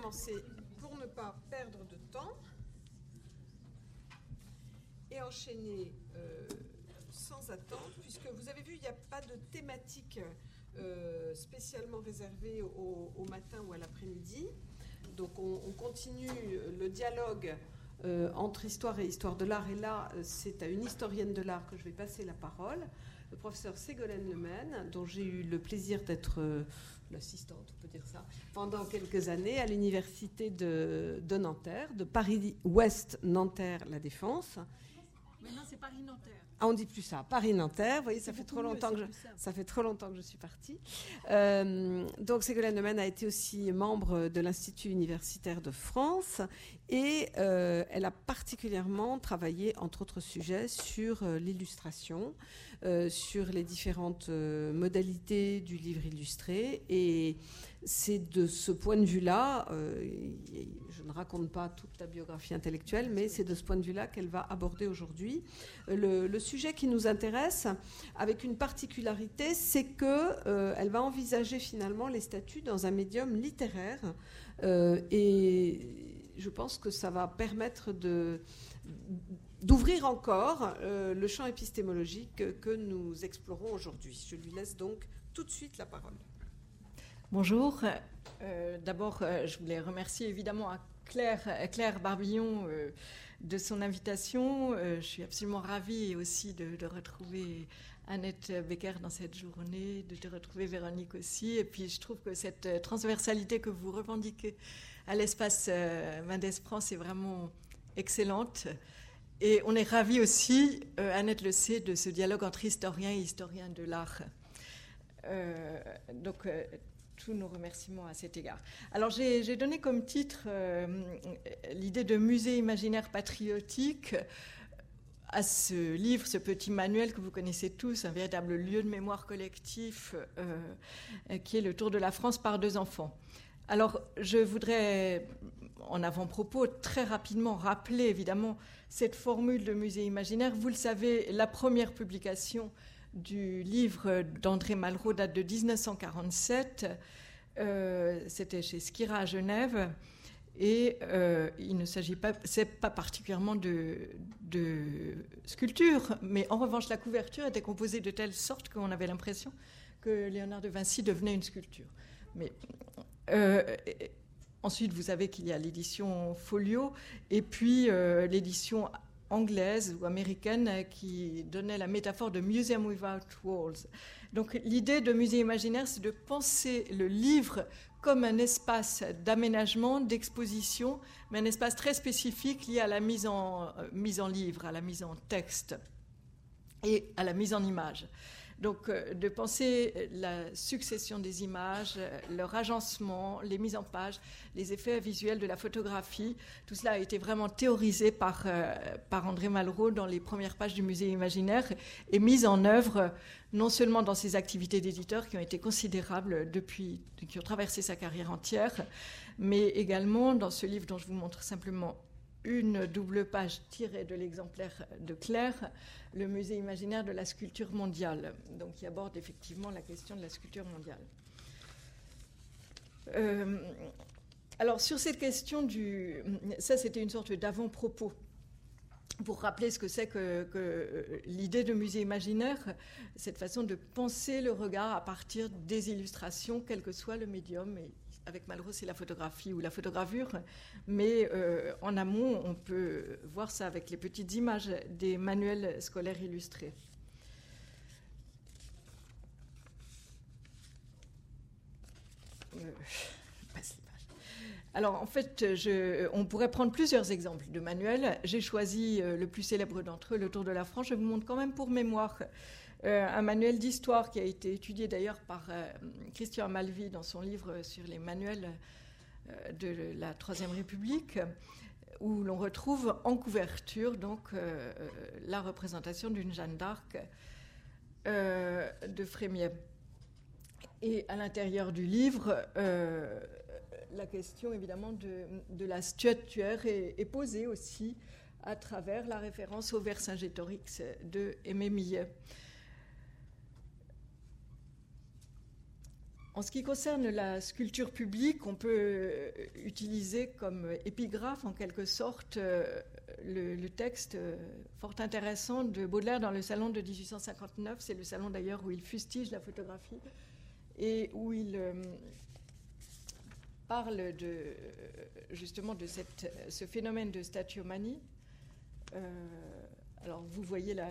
commencer pour ne pas perdre de temps et enchaîner sans attendre, puisque vous avez vu, il n'y a pas de thématique spécialement réservée au matin ou à l'après-midi. Donc on continue le dialogue entre histoire et histoire de l'art. Et là, c'est à une historienne de l'art que je vais passer la parole, le professeur Ségolène Lemaine, dont j'ai eu le plaisir d'être l'assistante, on peut dire ça, pendant quelques années à l'université de Nanterre, de Paris-Ouest Nanterre-La Défense. Maintenant, c'est Paris-Nanterre. Ah, on dit plus ça, Paris-Nanterre. Vous voyez, ça fait trop longtemps que je suis partie. Donc, Ségolène Lemaine a été aussi membre de l'Institut universitaire de France et elle a particulièrement travaillé, entre autres sujets, sur l'illustration, sur les différentes modalités du livre illustré. Et c'est de ce point de vue-là, je ne raconte pas toute la biographie intellectuelle, mais c'est de ce point de vue-là qu'elle va aborder aujourd'hui le sujet qui nous intéresse, avec une particularité, c'est qu'elle va envisager finalement les statues dans un médium littéraire, et je pense que ça va permettre d'ouvrir encore le champ épistémologique que nous explorons aujourd'hui. Je lui laisse donc tout de suite la parole. Bonjour. D'abord, je voulais remercier évidemment à Claire Barbillon de son invitation. Je suis absolument ravie aussi de retrouver Annette Becker dans cette journée, de te retrouver Véronique aussi. Et puis je trouve que cette transversalité que vous revendiquez à l'espace Mendes France est vraiment excellente. Et on est ravis aussi, Annette le sait, de ce dialogue entre historiens et historiens de l'art. Donc tous nos remerciements à cet égard. Alors j'ai donné comme titre l'idée de musée imaginaire patriotique à ce livre, ce petit manuel que vous connaissez tous, un véritable lieu de mémoire collectif qui est le Tour de la France par deux enfants. Alors je voudrais en avant-propos très rapidement rappeler évidemment cette formule de musée imaginaire. Vous le savez, la première publication du livre d'André Malraux date de 1947. C'était chez Skira à Genève. Et il ne s'agit pas, c'est pas particulièrement de sculpture, mais en revanche, la couverture était composée de telle sorte qu'on avait l'impression que Léonard de Vinci devenait une sculpture. Mais ensuite, vous savez qu'il y a l'édition folio et puis l'édition anglaise ou américaine qui donnait la métaphore de Museum Without Walls. Donc l'idée de musée imaginaire, c'est de penser le livre comme un espace d'aménagement, d'exposition, mais un espace très spécifique lié à la mise en livre, à la mise en texte et à la mise en image. Donc de penser la succession des images, leur agencement, les mises en page, les effets visuels de la photographie, tout cela a été vraiment théorisé par André Malraux dans les premières pages du musée imaginaire et mis en œuvre non seulement dans ses activités d'éditeur qui ont été considérables qui ont traversé sa carrière entière, mais également dans ce livre dont je vous montre simplement une double page tirée de l'exemplaire de Claire, le musée imaginaire de la sculpture mondiale, donc qui aborde effectivement la question de la sculpture mondiale. Alors sur cette question ça c'était une sorte d'avant-propos pour rappeler ce que c'est que l'idée de musée imaginaire, cette façon de penser le regard à partir des illustrations, quel que soit le médium. Et avec Malraux, c'est la photographie ou la photogravure, mais en amont, on peut voir ça avec les petites images des manuels scolaires illustrés. Alors, en fait, on pourrait prendre plusieurs exemples de manuels. J'ai choisi le plus célèbre d'entre eux, le Tour de la France. Je vous montre quand même pour mémoire un manuel d'histoire qui a été étudié d'ailleurs par Christian Malvy dans son livre sur les manuels de la Troisième République, où l'on retrouve en couverture donc la représentation d'une Jeanne d'Arc de Frémiet. Et à l'intérieur du livre, la question évidemment de la statuaire est posée aussi à travers la référence au Vercingétorix de Aimé Millet. En ce qui concerne la sculpture publique, on peut utiliser comme épigraphe, en quelque sorte, le texte fort intéressant de Baudelaire dans le salon de 1859. C'est le salon d'ailleurs où il fustige la photographie et où il parle justement de ce phénomène de statuomanie. Alors vous voyez la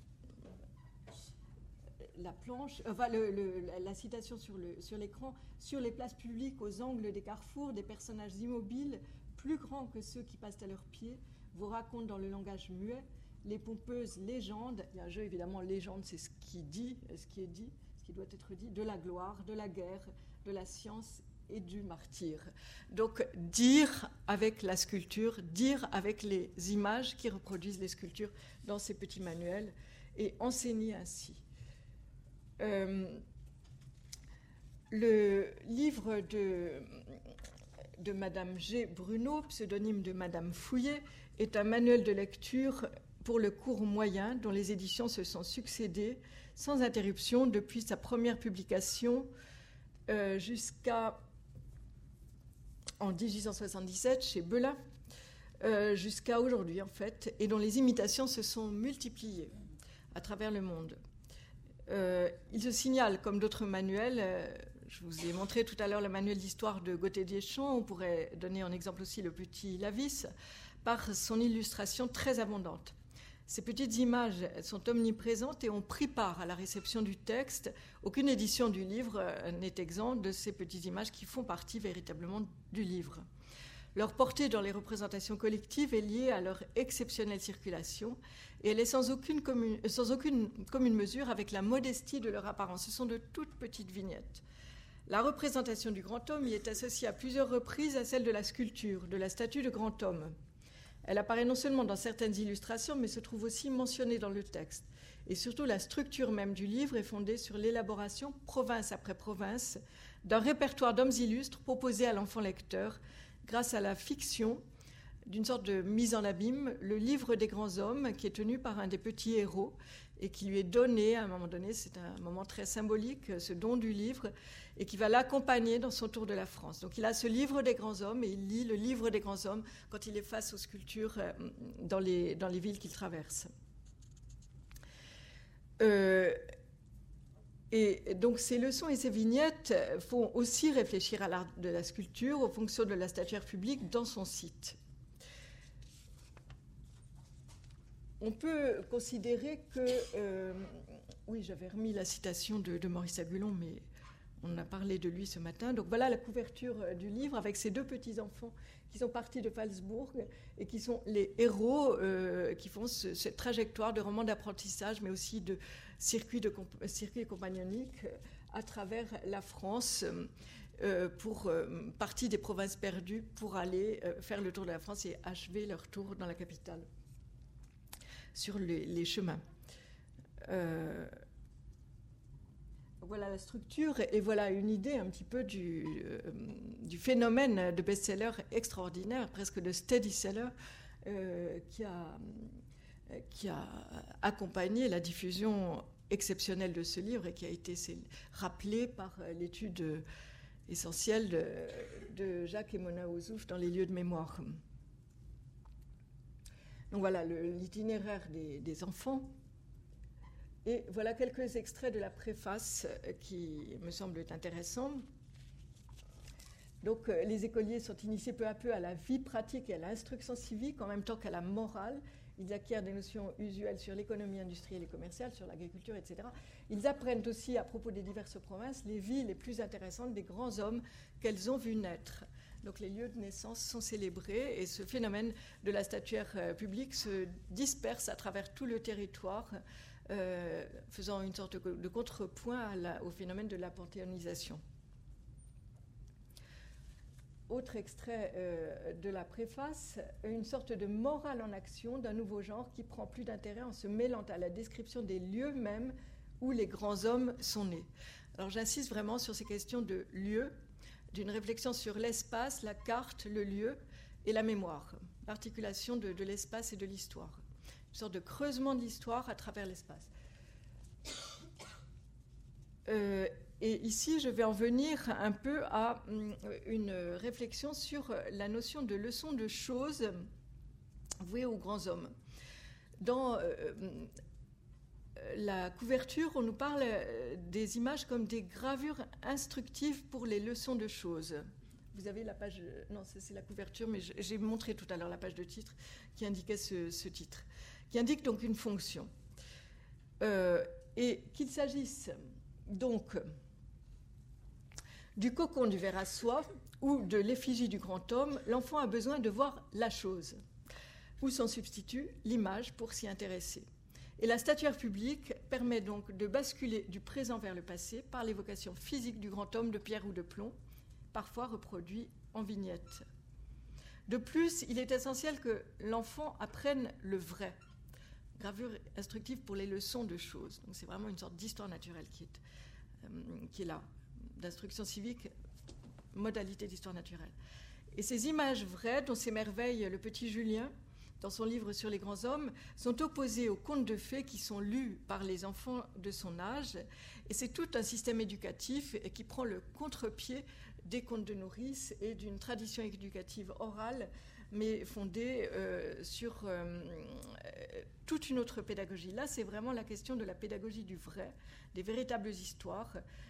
planche, enfin la citation sur l'écran: sur les places publiques, aux angles des carrefours, des personnages immobiles, plus grands que ceux qui passent à leurs pieds, vous racontent dans le langage muet les pompeuses légendes. Il y a un jeu évidemment, légende, c'est ce qui est dit, ce qui doit être dit, de la gloire, de la guerre, de la science et du martyr. Donc dire avec la sculpture, dire avec les images qui reproduisent les sculptures dans ces petits manuels et enseigner ainsi. Le livre de Madame G. Bruno, pseudonyme de Madame Fouillet, est un manuel de lecture pour le cours moyen dont les éditions se sont succédées sans interruption depuis sa première publication jusqu'à en 1877 chez Belin, jusqu'à aujourd'hui en fait, et dont les imitations se sont multipliées à travers le monde. Il se signale, comme d'autres manuels, je vous ai montré tout à l'heure le manuel d'histoire de Gauthier-Deschamps, on pourrait donner en exemple aussi le petit Lavis, par son illustration très abondante. Ces petites images sont omniprésentes et ont pris part à la réception du texte. Aucune édition du livre n'est exempte de ces petites images qui font partie véritablement du livre. Leur portée dans les représentations collectives est liée à leur exceptionnelle circulation et elle est sans aucune commune mesure avec la modestie de leur apparence. Ce sont de toutes petites vignettes. La représentation du grand homme y est associée à plusieurs reprises à celle de la sculpture, de la statue de grand homme. Elle apparaît non seulement dans certaines illustrations, mais se trouve aussi mentionnée dans le texte. Et surtout, la structure même du livre est fondée sur l'élaboration, province après province, d'un répertoire d'hommes illustres proposé à l'enfant lecteur grâce à la fiction d'une sorte de mise en abîme, le livre des grands hommes, qui est tenu par un des petits héros et qui lui est donné à un moment donné, c'est un moment très symbolique, ce don du livre, et qui va l'accompagner dans son tour de la France. Donc il a ce livre des grands hommes et il lit le livre des grands hommes quand il est face aux sculptures dans les villes qu'il traverse. Et donc ces leçons et ces vignettes font aussi réfléchir à l'art de la sculpture, aux fonctions de la statuaire publique dans son site. On peut considérer que... oui, j'avais remis la citation de Maurice Agulon, mais on a parlé de lui ce matin. Donc voilà la couverture du livre avec ces deux petits-enfants qui sont partis de Phalsbourg et qui sont les héros qui font cette trajectoire de roman d'apprentissage, mais aussi de circuit compagnonique à travers la France pour partie des provinces perdues pour aller faire le tour de la France et achever leur tour dans la capitale sur les chemins. Voilà la structure et voilà une idée un petit peu du phénomène de best-seller extraordinaire, presque de steady-seller, qui a accompagné la diffusion exceptionnelle de ce livre et qui a été rappelé par l'étude essentielle de Jacques et Mona Ozouf dans les lieux de mémoire. Donc voilà l'itinéraire des enfants. Et voilà quelques extraits de la préface qui me semblent intéressants. Donc, les écoliers sont initiés peu à peu à la vie pratique et à l'instruction civique, en même temps qu'à la morale. Ils acquièrent des notions usuelles sur l'économie industrielle et commerciale, sur l'agriculture, etc. Ils apprennent aussi, à propos des diverses provinces, les vies les plus intéressantes des grands hommes qu'elles ont vus naître. Donc, les lieux de naissance sont célébrés et ce phénomène de la statuaire publique se disperse à travers tout le territoire, faisant une sorte de contrepoint au phénomène de la panthéonisation. Autre extrait de la préface, une sorte de morale en action d'un nouveau genre qui prend plus d'intérêt en se mêlant à la description des lieux mêmes où les grands hommes sont nés. Alors j'insiste vraiment sur ces questions de lieu, d'une réflexion sur l'espace, la carte, le lieu et la mémoire, l'articulation de l'espace et de l'histoire. Une sorte de creusement de l'histoire à travers l'espace. Et ici, je vais en venir un peu à une réflexion sur la notion de leçon de choses vouée aux grands hommes. Dans la couverture, on nous parle des images comme des gravures instructives pour les leçons de choses. Vous avez la page... Non, c'est la couverture, mais j'ai montré tout à l'heure la page de titre qui indiquait ce titre, qui indique donc une fonction. Et qu'il s'agisse donc du cocon du ver à soie ou de l'effigie du grand homme, l'enfant a besoin de voir la chose, ou son substitut, l'image, pour s'y intéresser. Et la statuaire publique permet donc de basculer du présent vers le passé par l'évocation physique du grand homme de pierre ou de plomb, parfois reproduit en vignette. De plus, il est essentiel que l'enfant apprenne le vrai. Gravure instructive pour les leçons de choses. Donc c'est vraiment une sorte d'histoire naturelle qui est là, d'instruction civique, modalité d'histoire naturelle. Et ces images vraies, dont s'émerveille le petit Julien dans son livre sur les grands hommes, sont opposées aux contes de fées qui sont lus par les enfants de son âge. Et c'est tout un système éducatif qui prend le contre-pied des contes de nourrice et d'une tradition éducative orale, mais fondée sur toute une autre pédagogie. Là, c'est vraiment la question de la pédagogie du vrai, des véritables histoires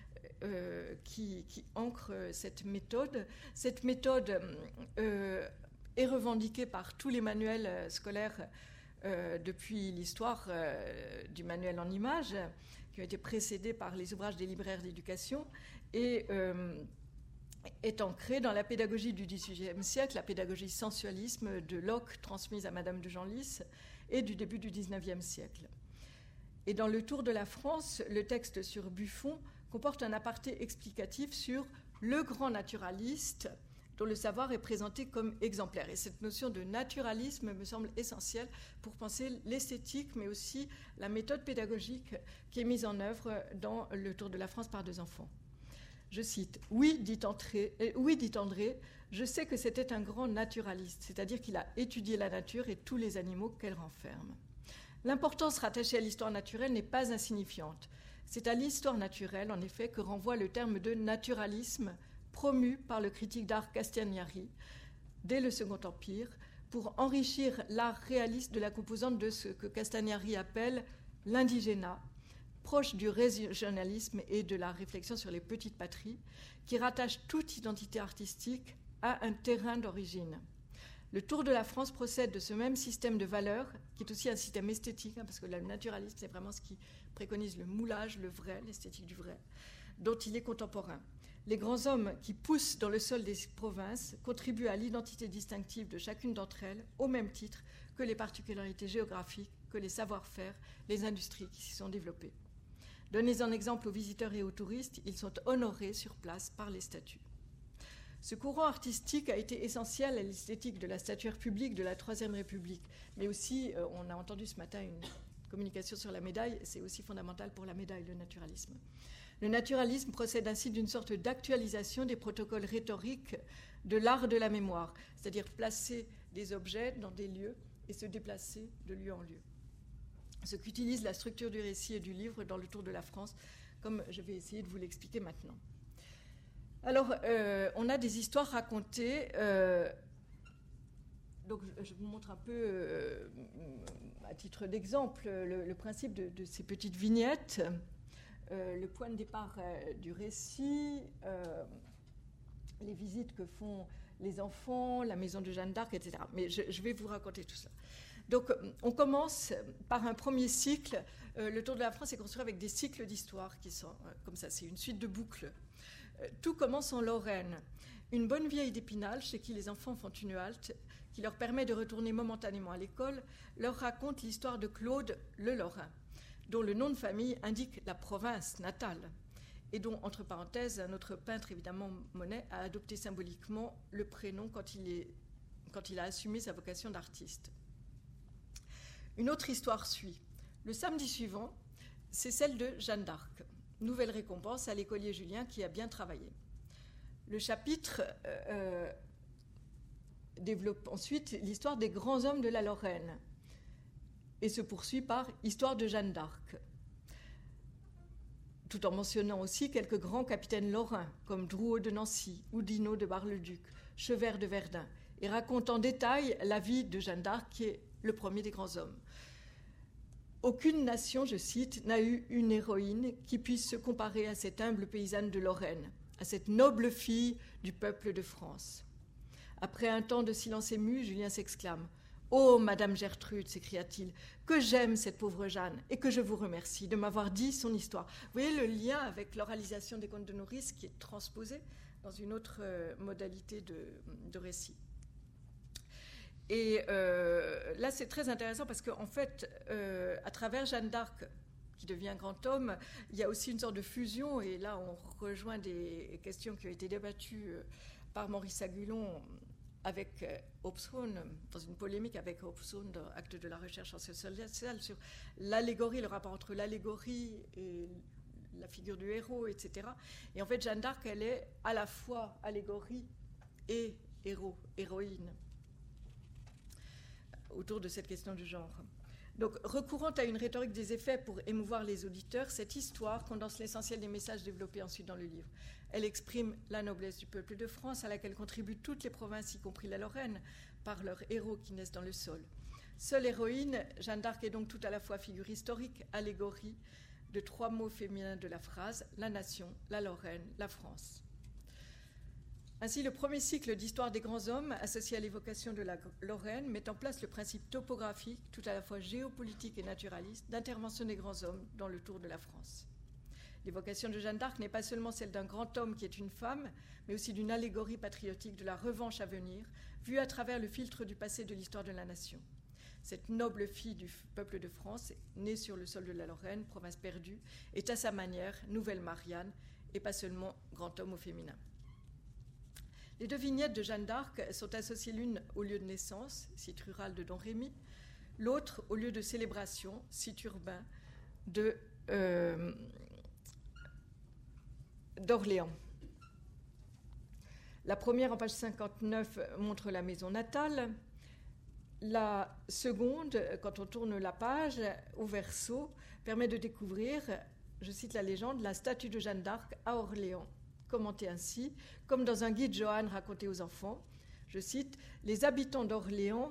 qui ancrent cette méthode. Cette méthode est revendiquée par tous les manuels scolaires depuis l'histoire du manuel en images, qui ont été précédés par les ouvrages des libraires d'éducation, et est ancrée dans la pédagogie du XVIIIe siècle, la pédagogie sensualisme de Locke transmise à Madame de Genlis, et du début du XIXe siècle. Et dans le Tour de la France, le texte sur Buffon comporte un aparté explicatif sur le grand naturaliste dont le savoir est présenté comme exemplaire. Et cette notion de naturalisme me semble essentielle pour penser l'esthétique, mais aussi la méthode pédagogique qui est mise en œuvre dans le Tour de la France par deux enfants. Je cite, « Oui, dit André, je sais que c'était un grand naturaliste, c'est-à-dire qu'il a étudié la nature et tous les animaux qu'elle renferme. L'importance rattachée à l'histoire naturelle n'est pas insignifiante. C'est à l'histoire naturelle, en effet, que renvoie le terme de naturalisme promu par le critique d'art Castignari dès le Second Empire pour enrichir l'art réaliste de la composante de ce que Castignari appelle l'indigénat, proche du régionalisme et de la réflexion sur les petites patries, qui rattache toute identité artistique à un terrain d'origine. Le Tour de la France procède de ce même système de valeurs, qui est aussi un système esthétique, parce que le naturalisme, c'est vraiment ce qui préconise le moulage, le vrai, l'esthétique du vrai, dont il est contemporain. Les grands hommes qui poussent dans le sol des provinces contribuent à l'identité distinctive de chacune d'entre elles, au même titre que les particularités géographiques, que les savoir-faire, les industries qui s'y sont développées. Donnez en exemple aux visiteurs et aux touristes, ils sont honorés sur place par les statues. Ce courant artistique a été essentiel à l'esthétique de la statuaire publique de la Troisième République, mais aussi, on a entendu ce matin une communication sur la médaille, c'est aussi fondamental pour la médaille, le naturalisme. Le naturalisme procède ainsi d'une sorte d'actualisation des protocoles rhétoriques de l'art de la mémoire, c'est-à-dire placer des objets dans des lieux et se déplacer de lieu en lieu. Ce qu'utilise la structure du récit et du livre dans le Tour de la France, comme je vais essayer de vous l'expliquer maintenant. Alors, on a des histoires racontées. Donc, je vous montre un peu, à titre d'exemple, le principe de ces petites vignettes, le point de départ du récit, les visites que font les enfants, la maison de Jeanne d'Arc, etc. Mais je vais vous raconter tout ça. Donc, on commence par un premier cycle. Le Tour de la France est construit avec des cycles d'histoire qui sont comme ça. C'est une suite de boucles. Tout commence en Lorraine. Une bonne vieille d'Épinal, chez qui les enfants font une halte, qui leur permet de retourner momentanément à l'école, leur raconte l'histoire de Claude le Lorrain, dont le nom de famille indique la province natale, et dont, entre parenthèses, un autre peintre, évidemment Monet, a adopté symboliquement le prénom quand il a assumé sa vocation d'artiste. Une autre histoire suit. Le samedi suivant, c'est celle de Jeanne d'Arc. Nouvelle récompense à l'écolier Julien qui a bien travaillé. Le chapitre développe ensuite l'histoire des grands hommes de la Lorraine et se poursuit par Histoire de Jeanne d'Arc. tout en mentionnant aussi quelques grands capitaines lorrains, comme Drouot de Nancy, Oudinot de Bar-le-Duc, Chevert de Verdun, et raconte en détail la vie de Jeanne d'Arc, qui est le premier des grands hommes. Aucune nation, je cite, n'a eu une héroïne qui puisse se comparer à cette humble paysanne de Lorraine, à cette noble fille du peuple de France. Après un temps de silence ému, Julien s'exclame « Oh, Madame Gertrude !» s'écria-t-il, « que j'aime cette pauvre Jeanne et que je vous remercie de m'avoir dit son histoire. » Vous voyez le lien avec l'oralisation des contes de Nourrice qui est transposé dans une autre modalité de récit. Et là, c'est très intéressant parce qu'en fait, à travers Jeanne d'Arc, qui devient grand homme, il y a aussi une sorte de fusion, et là, on rejoint des questions qui ont été débattues par Maurice Agulon avec Hobsbawm, dans une polémique avec Hobsbawm, dans Actes de la recherche en sciences sociales, sur l'allégorie, le rapport entre l'allégorie et la figure du héros, etc. Et en fait, Jeanne d'Arc, elle est à la fois allégorie et héros, héroïne, autour de cette question du genre. Donc, recourant à une rhétorique des effets pour émouvoir les auditeurs, cette histoire condense l'essentiel des messages développés ensuite dans le livre. Elle exprime la noblesse du peuple de France, à laquelle contribuent toutes les provinces, y compris la Lorraine, par leurs héros qui naissent dans le sol. Seule héroïne, Jeanne d'Arc est donc tout à la fois figure historique, allégorie, de trois mots féminins de la phrase, la nation, la Lorraine, la France. Ainsi, le premier cycle d'histoire des grands hommes, associé à l'évocation de la Lorraine, met en place le principe topographique, tout à la fois géopolitique et naturaliste, d'intervention des grands hommes dans le tour de la France. L'évocation de Jeanne d'Arc n'est pas seulement celle d'un grand homme qui est une femme, mais aussi d'une allégorie patriotique de la revanche à venir, vue à travers le filtre du passé de l'histoire de la nation. Cette noble fille du peuple de France, née sur le sol de la Lorraine, province perdue, est à sa manière nouvelle Marianne, et pas seulement grand homme au féminin. Les deux vignettes de Jeanne d'Arc sont associées l'une au lieu de naissance, site rural de Domrémy, l'autre au lieu de célébration, site urbain d'Orléans. La première, en page 59, montre la maison natale. La seconde, quand on tourne la page, au verso, permet de découvrir, je cite la légende, la statue de Jeanne d'Arc à Orléans. Commenté ainsi, comme dans un guide Johann raconté aux enfants, je cite, « Les habitants d'Orléans,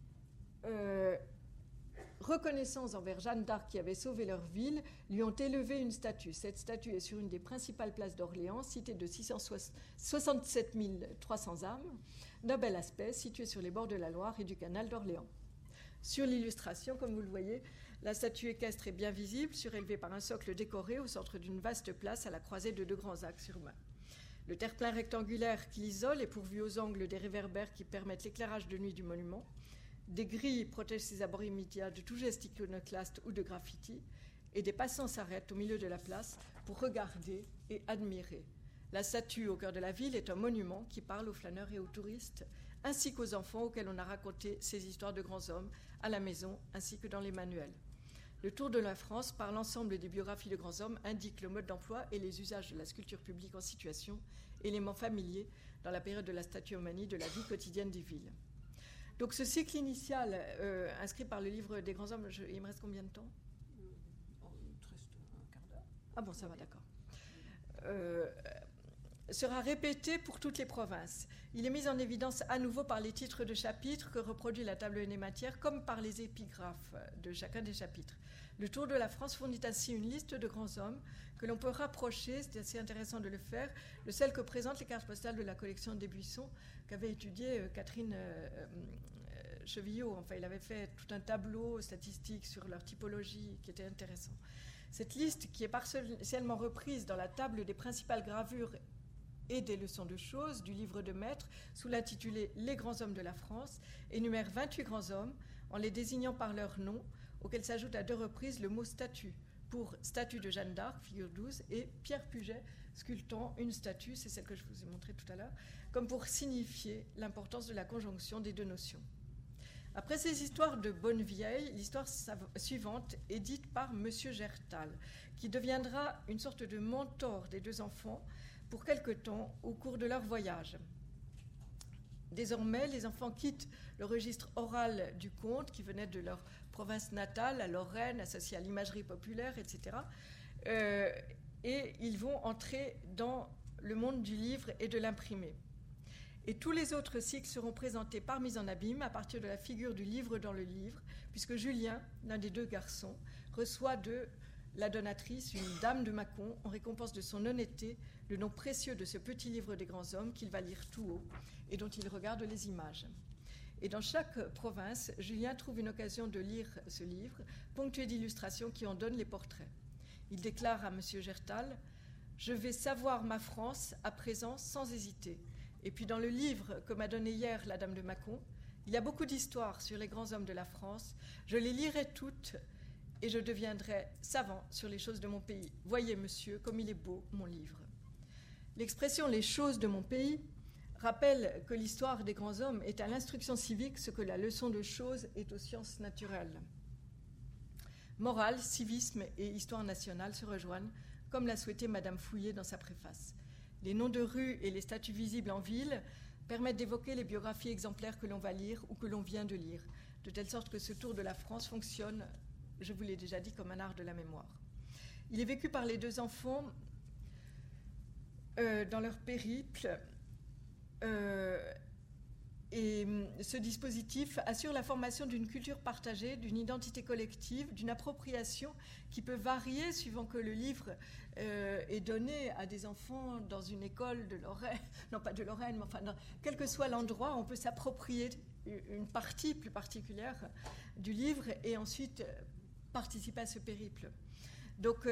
reconnaissance envers Jeanne d'Arc qui avait sauvé leur ville, lui ont élevé une statue. Cette statue est sur une des principales places d'Orléans, cité de 667 300 âmes, d'un bel aspect, située sur les bords de la Loire et du canal d'Orléans. » Sur l'illustration, comme vous le voyez, la statue équestre est bien visible, surélevée par un socle décoré au centre d'une vaste place à la croisée de deux grands axes urbains. Le terre-plein rectangulaire qui l'isole est pourvu aux angles des réverbères qui permettent l'éclairage de nuit du monument. Des grilles protègent ses abords immédiats de tout geste iconoclaste ou de graffiti, et des passants s'arrêtent au milieu de la place pour regarder et admirer. La statue au cœur de la ville est un monument qui parle aux flâneurs et aux touristes, ainsi qu'aux enfants auxquels on a raconté ces histoires de grands hommes à la maison ainsi que dans les manuels. Le Tour de la France, par l'ensemble des biographies de grands hommes, indique le mode d'emploi et les usages de la sculpture publique en situation, éléments familiers dans la période de la statuomanie de la vie quotidienne des villes. Donc ce cycle initial, inscrit par le livre des grands hommes, il me reste combien de temps ? Il te reste un quart d'heure. Ah bon, ça va, d'accord. Sera répété pour toutes les provinces. Il est mis en évidence à nouveau par les titres de chapitres que reproduit la table nématière, comme par les épigraphes de chacun des chapitres. Le Tour de la France fournit ainsi une liste de grands hommes que l'on peut rapprocher, c'est assez intéressant de le faire, de celles que présentent les cartes postales de la collection des Buissons qu'avait étudié Catherine Chevillot. Enfin, il avait fait tout un tableau statistique sur leur typologie qui était intéressant. Cette liste, qui est partiellement reprise dans la table des principales gravures et des leçons de choses du livre de maître sous l'intitulé « Les grands hommes de la France » énumère 28 grands hommes en les désignant par leur nom, auquel s'ajoute à 2 reprises le mot « statue » pour « statue de Jeanne d'Arc », figure 12, et Pierre Puget sculptant une statue, c'est celle que je vous ai montrée tout à l'heure, comme pour signifier l'importance de la conjonction des deux notions. Après ces histoires de bonne vieille, l'histoire suivante est dite par M. Gertal, qui deviendra une sorte de mentor des deux enfants pour quelque temps au cours de leur voyage. Désormais, les enfants quittent le registre oral du conte qui venait de leur province natale, la Lorraine, associée à l'imagerie populaire, etc., et ils vont entrer dans le monde du livre et de l'imprimé. Et tous les autres cycles seront présentés par mise en abîme à partir de la figure du livre dans le livre, puisque Julien, l'un des deux garçons, reçoit de la donatrice, une dame de Mâcon, en récompense de son honnêteté, le nom précieux de ce petit livre des grands hommes qu'il va lire tout haut et dont il regarde les images. Et dans chaque province, Julien trouve une occasion de lire ce livre, ponctué d'illustrations qui en donnent les portraits. Il déclare à M. Gertal « Je vais savoir ma France à présent sans hésiter. Et puis dans le livre que m'a donné hier la dame de Mâcon, il y a beaucoup d'histoires sur les grands hommes de la France. Je les lirai toutes et je deviendrai savant sur les choses de mon pays. Voyez, monsieur, comme il est beau, mon livre. » L'expression « les choses de mon pays » rappelle que l'histoire des grands hommes est à l'instruction civique ce que la leçon de choses est aux sciences naturelles. Morale, civisme et histoire nationale se rejoignent, comme l'a souhaité Madame Fouillé dans sa préface. Les noms de rues et les statues visibles en ville permettent d'évoquer les biographies exemplaires que l'on va lire ou que l'on vient de lire, de telle sorte que ce tour de la France fonctionne, je vous l'ai déjà dit, comme un art de la mémoire. Il est vécu par les deux enfants dans leur périple, et ce dispositif assure la formation d'une culture partagée, d'une identité collective, d'une appropriation qui peut varier suivant que le livre est donné à des enfants dans une école de Lorraine, non pas de Lorraine, mais enfin, quel que soit l'endroit, on peut s'approprier une partie plus particulière du livre et ensuite participer à ce périple. Donc,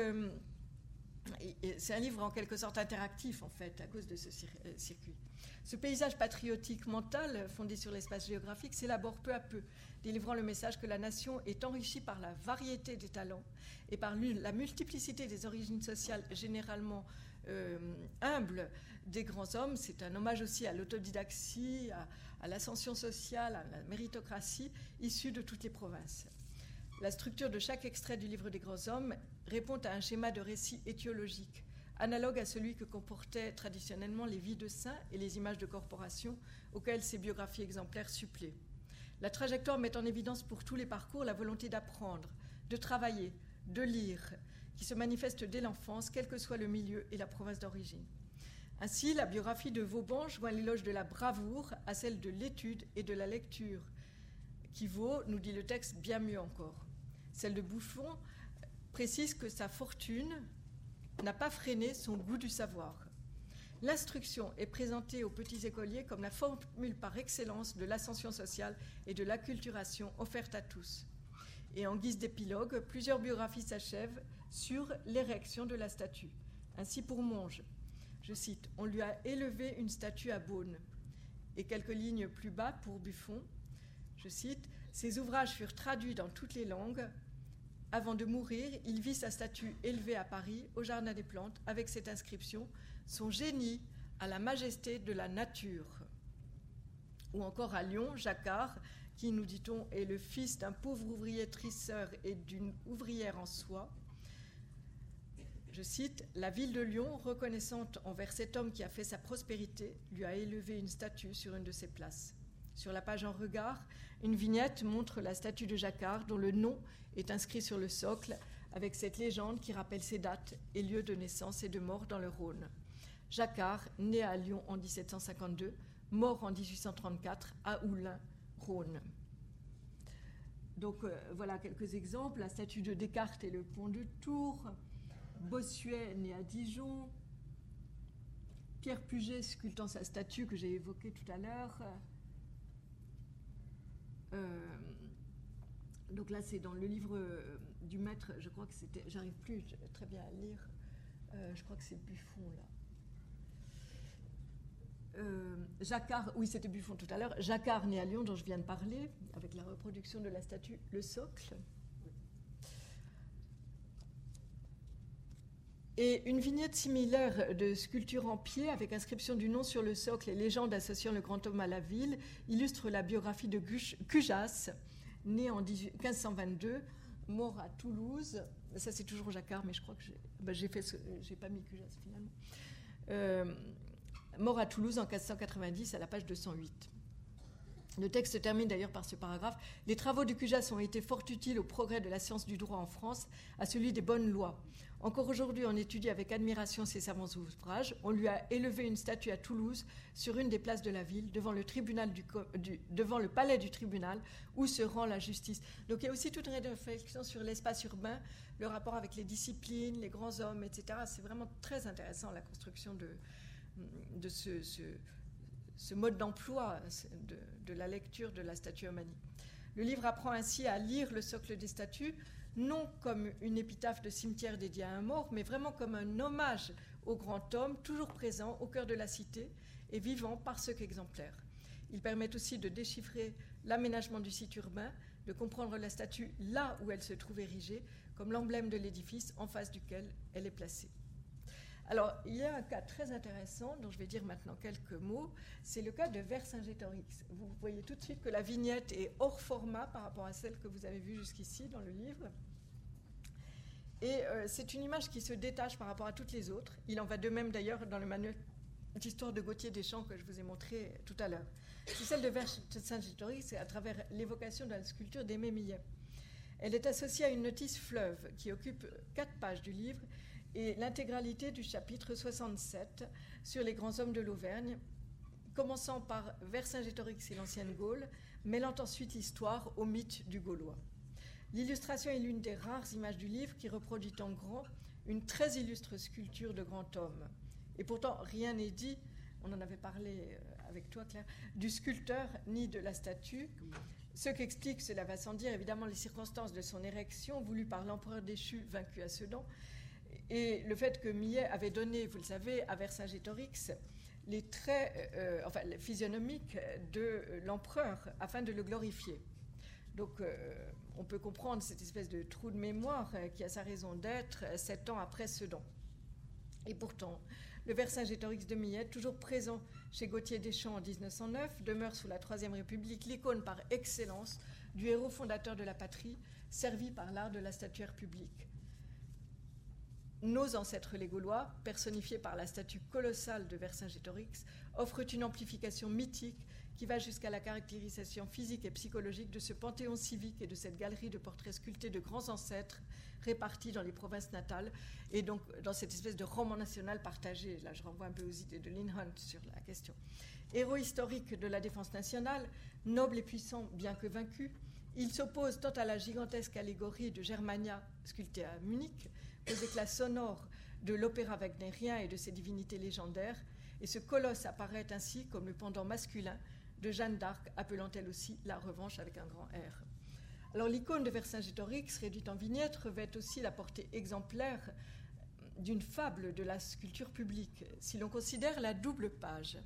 c'est un livre en quelque sorte interactif, en fait, à cause de ce circuit. Ce paysage patriotique mental, fondé sur l'espace géographique, s'élabore peu à peu, délivrant le message que la nation est enrichie par la variété des talents et par la multiplicité des origines sociales généralement humbles des grands hommes. C'est un hommage aussi à l'autodidaxie, à l'ascension sociale, à la méritocratie issue de toutes les provinces. La structure de chaque extrait du livre des grands hommes répond à un schéma de récit étiologique, analogue à celui que comportaient traditionnellement les vies de saints et les images de corporation auxquelles ces biographies exemplaires suppléent. La trajectoire met en évidence pour tous les parcours la volonté d'apprendre, de travailler, de lire, qui se manifeste dès l'enfance, quel que soit le milieu et la province d'origine. Ainsi, la biographie de Vauban joint l'éloge de la bravoure à celle de l'étude et de la lecture, qui vaut, nous dit le texte, bien mieux encore. Celle de Buffon précise que sa fortune n'a pas freiné son goût du savoir. L'instruction est présentée aux petits écoliers comme la formule par excellence de l'ascension sociale et de l'acculturation offerte à tous. Et en guise d'épilogue, plusieurs biographies s'achèvent sur l'érection de la statue. Ainsi pour Monge, je cite, « On lui a élevé une statue à Beaune ». Et quelques lignes plus bas pour Buffon, je cite, « Ses ouvrages furent traduits dans toutes les langues. Avant de mourir, il vit sa statue élevée à Paris, au Jardin des Plantes, avec cette inscription « Son génie à la majesté de la nature ». Ou encore à Lyon, Jacquard, qui, nous dit-on, est le fils d'un pauvre ouvrier trisseur et d'une ouvrière en soie. Je cite, « La ville de Lyon, reconnaissante envers cet homme qui a fait sa prospérité, lui a élevé une statue sur une de ses places. » Sur la page en regard, une vignette montre la statue de Jacquard dont le nom est inscrit sur le socle avec cette légende qui rappelle ses dates et lieux de naissance et de mort dans le Rhône. Jacquard, né à Lyon en 1752, mort en 1834 à Oulin, Rhône. Donc voilà quelques exemples. La statue de Descartes et le pont de Tours, Bossuet né à Dijon, Pierre Puget sculptant sa statue que j'ai évoquée tout à l'heure. Donc là, c'est dans le livre du maître, je crois que c'était, j'arrive plus très bien à lire, je crois que c'est Buffon là. Jacquard, oui, c'était Buffon tout à l'heure. Jacquard né à Lyon, dont je viens de parler, avec la reproduction de la statue, le socle. Et une vignette similaire de sculpture en pied, avec inscription du nom sur le socle et légende associant le grand homme à la ville, illustre la biographie de Cujas, né en 1522, mort à Toulouse. Ça, c'est toujours Jacquard, mais je crois que j'ai pas mis Cujas finalement. Mort à Toulouse en 1590, à la page 208. Le texte se termine d'ailleurs par ce paragraphe. « Les travaux du CUJAS ont été fort utiles au progrès de la science du droit en France, à celui des bonnes lois. Encore aujourd'hui, on étudie avec admiration ses savants ouvrages. On lui a élevé une statue à Toulouse, sur une des places de la ville, devant le palais du tribunal, où se rend la justice. » Donc il y a aussi toute une réflexion sur l'espace urbain, le rapport avec les disciplines, les grands hommes, etc. C'est vraiment très intéressant, la construction de ce mode d'emploi de la lecture de la statue Omani. Le livre apprend ainsi à lire le socle des statues, non comme une épitaphe de cimetière dédiée à un mort, mais vraiment comme un hommage au grand homme, toujours présent au cœur de la cité et vivant par ce qu'exemplaire. Il permet aussi de déchiffrer l'aménagement du site urbain, de comprendre la statue là où elle se trouve érigée, comme l'emblème de l'édifice en face duquel elle est placée. Alors, il y a un cas très intéressant dont je vais dire maintenant quelques mots, c'est le cas de Vercingétorix. Vous voyez tout de suite que la vignette est hors format par rapport à celle que vous avez vue jusqu'ici dans le livre. Et c'est une image qui se détache par rapport à toutes les autres. Il en va de même d'ailleurs dans le manuel d'histoire de Gauthier Deschamps que je vous ai montré tout à l'heure. C'est celle de Vercingétorix à travers l'évocation de la sculpture d'Aimé Millet. Elle est associée à une notice fleuve qui occupe 4 pages du livre et l'intégralité du chapitre 67 sur les grands hommes de l'Auvergne, commençant par Vercingétorix et l'ancienne Gaule, mêlant ensuite l'histoire au mythe du Gaulois. L'illustration est l'une des rares images du livre qui reproduit en grand une très illustre sculpture de grand homme. Et pourtant, rien n'est dit, on en avait parlé avec toi Claire, du sculpteur ni de la statue, ce qu'explique, cela va sans dire, évidemment les circonstances de son érection voulue par l'empereur déchu vaincu à Sedan, et le fait que Millet avait donné, vous le savez, à Vercingétorix les traits physionomiques de l'empereur afin de le glorifier. Donc on peut comprendre cette espèce de trou de mémoire qui a sa raison d'être 7 ans après Sedan. Et pourtant, le Vercingétorix de Millet, toujours présent chez Gauthier Deschamps en 1909, demeure sous la Troisième République l'icône par excellence du héros fondateur de la patrie, servi par l'art de la statuaire publique. Nos ancêtres les Gaulois, personnifiés par la statue colossale de Vercingétorix, offrent une amplification mythique qui va jusqu'à la caractérisation physique et psychologique de ce panthéon civique et de cette galerie de portraits sculptés de grands ancêtres répartis dans les provinces natales et donc dans cette espèce de roman national partagé. Là, je renvoie un peu aux idées de Leigh Hunt sur la question. Héros historique de la défense nationale, noble et puissant bien que vaincu, il s'oppose tant à la gigantesque allégorie de Germania sculptée à Munich aux éclats sonores de l'opéra wagnérien et de ses divinités légendaires, et ce colosse apparaît ainsi comme le pendant masculin de Jeanne d'Arc, appelant elle aussi la revanche avec un grand R. Alors l'icône de Vercingétorix, réduite en vignette, revêt aussi la portée exemplaire d'une fable de la sculpture publique, si l'on considère la double page.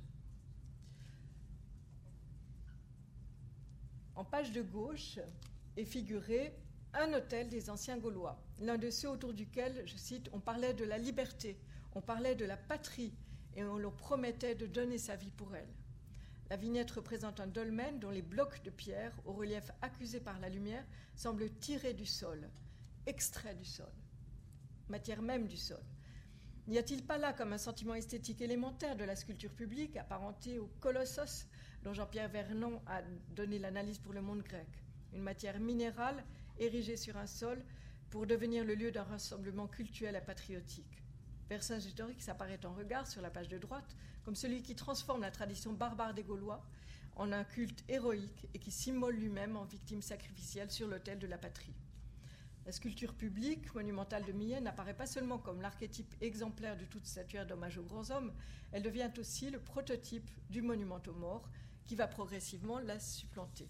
En page de gauche est figuré un autel des anciens Gaulois, l'un de ceux autour duquel, je cite, on parlait de la liberté, on parlait de la patrie, et on leur promettait de donner sa vie pour elle. La vignette représente un dolmen dont les blocs de pierre, au relief accusé par la lumière, semblent tirés du sol, extraits du sol, matière même du sol. N'y a-t-il pas là comme un sentiment esthétique élémentaire de la sculpture publique, apparenté au colossos, dont Jean-Pierre Vernon a donné l'analyse pour le monde grec, une matière minérale érigée sur un sol pour devenir le lieu d'un rassemblement cultuel et patriotique. Vercingétorix apparaît en regard sur la page de droite comme celui qui transforme la tradition barbare des Gaulois en un culte héroïque et qui s'immole lui-même en victime sacrificielle sur l'autel de la patrie. La sculpture publique, monumentale de Millet, n'apparaît pas seulement comme l'archétype exemplaire de toute statuaire d'hommage aux grands hommes, elle devient aussi le prototype du monument aux morts qui va progressivement la supplanter.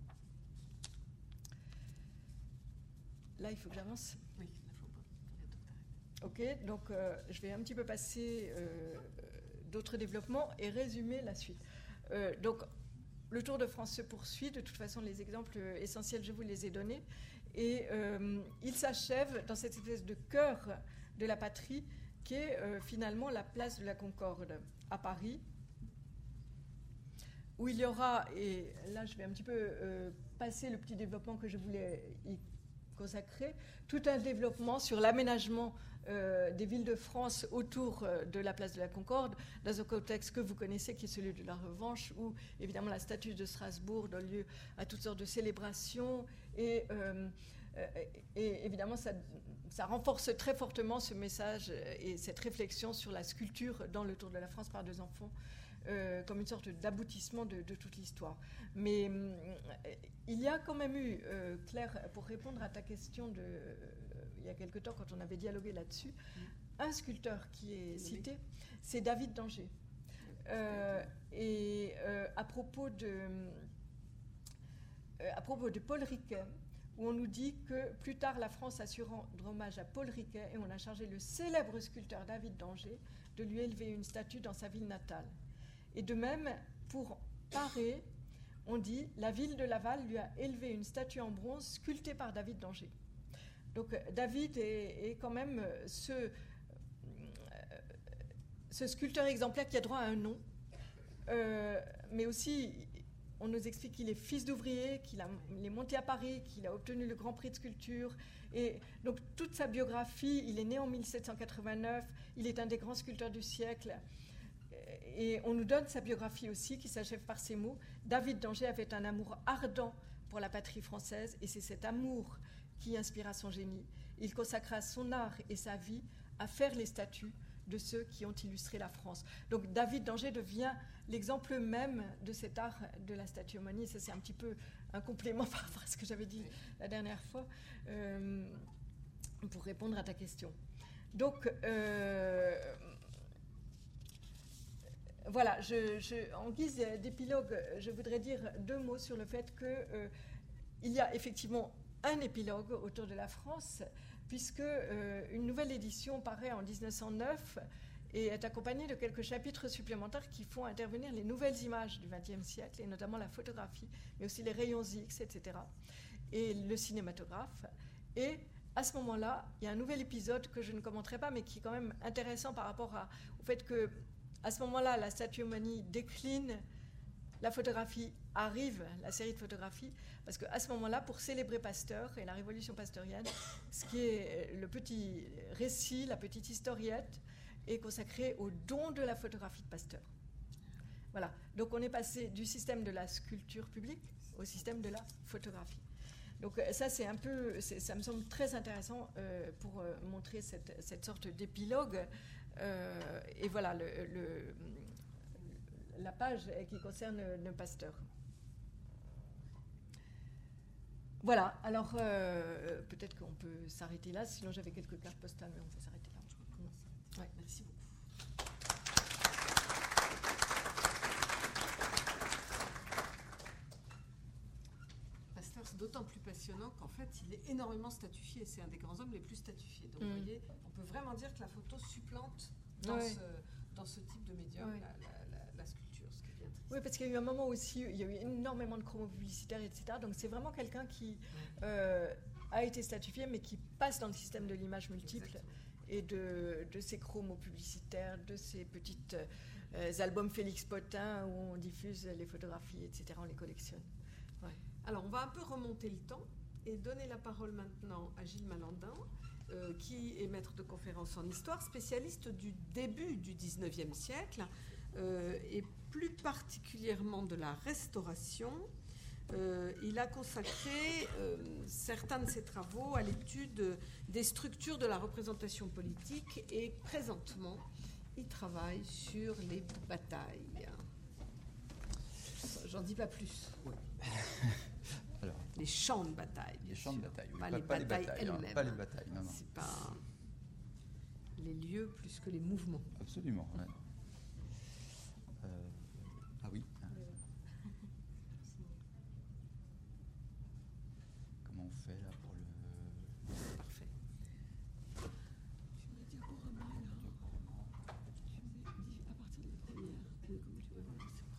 Là, il faut que j'avance. Oui, Ok, donc je vais un petit peu passer d'autres développements et résumer la suite. Donc, le Tour de France se poursuit. De toute façon, les exemples essentiels, je vous les ai donnés. Et il s'achève dans cette espèce de cœur de la patrie qui est finalement la place de la Concorde à Paris, où il y aura, et là je vais un petit peu passer le petit développement que je voulais y consacré tout un développement sur l'aménagement des villes de France autour de la place de la Concorde, dans un contexte que vous connaissez, qui est celui de la Revanche, où évidemment la statue de Strasbourg donne lieu à toutes sortes de célébrations, et évidemment ça renforce très fortement ce message et cette réflexion sur la sculpture dans le Tour de la France par deux enfants, comme une sorte d'aboutissement de toute l'histoire. Mais il y a quand même eu, Claire, pour répondre à ta question il y a quelque temps, quand on avait dialogué là-dessus, un sculpteur qui est cité, c'est David d'Angers. À propos de Paul Riquet, où on nous dit que plus tard la France a su rendre hommage à Paul Riquet, et on a chargé le célèbre sculpteur David d'Angers de lui élever une statue dans sa ville natale. Et de même, pour Paré, on dit la ville de Laval lui a élevé une statue en bronze sculptée par David d'Angers. Donc David est quand même ce sculpteur exemplaire qui a droit à un nom, mais aussi on nous explique qu'il est fils d'ouvrier, qu'il est monté à Paris, qu'il a obtenu le Grand Prix de sculpture. Et donc toute sa biographie, il est né en 1789, il est un des grands sculpteurs du siècle. Et on nous donne sa biographie aussi, qui s'achève par ces mots. David d'Angers avait un amour ardent pour la patrie française, et c'est cet amour qui inspira son génie. Il consacra son art et sa vie à faire les statues de ceux qui ont illustré la France. Donc David d'Angers devient l'exemple même de cet art de la statuomonie. Ça, c'est un petit peu un complément par rapport à ce que j'avais dit la dernière fois, pour répondre à ta question. Donc, voilà, en guise d'épilogue, je voudrais dire deux mots sur le fait qu'il y a effectivement un épilogue autour de la France, puisque une nouvelle édition paraît en 1909 et est accompagnée de quelques chapitres supplémentaires qui font intervenir les nouvelles images du XXe siècle, et notamment la photographie, mais aussi les rayons X, etc., et le cinématographe. Et à ce moment-là, il y a un nouvel épisode que je ne commenterai pas, mais qui est quand même intéressant par rapport au fait que, à ce moment-là, la statuomanie décline, la photographie arrive, la série de photographies, parce qu'à ce moment-là, pour célébrer Pasteur et la révolution pasteurienne, ce qui est le petit récit, la petite historiette, est consacré au don de la photographie de Pasteur. Voilà. Donc on est passé du système de la sculpture publique au système de la photographie. Donc ça, c'est un peu, ça me semble très intéressant pour montrer cette sorte d'épilogue. Et voilà, la page qui concerne le Pasteur. Voilà, alors peut-être qu'on peut s'arrêter là, sinon j'avais quelques cartes postales, mais on peut s'arrêter là. Ouais, merci beaucoup. Pasteur, c'est d'autant plus passionnant qu'en fait, il est énormément statufié. C'est un des grands hommes les plus statufiés. Donc, vous voyez, on peut vraiment dire que la photo supplante dans ce type de médium la sculpture, ce qui est bien triste. Oui, parce qu'il y a eu un moment aussi, il y a eu énormément de chromos publicitaires, etc. Donc, c'est vraiment quelqu'un qui a été statufié, mais qui passe dans le système de l'image multiple. Exactement. Et de ces chromos publicitaires, de ces petits albums Félix Potin où on diffuse les photographies, etc., on les collectionne. Ouais. Alors, on va un peu remonter le temps et donner la parole maintenant à Gilles Malandin, qui est maître de conférences en histoire, spécialiste du début du XIXe siècle, et plus particulièrement de la Restauration. Il a consacré certains de ses travaux à l'étude des structures de la représentation politique, et présentement, il travaille sur les batailles. J'en dis pas plus. Oui. Alors, les champs de bataille. Les champs de bataille, oui. Pas les batailles elles-mêmes. Pas les batailles, non. C'est pas les lieux plus que les mouvements. Absolument. Ouais. Ah oui. Comment on fait là pour le... Parfait. Tu veux dire diaporama là. Tu veux à partir de la première. Comme tu veux.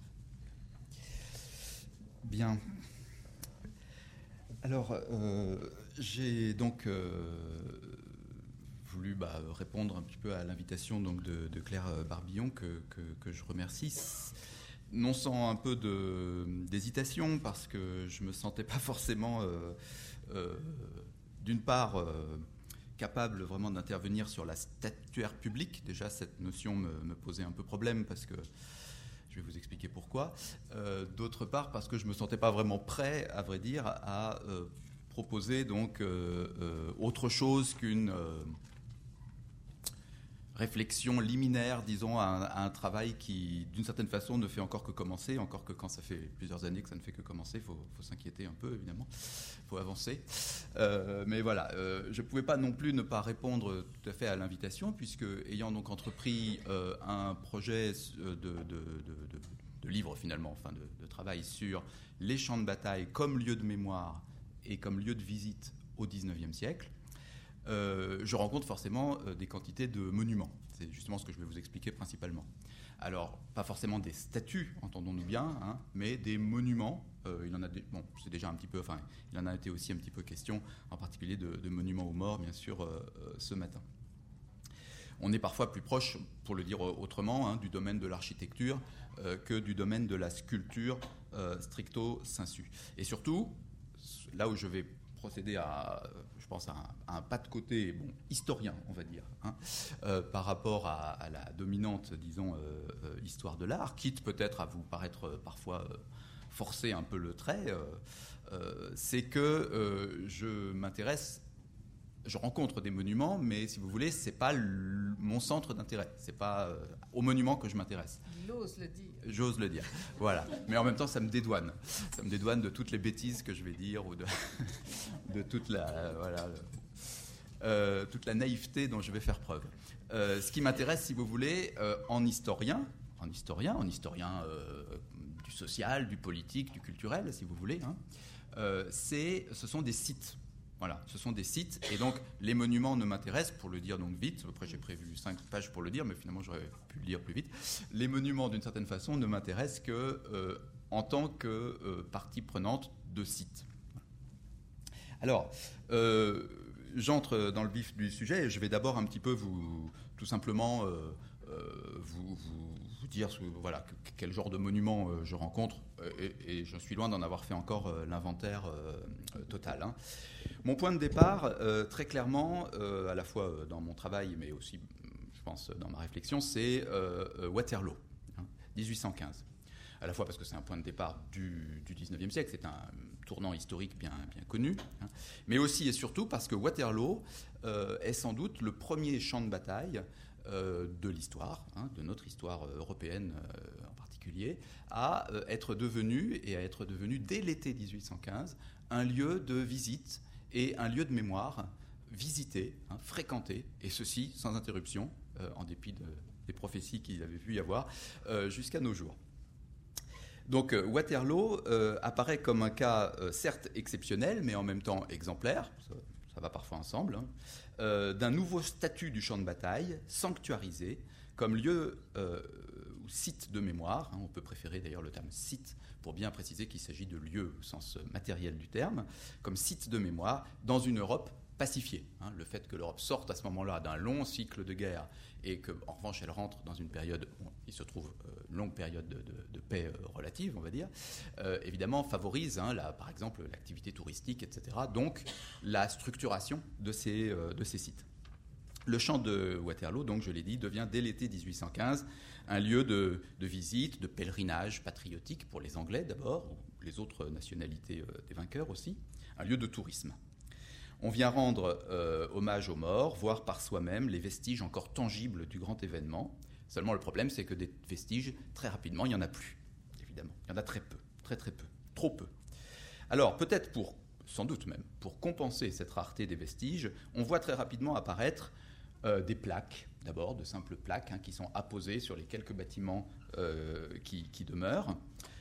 Bien. Alors, j'ai donc voulu répondre un petit peu à l'invitation donc de Claire Barbillon que je remercie, non sans un peu d'hésitation, parce que je me sentais pas forcément d'une part, capable vraiment d'intervenir sur la statuaire publique. Déjà, cette notion me posait un peu problème parce que je vais vous expliquer pourquoi. D'autre part, parce que je ne me sentais pas vraiment prêt, à vrai dire, à proposer donc autre chose qu'une réflexion liminaire, disons, à un travail qui, d'une certaine façon, ne fait encore que commencer, encore que quand ça fait plusieurs années que ça ne fait que commencer, il faut s'inquiéter un peu, évidemment, il faut avancer. Mais voilà, je ne pouvais pas non plus ne pas répondre tout à fait à l'invitation, puisque, ayant donc entrepris un projet de livre, finalement, enfin de travail sur les champs de bataille comme lieu de mémoire et comme lieu de visite au XIXe siècle, je rencontre forcément des quantités de monuments. C'est justement ce que je vais vous expliquer principalement. Alors, pas forcément des statues, entendons-nous bien, hein, mais des monuments. Il en a c'est déjà un petit peu, enfin, il en a été aussi un petit peu question, en particulier de monuments aux morts, bien sûr, ce matin. On est parfois plus proche, pour le dire autrement, hein, du domaine de l'architecture que du domaine de la sculpture stricto sensu. Et surtout, là où je vais procéder à, je pense, à un pas de côté historien, on va dire, hein, par rapport à la dominante, disons, histoire de l'art, quitte peut-être à vous paraître parfois forcer un peu le trait, c'est que je rencontre des monuments, mais si vous voulez, c'est pas mon centre d'intérêt. C'est pas aux monuments que je m'intéresse. J'ose le dire. J'ose le dire. Voilà. Mais en même temps, ça me dédouane. Ça me dédouane de toutes les bêtises que je vais dire ou de toute la toute la naïveté dont je vais faire preuve. Ce qui m'intéresse, si vous voulez, en historien du social, du politique, du culturel, si vous voulez, hein, ce sont des sites. Voilà, ce sont des sites, et donc les monuments ne m'intéressent, pour le dire donc vite, après j'ai prévu 5 pages pour le dire, mais finalement j'aurais pu le dire plus vite. Les monuments, d'une certaine façon, ne m'intéressent que en tant que partie prenante de sites. Alors, j'entre dans le vif du sujet, et je vais d'abord un petit peu tout simplement vous dire voilà, quel genre de monument je rencontre, et je suis loin d'en avoir fait encore l'inventaire total, hein. Mon point de départ, très clairement, à la fois dans mon travail, mais aussi, je pense, dans ma réflexion, c'est Waterloo, hein, 1815. À la fois parce que c'est un point de départ du 19e siècle, c'est un tournant historique bien connu, hein, mais aussi et surtout parce que Waterloo est sans doute le premier champ de bataille de l'histoire, hein, de notre histoire européenne en particulier, à être devenu dès l'été 1815 un lieu de visite et un lieu de mémoire visité, hein, fréquenté, et ceci sans interruption, en dépit des prophéties qu'il avait pu y avoir, jusqu'à nos jours. Donc Waterloo apparaît comme un cas certes exceptionnel, mais en même temps exemplaire, ça va parfois ensemble, hein, d'un nouveau statut du champ de bataille, sanctuarisé, comme lieu ou site de mémoire, hein, on peut préférer d'ailleurs le terme site, pour bien préciser qu'il s'agit de lieu au sens matériel du terme, comme site de mémoire dans une Europe pacifiée. Hein, le fait que l'Europe sorte à ce moment-là d'un long cycle de guerre et qu'en revanche elle rentre dans une période, il se trouve une longue période de paix relative, on va dire, évidemment favorise, hein, par exemple l'activité touristique, etc. Donc la structuration de ces sites. Le champ de Waterloo, donc je l'ai dit, devient dès l'été 1815 un lieu de visite, de pèlerinage patriotique pour les Anglais d'abord, ou les autres nationalités des vainqueurs aussi, un lieu de tourisme. On vient rendre hommage aux morts, voir par soi-même les vestiges encore tangibles du grand événement. Seulement le problème, c'est que des vestiges, très rapidement, il n'y en a plus, évidemment. Il y en a très peu, très peu, trop peu. Alors peut-être sans doute même, pour compenser cette rareté des vestiges, on voit très rapidement apparaître des plaques, d'abord, de simples plaques, hein, qui sont apposées sur les quelques bâtiments qui demeurent.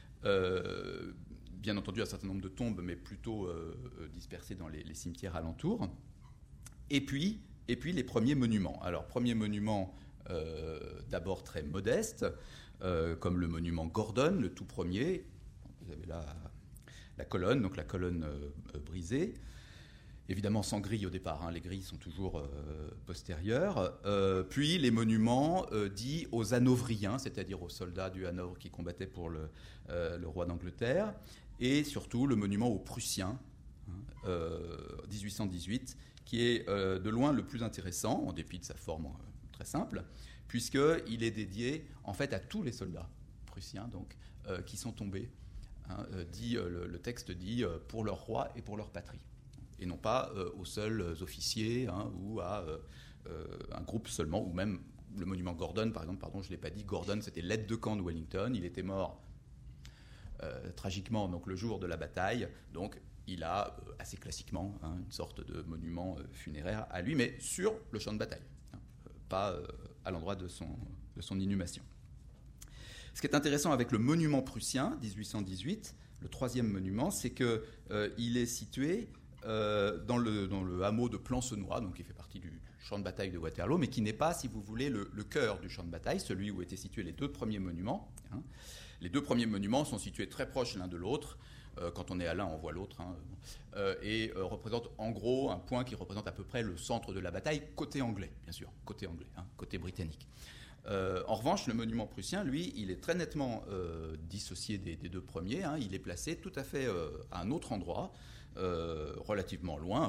Bien entendu, un certain nombre de tombes, mais plutôt dispersées dans les cimetières alentours. Et puis les premiers monuments. Alors, premier monument d'abord très modeste, comme le monument Gordon, le tout premier. Vous avez là la colonne, donc la colonne brisée. Évidemment sans grille au départ, hein, les grilles sont toujours postérieures. Puis les monuments dits aux Hanovriens, c'est-à-dire aux soldats du Hanovre qui combattaient pour le roi d'Angleterre. Et surtout le monument aux Prussiens, hein, 1818, qui est de loin le plus intéressant, en dépit de sa forme très simple, puisqu'il est dédié en fait à tous les soldats prussiens donc, qui sont tombés. Le texte dit pour leur roi et pour leur patrie, et non pas aux seuls officiers ou à un groupe seulement, ou même le monument Gordon, par exemple, je ne l'ai pas dit, Gordon c'était l'aide de camp de Wellington, il était mort tragiquement donc, le jour de la bataille, donc il a assez classiquement une sorte de monument funéraire à lui, mais sur le champ de bataille, pas à l'endroit de son inhumation. Ce qui est intéressant avec le monument prussien 1818, le troisième monument, c'est qu'il est situé dans le hameau de Plancenoit, donc qui fait partie du champ de bataille de Waterloo, mais qui n'est pas, si vous voulez, le cœur du champ de bataille, celui où étaient situés les deux premiers monuments. Les deux premiers monuments sont situés très proches l'un de l'autre. Quand on est à l'un, on voit l'autre, et représente en gros un point qui représente à peu près le centre de la bataille, côté anglais, bien sûr, côté anglais, côté britannique. En revanche, le monument prussien, lui, il est très nettement dissocié des deux premiers. Il est placé tout à fait à un autre endroit, relativement loin,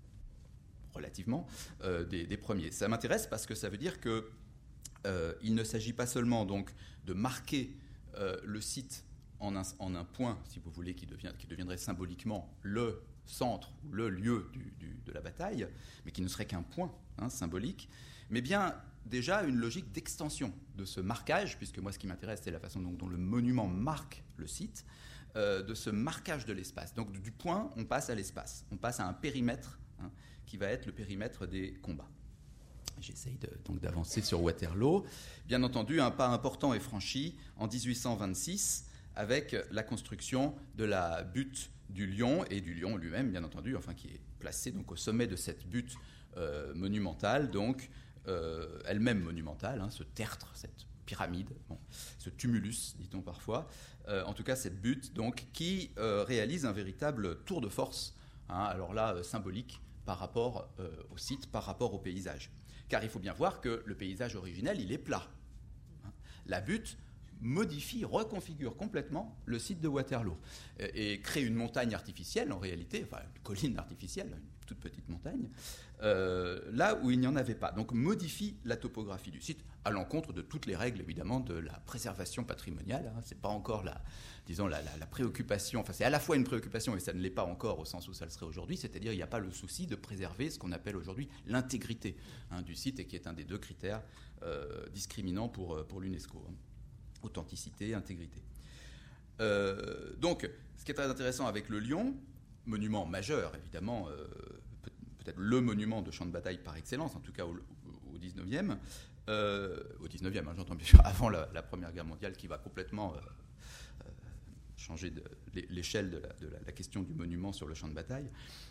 des premiers. Ça m'intéresse parce que ça veut dire qu'il ne s'agit pas seulement donc de marquer le site en un point, si vous voulez, qui deviendrait symboliquement le centre, le lieu de la bataille, mais qui ne serait qu'un point symbolique, mais bien déjà une logique d'extension de ce marquage, puisque moi ce qui m'intéresse c'est la façon dont le monument marque le site, de ce marquage de l'espace. Donc du point, on passe à l'espace, on passe à un périmètre qui va être le périmètre des combats. J'essaye donc d'avancer sur Waterloo. Bien entendu, un pas important est franchi en 1826 avec la construction de la butte du Lion, et du Lion lui-même, bien entendu, qui est placé donc, au sommet de cette butte monumentale, donc elle-même monumentale, ce tertre, cette pyramide, ce tumulus, dit-on parfois, en tout cas cette butte donc, qui réalise un véritable tour de force, alors là, symbolique, par rapport au site, par rapport au paysage. Car il faut bien voir que le paysage originel, il est plat. La butte modifie, reconfigure complètement le site de Waterloo et crée une montagne artificielle, en réalité, une colline artificielle, une toute petite montagne, là où il n'y en avait pas. Donc modifie la topographie du site à l'encontre de toutes les règles, évidemment, de la préservation patrimoniale. C'est pas encore la préoccupation, c'est à la fois une préoccupation et ça ne l'est pas encore au sens où ça le serait aujourd'hui, c'est-à-dire il n'y a pas le souci de préserver ce qu'on appelle aujourd'hui l'intégrité du site et qui est un des deux critères discriminants pour l'UNESCO. Authenticité, intégrité. Donc, ce qui est très intéressant avec le Lion, monument majeur, évidemment, peut-être le monument de champ de bataille par excellence, en tout cas au 19e, j'entends bien sûr, avant la Première Guerre mondiale, qui va complètement changer l'échelle de la question du monument sur le champ de bataille.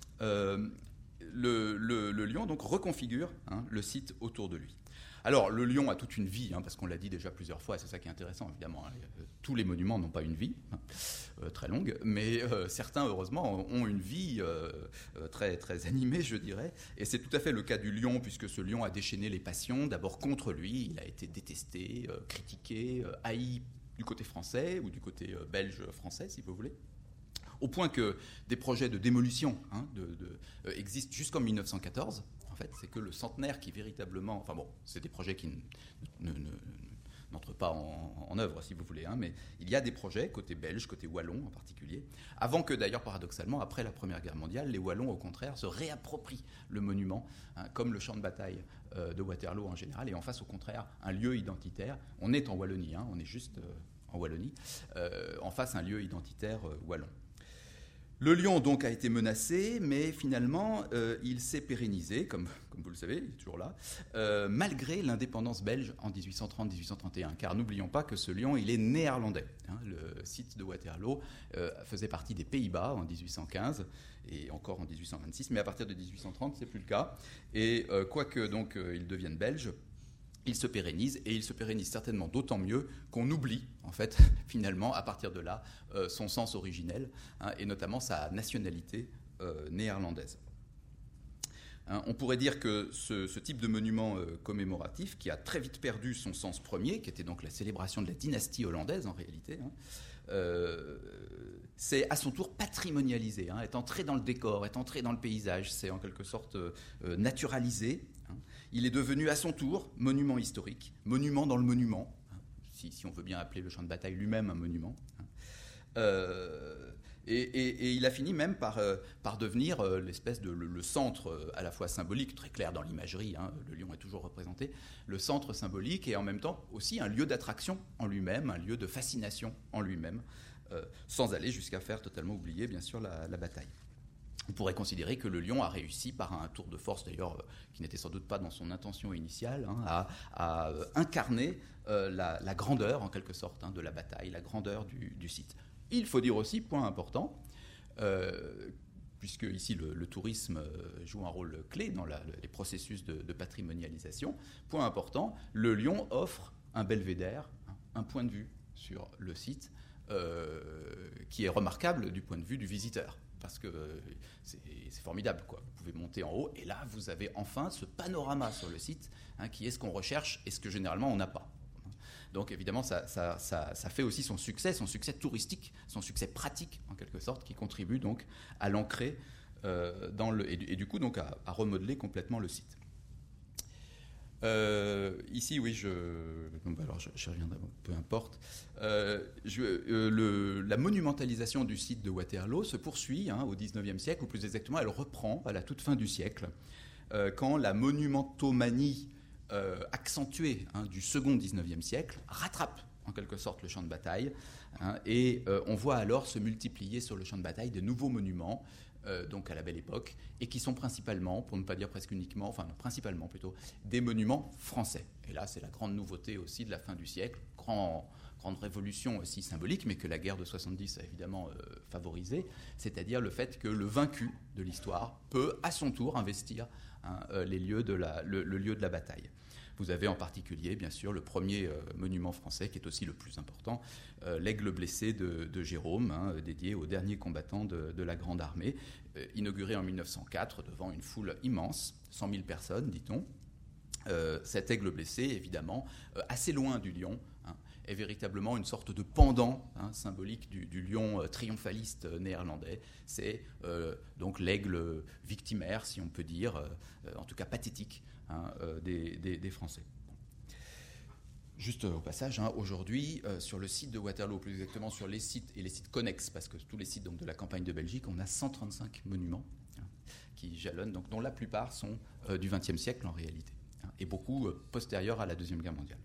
Le Lion, donc, reconfigure le site autour de lui. Alors, le Lion a toute une vie, parce qu'on l'a dit déjà plusieurs fois, et c'est ça qui est intéressant, évidemment. Tous les monuments n'ont pas une vie très longue, mais certains, heureusement, ont une vie très, très animée, je dirais. Et c'est tout à fait le cas du Lion, puisque ce Lion a déchaîné les passions. D'abord contre lui, il a été détesté, critiqué, haï du côté français, ou du côté belge-français, si vous voulez. Au point que des projets de démolition existent jusqu'en 1914. En fait, c'est que le centenaire qui véritablement... c'est des projets qui n'entrent pas en œuvre, si vous voulez, mais il y a des projets, côté belge, côté wallon en particulier, avant que, d'ailleurs, paradoxalement, après la Première Guerre mondiale, les Wallons, au contraire, se réapproprient le monument, comme le champ de bataille de Waterloo en général, et en face, au contraire, un lieu identitaire. On est en Wallonie, on est juste en Wallonie, en face, un lieu identitaire wallon. Le Lion, donc, a été menacé, mais finalement, il s'est pérennisé, comme vous le savez, il est toujours là, malgré l'indépendance belge en 1830-1831. Car n'oublions pas que ce Lion, il est néerlandais. Le site de Waterloo faisait partie des Pays-Bas en 1815 et encore en 1826, mais à partir de 1830, c'est plus le cas. Et quoique donc il devienne belge, il se pérennise, et il se pérennise certainement d'autant mieux qu'on oublie, en fait, finalement, à partir de là, son sens originel, et notamment sa nationalité néerlandaise. On pourrait dire que ce type de monument commémoratif, qui a très vite perdu son sens premier, qui était donc la célébration de la dynastie hollandaise, en réalité, c'est à son tour patrimonialisé, est entré dans le décor, est entré dans le paysage, c'est en quelque sorte naturalisé. Il est devenu à son tour monument historique, monument dans le monument, si on veut bien appeler le champ de bataille lui-même un monument. Et il a fini même par devenir l'espèce de le centre à la fois symbolique, très clair dans l'imagerie, le lion est toujours représenté, le centre symbolique et en même temps aussi un lieu d'attraction en lui-même, un lieu de fascination en lui-même, sans aller jusqu'à faire totalement oublier bien sûr la bataille. On pourrait considérer que le lion a réussi par un tour de force, d'ailleurs, qui n'était sans doute pas dans son intention initiale, à incarner la grandeur, en quelque sorte, de la bataille, la grandeur du site. Il faut dire aussi, point important, puisque ici le tourisme joue un rôle clé dans les processus de patrimonialisation, point important, le lion offre un belvédère, un point de vue sur le site, qui est remarquable du point de vue du visiteur. Parce que c'est formidable, quoi. Vous pouvez monter en haut et là, vous avez enfin ce panorama sur le site, qui est ce qu'on recherche et ce que généralement on n'a pas. Donc évidemment, ça fait aussi son succès touristique, son succès pratique en quelque sorte, qui contribue donc à l'ancrer et du coup donc à remodeler complètement le site. Ici, oui, alors je reviendrai, peu importe. La monumentalisation du site de Waterloo se poursuit au XIXe siècle, ou plus exactement, elle reprend à la toute fin du siècle, quand la monumentomanie accentuée du second XIXe siècle rattrape en quelque sorte le champ de bataille, et on voit alors se multiplier sur le champ de bataille de nouveaux monuments, donc à la Belle Époque, et qui sont principalement, pour ne pas dire presque uniquement, enfin non, principalement plutôt, des monuments français. Et là, c'est la grande nouveauté aussi de la fin du siècle, grande révolution aussi symbolique, mais que la guerre de 70 a évidemment favorisé, c'est-à-dire le fait que le vaincu de l'histoire peut, à son tour, investir le lieu de la bataille. Vous avez en particulier, bien sûr, le premier monument français, qui est aussi le plus important, l'Aigle blessé de Jérôme, dédié aux derniers combattants de la Grande Armée, inauguré en 1904 devant une foule immense, 100 000 personnes, dit-on. Cet aigle blessé, évidemment, assez loin du lion, est véritablement une sorte de pendant symbolique du lion triomphaliste néerlandais. C'est donc l'aigle victimaire, si on peut dire, en tout cas pathétique, des Français. Juste au passage, aujourd'hui, sur le site de Waterloo, plus exactement sur les sites et les sites connexes, parce que tous les sites donc, de la campagne de Belgique, on a 135 monuments qui jalonnent, donc, dont la plupart sont du XXe siècle en réalité, et beaucoup postérieurs à la Deuxième Guerre mondiale.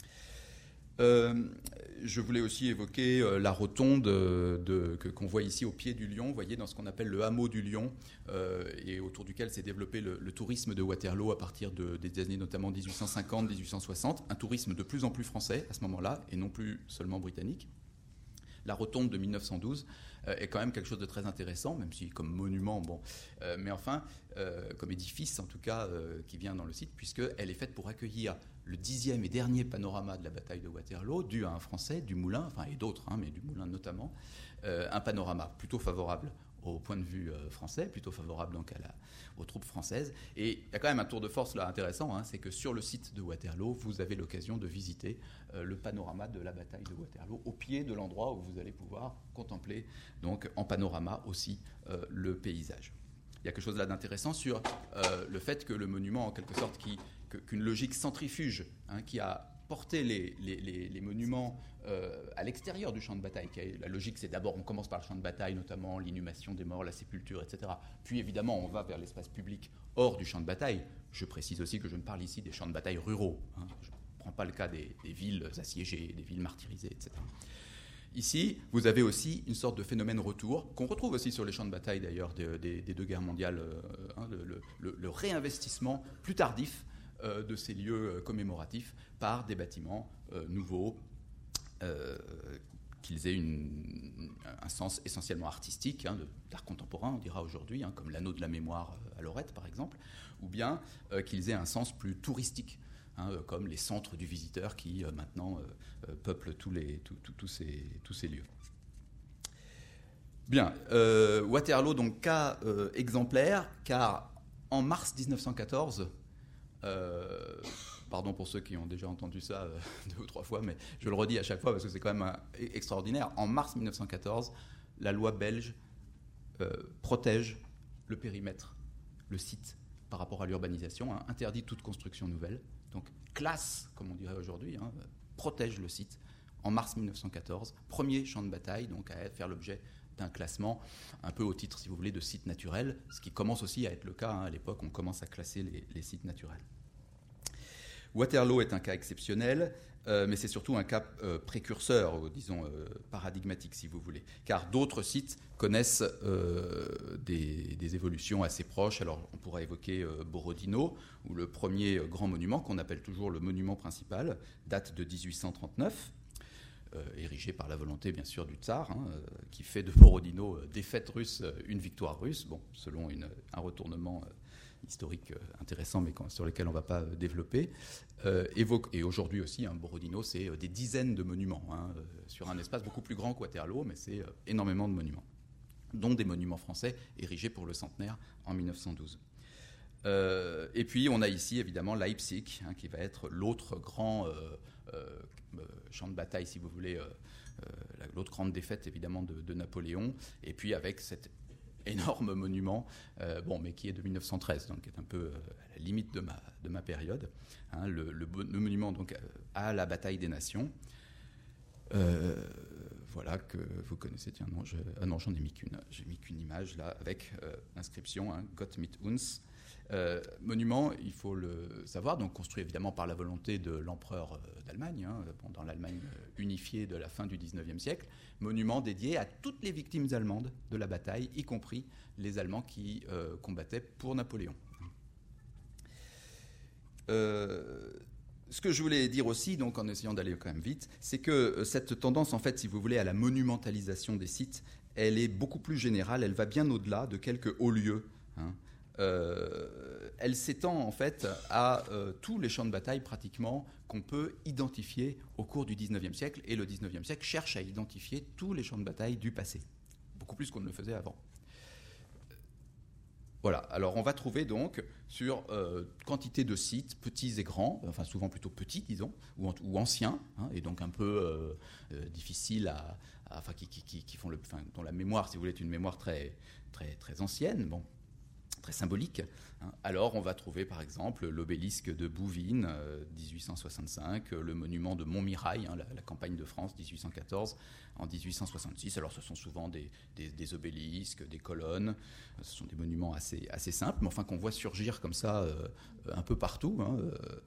Je voulais aussi évoquer la rotonde qu'on voit ici au pied du Lion, vous voyez, dans ce qu'on appelle le hameau du Lion, et autour duquel s'est développé le tourisme de Waterloo à partir des années notamment 1850-1860, un tourisme de plus en plus français à ce moment-là, et non plus seulement britannique. La rotonde de 1912 est quand même quelque chose de très intéressant, même si comme monument, mais enfin, comme édifice en tout cas, qui vient dans le site, puisqu'elle est faite pour accueillir le 10e et dernier panorama de la bataille de Waterloo, dû à un Français, Dumoulin, enfin et d'autres, mais Dumoulin notamment, un panorama plutôt favorable au point de vue français, plutôt favorable donc aux troupes françaises. Et il y a quand même un tour de force là intéressant, c'est que sur le site de Waterloo, vous avez l'occasion de visiter le panorama de la bataille de Waterloo, au pied de l'endroit où vous allez pouvoir contempler donc en panorama aussi le paysage. Il y a quelque chose là d'intéressant sur le fait que le monument, en quelque sorte, qu'une logique centrifuge qui a porté les monuments à l'extérieur du champ de bataille. La logique, c'est d'abord, on commence par le champ de bataille, notamment l'inhumation des morts, la sépulture, etc. Puis évidemment, on va vers l'espace public hors du champ de bataille. Je précise aussi que je ne parle ici des champs de bataille ruraux. Je ne prends pas le cas des villes assiégées, des villes martyrisées, etc. Ici, vous avez aussi une sorte de phénomène retour, qu'on retrouve aussi sur les champs de bataille d'ailleurs des deux guerres mondiales, le réinvestissement plus tardif de ces lieux commémoratifs par des bâtiments nouveaux, qu'ils aient un sens essentiellement artistique, d'art contemporain, on dira aujourd'hui, comme l'anneau de la mémoire à Lorette par exemple, ou bien qu'ils aient un sens plus touristique, comme les centres du visiteur qui maintenant peuplent tous ces lieux. Bien, Waterloo, donc cas exemplaire, car en mars 1914, Pardon pour ceux qui ont déjà entendu ça 2 ou 3 fois, mais je le redis à chaque fois parce que c'est quand même extraordinaire. En mars 1914, la loi belge protège le périmètre, le site, par rapport à l'urbanisation, hein, interdit toute construction nouvelle, donc classe, comme on dirait aujourd'hui, hein, protège le site. En mars 1914, premier champ de bataille, donc à faire l'objet d'un classement, un peu au titre, si vous voulez, de site naturel, ce qui commence aussi à être le cas, hein, à l'époque, on commence à classer les sites naturels. Waterloo est un cas exceptionnel, mais c'est surtout un cas précurseur, disons paradigmatique si vous voulez, car d'autres sites connaissent des évolutions assez proches. Alors on pourra évoquer Borodino, où le premier grand monument, qu'on appelle toujours le monument principal, date de 1839, érigé par la volonté bien sûr du tsar, hein, qui fait de Borodino, défaite russe, une victoire russe, bon, selon un retournement historique intéressant, mais sur lesquels on ne va pas développer. Et aujourd'hui aussi, hein, Borodino, c'est des dizaines de monuments, hein, sur un espace beaucoup plus grand que Waterloo, mais c'est énormément de monuments, dont des monuments français érigés pour le centenaire en 1912. Et puis on a ici évidemment Leipzig, hein, qui va être l'autre grand champ de bataille, si vous voulez, l'autre grande défaite évidemment de Napoléon, et puis avec cette énorme monument, mais qui est de 1913, donc qui est un peu à la limite de ma période, hein, le monument donc à la bataille des nations. Voilà, que vous connaissez. Tiens, non, j'en ai mis qu'une. J'ai mis qu'une image là avec l'inscription, hein, Gott mit uns. Monument, il faut le savoir, donc construit évidemment par la volonté de l'empereur d'Allemagne, hein, pendant l'Allemagne unifiée de la fin du XIXe siècle. Monument dédié à toutes les victimes allemandes de la bataille, y compris les Allemands qui combattaient pour Napoléon. Ce que je voulais dire aussi, donc en essayant d'aller quand même vite, c'est que cette tendance, en fait, si vous voulez, à la monumentalisation des sites, elle est beaucoup plus générale, elle va bien au-delà de quelques hauts lieux, hein. Elle s'étend en fait à tous les champs de bataille pratiquement qu'on peut identifier au cours du XIXe siècle, et le XIXe siècle cherche à identifier tous les champs de bataille du passé, beaucoup plus qu'on ne le faisait avant. Voilà, alors on va trouver donc sur quantité de sites, petits et grands, enfin souvent plutôt petits disons, ou anciens, hein, et donc un peu difficiles enfin qui font dont la mémoire, si vous voulez, est une mémoire très, très, très ancienne, bon, très symbolique, hein. Alors on va trouver par exemple l'obélisque de Bouvines, 1865, le monument de Montmirail, hein, la campagne de France 1814 en 1866. Alors ce sont souvent des obélisques, des colonnes, ce sont des monuments assez simples, mais enfin qu'on voit surgir comme ça un peu partout, hein.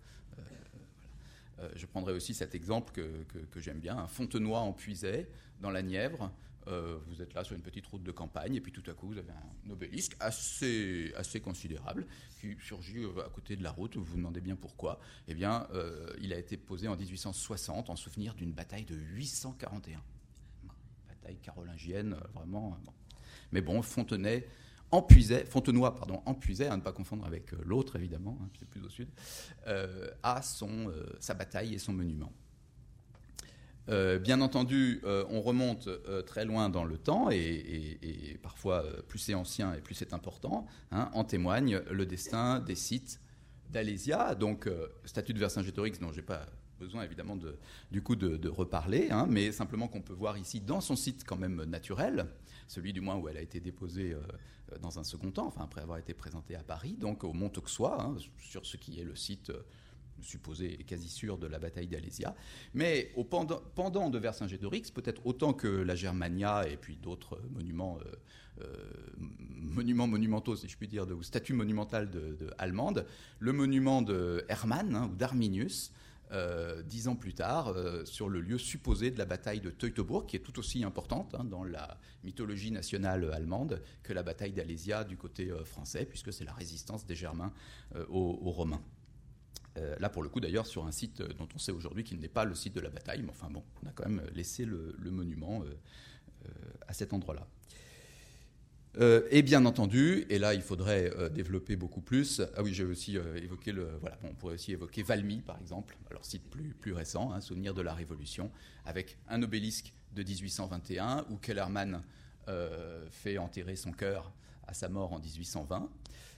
Je prendrai aussi cet exemple que j'aime bien, un Fontenoy en Puisaye, dans la Nièvre. Vous êtes là sur une petite route de campagne et puis tout à coup vous avez un obélisque assez considérable qui surgit à côté de la route. Vous vous demandez bien pourquoi. Eh bien, il a été posé en 1860 en souvenir d'une bataille de 841. Bataille carolingienne, vraiment. Bon. Mais bon, Fontenoy en Puisaye, à ne pas confondre avec l'autre évidemment, hein, c'est plus au sud, a sa bataille et son monument. Bien entendu, on remonte très loin dans le temps et parfois plus c'est ancien et plus c'est important, hein, en témoigne le destin des sites d'Alésia, donc statue de Vercingétorix dont je n'ai pas besoin évidemment de reparler, hein, mais simplement qu'on peut voir ici dans son site quand même naturel, celui du moins où elle a été déposée dans un second temps, enfin après avoir été présentée à Paris, donc au Mont Auxois, hein, sur ce qui est le site supposé et quasi sûr de la bataille d'Alésia, mais au pendant de Vercingétorix, peut-être autant que la Germania et puis d'autres monuments monumentaux, si je puis dire, ou statues monumentales allemandes, le monument de Hermann, hein, ou d'Arminius, 10 ans plus tard, sur le lieu supposé de la bataille de Teutobourg, qui est tout aussi importante, hein, dans la mythologie nationale allemande que la bataille d'Alésia du côté français, puisque c'est la résistance des Germains aux Romains. Là, pour le coup, d'ailleurs, sur un site dont on sait aujourd'hui qu'il n'est pas le site de la bataille, mais enfin bon, on a quand même laissé le monument à cet endroit-là. Et bien entendu, et là il faudrait développer beaucoup plus. Ah oui, j'ai aussi évoqué on pourrait aussi évoquer Valmy par exemple, alors site plus récent, hein, souvenir de la Révolution, avec un obélisque de 1821 où Kellermann fait enterrer son cœur à sa mort en 1820.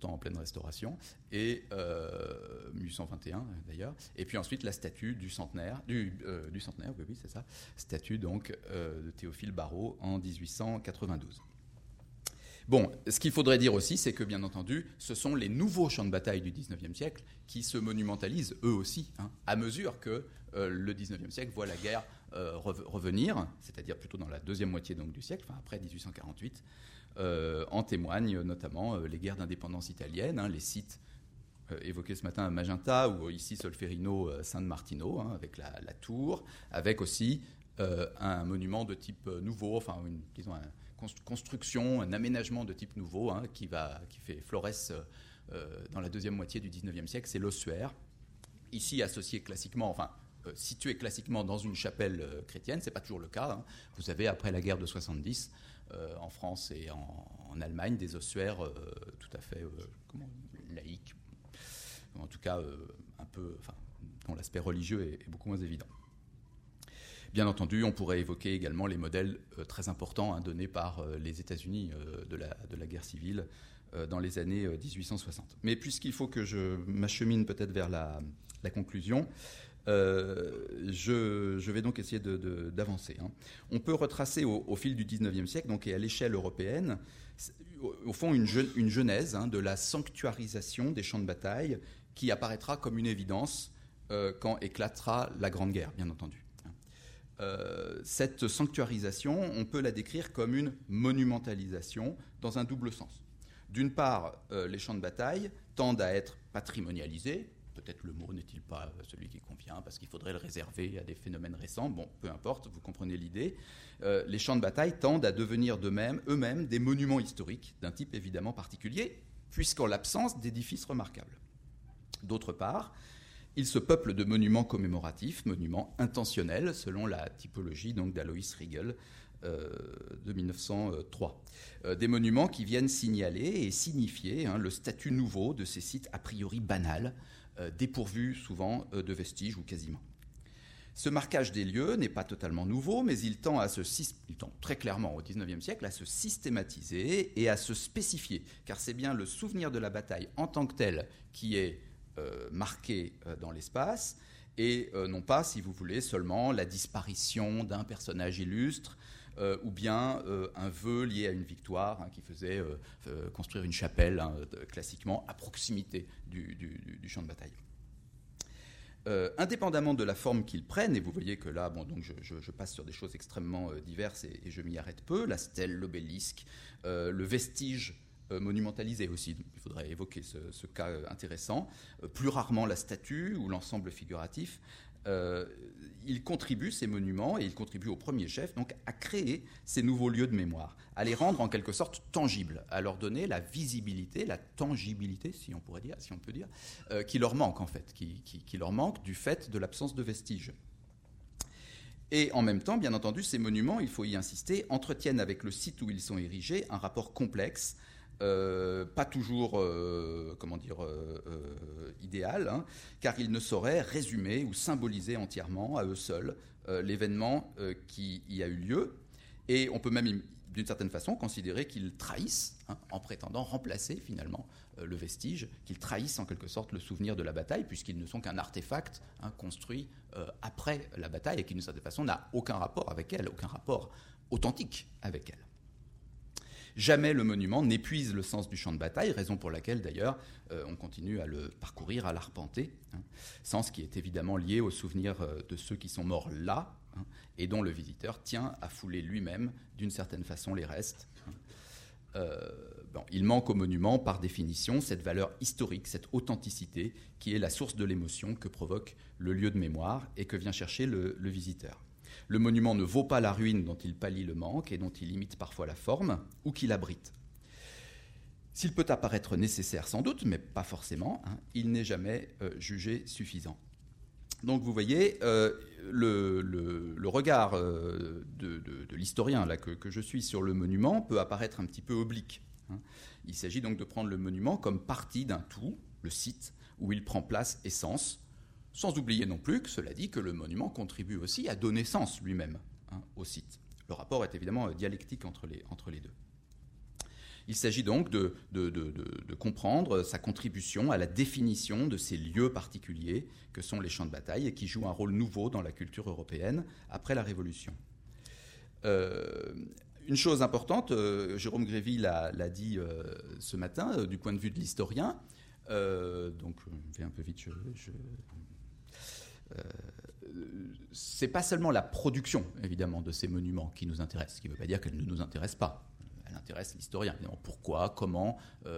pourtant en pleine restauration, et 1821 d'ailleurs. Et puis ensuite la statue du centenaire, oui, c'est ça, statue donc de Théophile Barrault en 1892. Bon, ce qu'il faudrait dire aussi, c'est que, bien entendu, ce sont les nouveaux champs de bataille du XIXe siècle qui se monumentalisent, eux aussi, à mesure que le XIXe siècle voit la guerre revenir, c'est-à-dire plutôt dans la deuxième moitié donc, du siècle, enfin, après 1848. En témoignent notamment les guerres d'indépendance italiennes, les sites évoqués ce matin à Magenta, ou ici Solferino, San Martino, avec la tour, avec aussi un monument de type nouveau, enfin, disons, construction, un aménagement de type nouveau qui fait florès dans la deuxième moitié du XIXe siècle, c'est l'ossuaire. Ici associé classiquement, enfin situé classiquement dans une chapelle chrétienne, c'est pas toujours le cas. Vous avez après la guerre de 70 en France et en Allemagne des ossuaires tout à fait laïques, en tout cas un peu, enfin, dont l'aspect religieux est beaucoup moins évident. Bien entendu, on pourrait évoquer également les modèles très importants donnés par les États-Unis de la guerre civile dans les années 1860. Mais puisqu'il faut que je m'achemine peut-être vers la conclusion, je vais donc essayer d'avancer. On peut retracer au fil du XIXe siècle, donc, et à l'échelle européenne, au fond une genèse de la sanctuarisation des champs de bataille qui apparaîtra comme une évidence quand éclatera la Grande Guerre, bien entendu. Cette sanctuarisation, on peut la décrire comme une monumentalisation dans un double sens. D'une part, les champs de bataille tendent à être patrimonialisés. Peut-être le mot n'est-il pas celui qui convient, parce qu'il faudrait le réserver à des phénomènes récents. Bon, peu importe, vous comprenez l'idée. Les champs de bataille tendent à devenir eux-mêmes des monuments historiques, d'un type évidemment particulier, puisqu'en l'absence d'édifices remarquables. D'autre part, ils se peuplent de monuments commémoratifs, monuments intentionnels, selon la typologie donc, d'Alois Riegel de 1903. Des monuments qui viennent signaler et signifier le statut nouveau de ces sites a priori banals, dépourvus souvent de vestiges ou quasiment. Ce marquage des lieux n'est pas totalement nouveau, mais il tend très clairement au XIXe siècle à se systématiser et à se spécifier, car c'est bien le souvenir de la bataille en tant que tel qui est marqué dans l'espace, et non pas, si vous voulez, seulement la disparition d'un personnage illustre ou bien un vœu lié à une victoire qui faisait construire une chapelle classiquement à proximité du champ de bataille. Indépendamment de la forme qu'ils prennent, et vous voyez que là, bon, donc je passe sur des choses extrêmement diverses et je m'y arrête peu, la stèle, l'obélisque, le vestige monumentalisé aussi, il faudrait évoquer ce cas intéressant, plus rarement la statue ou l'ensemble figuratif. Ils contribuent, ces monuments, et ils contribuent au premier chef, donc à créer ces nouveaux lieux de mémoire, à les rendre en quelque sorte tangibles, à leur donner la visibilité, la tangibilité, si on peut dire, qui leur manque en fait, qui leur manque du fait de l'absence de vestiges. Et en même temps, bien entendu, ces monuments, il faut y insister, entretiennent avec le site où ils sont érigés un rapport complexe, pas toujours idéal, car ils ne sauraient résumer ou symboliser entièrement à eux seuls l'événement qui y a eu lieu, et on peut même d'une certaine façon considérer qu'ils trahissent en prétendant remplacer finalement le vestige, qu'ils trahissent en quelque sorte le souvenir de la bataille, puisqu'ils ne sont qu'un artefact construit après la bataille et qui d'une certaine façon n'a aucun rapport avec elle, aucun rapport authentique avec elle. Jamais le monument n'épuise le sens du champ de bataille, raison pour laquelle d'ailleurs on continue à le parcourir, à l'arpenter, sens qui est évidemment lié au souvenir de ceux qui sont morts là, et dont le visiteur tient à fouler lui-même d'une certaine façon les restes. Il manque au monument par définition cette valeur historique, cette authenticité qui est la source de l'émotion que provoque le lieu de mémoire et que vient chercher le visiteur. Le monument ne vaut pas la ruine dont il pallie le manque et dont il imite parfois la forme ou qu'il abrite. S'il peut apparaître nécessaire sans doute, mais pas forcément, il n'est jamais jugé suffisant. Donc vous voyez, le regard de l'historien là, que je suis sur le monument peut apparaître un petit peu oblique. Il s'agit donc de prendre le monument comme partie d'un tout, le site, où il prend place et sens, sans oublier non plus, cela dit, que le monument contribue aussi à donner sens lui-même au site. Le rapport est évidemment dialectique entre les deux. Il s'agit donc de comprendre sa contribution à la définition de ces lieux particuliers que sont les champs de bataille et qui jouent un rôle nouveau dans la culture européenne après la Révolution. Une chose importante, Jérôme Grévy l'a dit ce matin, du point de vue de l'historien, donc je vais un peu vite, c'est pas seulement la production, évidemment, de ces monuments qui nous intéresse, ce qui ne veut pas dire qu'elle ne nous intéresse pas. Elle intéresse l'historien, évidemment. Pourquoi, comment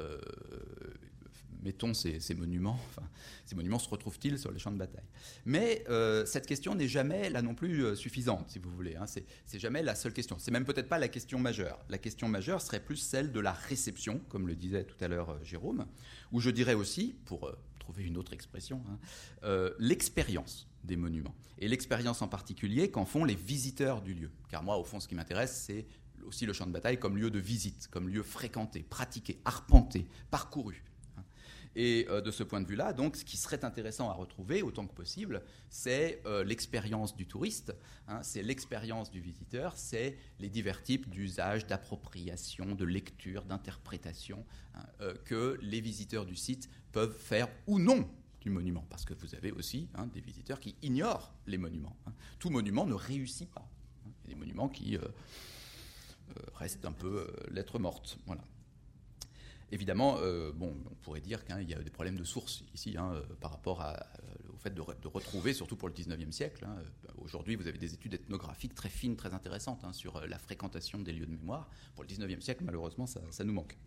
mettons ces monuments, ces monuments se retrouvent-ils sur les champs de bataille? Mais cette question n'est jamais, là non plus, suffisante, si vous voulez. Hein. C'est jamais la seule question. C'est même peut-être pas la question majeure. La question majeure serait plus celle de la réception, comme le disait tout à l'heure Jérôme, où je dirais aussi, pour trouver une autre expression, l'expérience des monuments. Et l'expérience en particulier qu'en font les visiteurs du lieu. Car moi, au fond, ce qui m'intéresse, c'est aussi le champ de bataille comme lieu de visite, comme lieu fréquenté, pratiqué, arpenté, parcouru. Et de ce point de vue-là, donc, ce qui serait intéressant à retrouver autant que possible, c'est l'expérience du touriste, hein, c'est l'expérience du visiteur, c'est les divers types d'usages, d'appropriation, de lecture, d'interprétation que les visiteurs du site peuvent faire ou non du monument. Parce que vous avez aussi des visiteurs qui ignorent les monuments. Tout monument ne réussit pas. Il y a des monuments qui restent un peu lettre morte. Voilà. Évidemment, on pourrait dire qu'il y a des problèmes de source ici par rapport au fait de retrouver, surtout pour le 19e siècle. Aujourd'hui, vous avez des études ethnographiques très fines, très intéressantes sur la fréquentation des lieux de mémoire. Pour le 19e siècle, malheureusement, ça nous manque.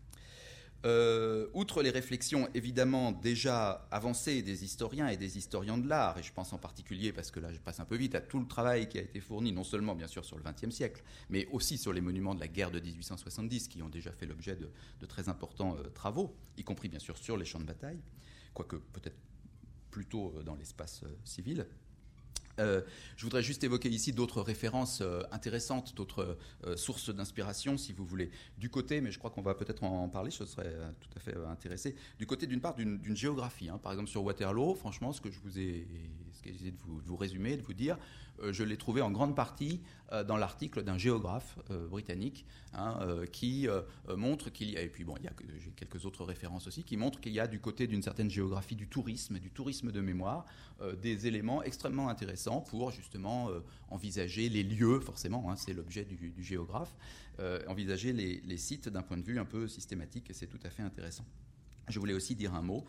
Outre les réflexions évidemment déjà avancées des historiens et des historiens de l'art, et je pense en particulier, parce que là je passe un peu vite, à tout le travail qui a été fourni, non seulement bien sûr sur le XXe siècle, mais aussi sur les monuments de la guerre de 1870, qui ont déjà fait l'objet de très importants travaux, y compris bien sûr sur les champs de bataille, quoique peut-être plutôt dans l'espace civil. Je voudrais juste évoquer ici d'autres références intéressantes, d'autres sources d'inspiration, si vous voulez. Du côté, mais je crois qu'on va peut-être en parler, je serais tout à fait intéressé, du côté d'une part d'une géographie. Par exemple, sur Waterloo, franchement, ce que j'ai essayé de vous résumer, de vous dire, je l'ai trouvé en grande partie dans l'article d'un géographe britannique qui montre qu'il y a, et puis j'ai quelques autres références aussi, qui montrent qu'il y a du côté d'une certaine géographie du tourisme et du tourisme de mémoire, des éléments extrêmement intéressants pour justement envisager les lieux, forcément, c'est l'objet du géographe, envisager les sites d'un point de vue un peu systématique, et c'est tout à fait intéressant. Je voulais aussi dire un mot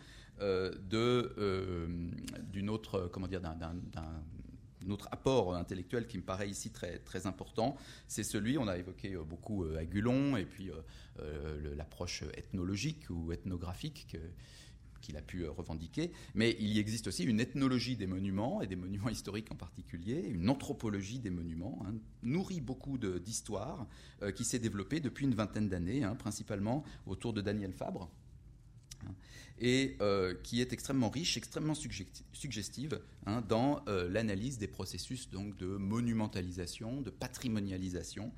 d'une autre, d'un autre apport intellectuel qui me paraît ici très, très important. C'est celui, on a évoqué beaucoup Agulon, et puis l'approche ethnologique ou ethnographique qu'il a pu revendiquer, mais il y existe aussi une ethnologie des monuments, et des monuments historiques en particulier, une anthropologie des monuments, nourrie beaucoup d'histoires, qui s'est développée depuis une vingtaine d'années, principalement autour de Daniel Fabre, et qui est extrêmement riche, extrêmement suggestive dans l'analyse des processus donc, de monumentalisation, de patrimonialisation,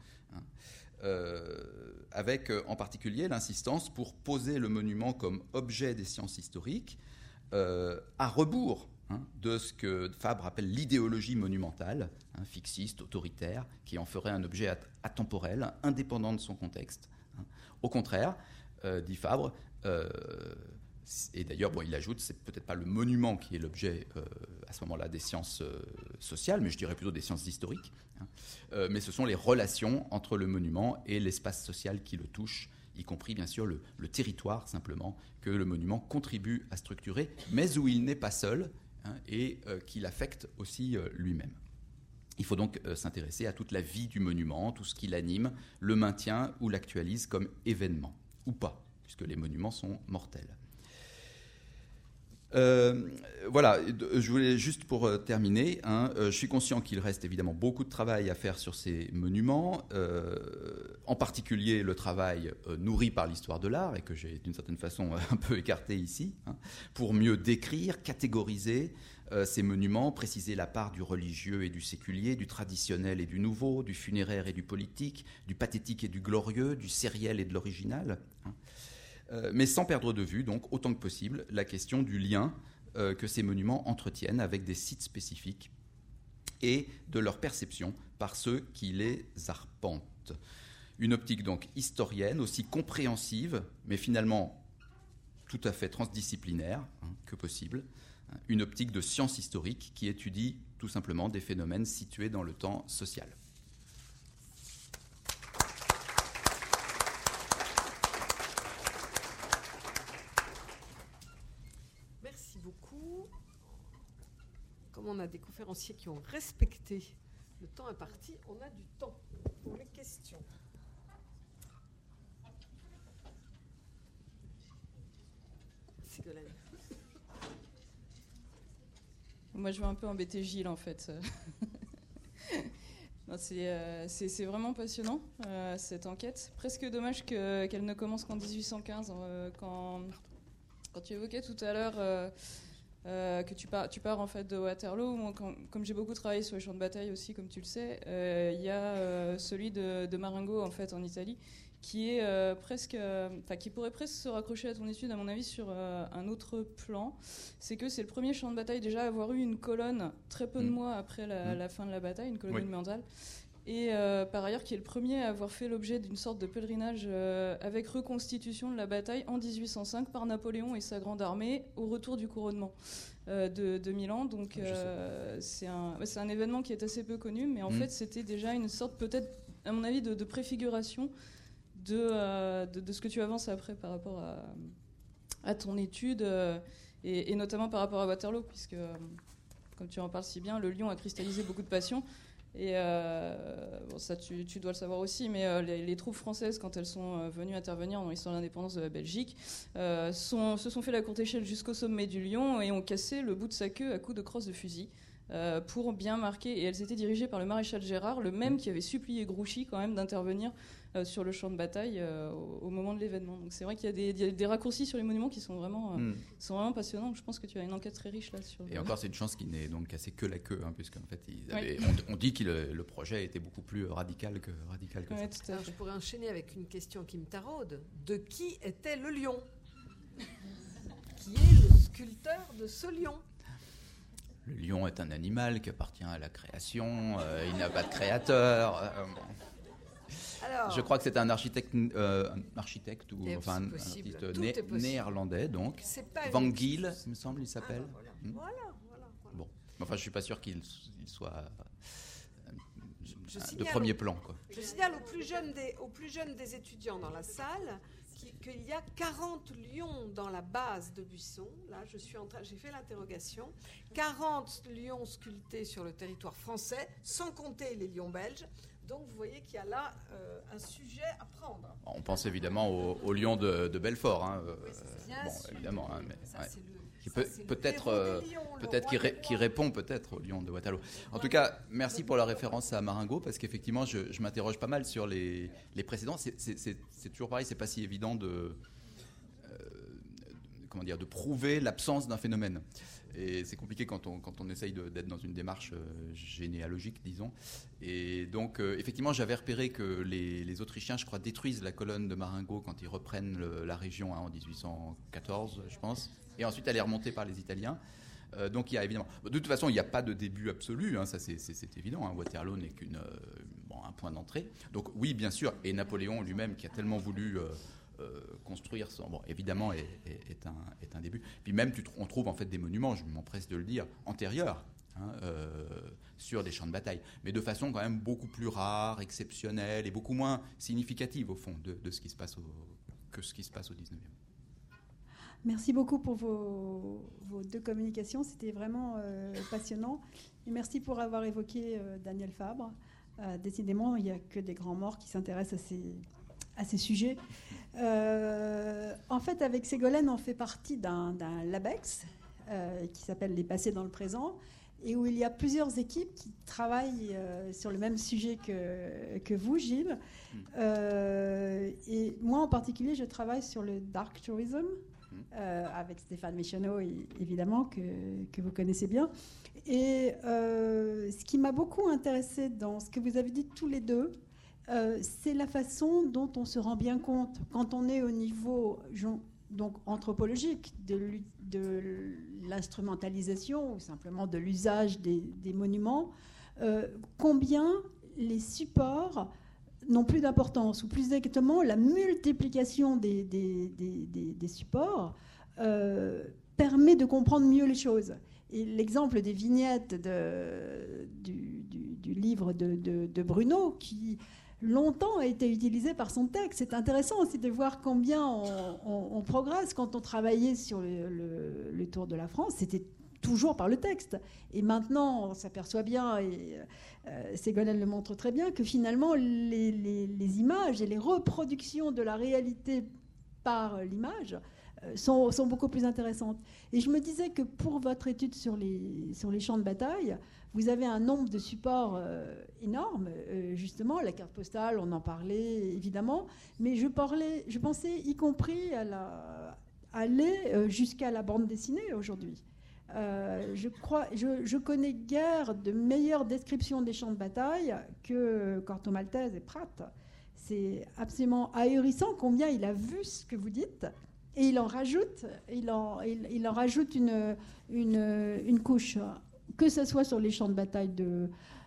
avec en particulier l'insistance pour poser le monument comme objet des sciences historiques, à rebours de ce que Fabre appelle l'idéologie monumentale, fixiste, autoritaire, qui en ferait un objet atemporel, indépendant de son contexte. Au contraire, dit Fabre, et d'ailleurs, il ajoute, c'est peut-être pas le monument qui est l'objet à ce moment-là des sciences sociales, mais je dirais plutôt des sciences historiques, mais ce sont les relations entre le monument et l'espace social qui le touche, y compris bien sûr le territoire simplement, que le monument contribue à structurer, mais où il n'est pas seul et qui l'affecte aussi lui-même. Il faut donc s'intéresser à toute la vie du monument, tout ce qui l'anime, le maintient ou l'actualise comme événement, ou pas, puisque les monuments sont mortels. Voilà, je voulais juste pour terminer, je suis conscient qu'il reste évidemment beaucoup de travail à faire sur ces monuments, en particulier le travail nourri par l'histoire de l'art, et que j'ai d'une certaine façon un peu écarté ici, pour mieux décrire, catégoriser ces monuments, préciser la part du religieux et du séculier, du traditionnel et du nouveau, du funéraire et du politique, du pathétique et du glorieux, du sériel et de l'original, mais sans perdre de vue, donc, autant que possible, la question du lien que ces monuments entretiennent avec des sites spécifiques et de leur perception par ceux qui les arpentent. Une optique donc historienne, aussi compréhensive, mais finalement tout à fait transdisciplinaire que possible. Une optique de science historique qui étudie tout simplement des phénomènes situés dans le temps social. Merci beaucoup. Comme on a des conférenciers qui ont respecté le temps imparti, on a du temps pour les questions. Ségolène. Moi, je vais un peu embêter Gilles, en fait. Non, c'est vraiment passionnant, cette enquête. Presque dommage qu'elle ne commence qu'en 1815. Quand tu évoquais tout à l'heure que tu pars en fait de Waterloo, moi, comme j'ai beaucoup travaillé sur les champs de bataille aussi, comme tu le sais, il y a celui de Marengo, en fait, en Italie, qui est qui pourrait presque se raccrocher à ton étude, à mon avis, sur un autre plan. C'est que c'est le premier champ de bataille déjà à avoir eu une colonne très peu de mois après la fin de la bataille, une colonne monumentale. Et par ailleurs, qui est le premier à avoir fait l'objet d'une sorte de pèlerinage avec reconstitution de la bataille en 1805 par Napoléon et sa grande armée au retour du couronnement de Milan. Donc c'est un événement qui est assez peu connu, mais en fait c'était déjà une sorte, peut-être à mon avis, de préfiguration de ce que tu avances après par rapport à ton étude et notamment par rapport à Waterloo, puisque comme tu en parles si bien, le lion a cristallisé beaucoup de passions. Et ça, tu dois le savoir aussi, mais les troupes françaises, quand elles sont venues intervenir dans l'histoire de l'indépendance de la Belgique, se sont fait la courte échelle jusqu'au sommet du lion et ont cassé le bout de sa queue à coups de crosse de fusil pour bien marquer. Et elles étaient dirigées par le maréchal Gérard, le même qui avait supplié Grouchy quand même d'intervenir sur le champ de bataille au moment de l'événement. Donc c'est vrai qu'il y a des raccourcis sur les monuments qui sont vraiment passionnants. Donc je pense que tu as une enquête très riche là sur. Et encore, c'est une chance qu'il n'ait donc cassé que la queue, puisqu'en fait, on dit que le projet était beaucoup plus radical que ça. Alors, je pourrais enchaîner avec une question qui me taraude. De qui était le lion? Qui est le sculpteur de ce lion? Le lion est un animal qui appartient à la création. Il n'a pas de créateur. Alors, je crois que c'est un architecte ou enfin un artiste néerlandais, donc Van Giel, il me semble, il s'appelle. Voilà. Bon, enfin, je suis pas sûr qu'il soit de premier plan, quoi. Je signale aux plus jeunes des étudiants dans la salle qu'il y a 40 lions dans la base de Buisson. Là, j'ai fait l'interrogation. 40 lions sculptés sur le territoire français, sans compter les lions belges. Donc, vous voyez qu'il y a là un sujet à prendre. On pense évidemment au lion de Belfort. Évidemment. Qui répond peut-être au lion de Waterloo. En tout cas, merci pour la référence à Marengo, parce qu'effectivement, je m'interroge pas mal sur les précédents. C'est toujours pareil, c'est pas si évident de prouver l'absence d'un phénomène. Et c'est compliqué quand on essaye d'être dans une démarche généalogique, disons. Et donc, effectivement, j'avais repéré que les Autrichiens, je crois, détruisent la colonne de Marengo quand ils reprennent la région en 1814, je pense. Et ensuite, elle est remontée par les Italiens. Donc, il y a évidemment... De toute façon, il n'y a pas de début absolu, ça c'est évident. Waterloo n'est un point d'entrée. Donc, oui, bien sûr. Et Napoléon lui-même, qui a tellement voulu... construire, évidemment, est un début. Puis même, on trouve en fait des monuments, je m'empresse de le dire, antérieurs sur des champs de bataille, mais de façon quand même beaucoup plus rare, exceptionnelle et beaucoup moins significative au fond de ce qui se passe que ce qui se passe au 19e. Merci beaucoup pour vos deux communications, c'était vraiment passionnant. Et merci pour avoir évoqué Daniel Fabre. Décidément, il n'y a que des grands morts qui s'intéressent à ces sujets. En fait, avec Ségolène, on fait partie d'un LABEX qui s'appelle Les Passés dans le présent, et où il y a plusieurs équipes qui travaillent sur le même sujet que vous, Gilles. Et moi, en particulier, je travaille sur le dark tourism, avec Stéphane Michonneau, évidemment, que vous connaissez bien. Et ce qui m'a beaucoup intéressée dans ce que vous avez dit tous les deux, c'est la façon dont on se rend bien compte, quand on est au niveau donc anthropologique de l'instrumentalisation ou simplement de l'usage des monuments, combien les supports n'ont plus d'importance, ou plus exactement, la multiplication des supports permet de comprendre mieux les choses. Et l'exemple des vignettes du livre de Bruno, qui longtemps a été utilisé par son texte, c'est intéressant aussi de voir combien on progresse. Quand on travaillait sur le Tour de la France, c'était toujours par le texte. Et maintenant, on s'aperçoit bien, et Ségolène le montre très bien, que finalement, les images et les reproductions de la réalité par l'image sont beaucoup plus intéressantes. Et je me disais que pour votre étude sur les champs de bataille, vous avez un nombre de supports énorme. Justement, la carte postale, on en parlait évidemment, mais je pensais y compris aller jusqu'à la bande dessinée aujourd'hui. Je connais guère de meilleures descriptions des champs de bataille que Corto Maltese et Pratt. C'est absolument ahurissant combien il a vu ce que vous dites. Et il en rajoute une couche, que ce soit sur les champs de bataille de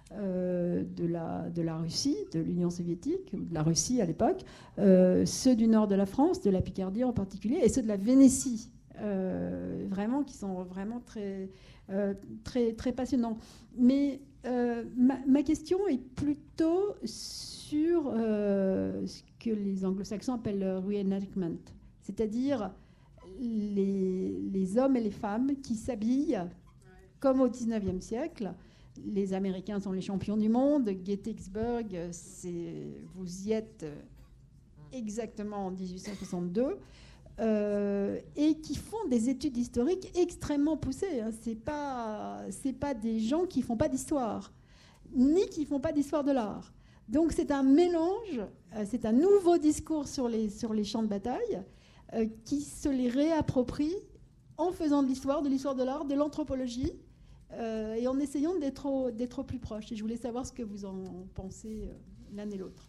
la Russie, de l'Union soviétique, ou de la Russie à l'époque, ceux du nord de la France, de la Picardie en particulier, et ceux de la Vénétie, vraiment, qui sont vraiment très, très, très passionnants. Mais ma question est plutôt sur ce que les anglo-saxons appellent le reenactment. C'est-à-dire les hommes et les femmes qui s'habillent comme au XIXe siècle. Les Américains sont les champions du monde. Gettysburg, vous y êtes exactement en 1862. Et qui font des études historiques extrêmement poussées. Hein. C'est pas des gens qui font pas d'histoire, ni qui font pas d'histoire de l'art. Donc c'est un mélange, c'est un nouveau discours sur les champs de bataille, qui se les réapproprie en faisant de l'histoire de l'art, de l'anthropologie, et en essayant d'être au plus proche. Et je voulais savoir ce que vous en pensez l'un et l'autre.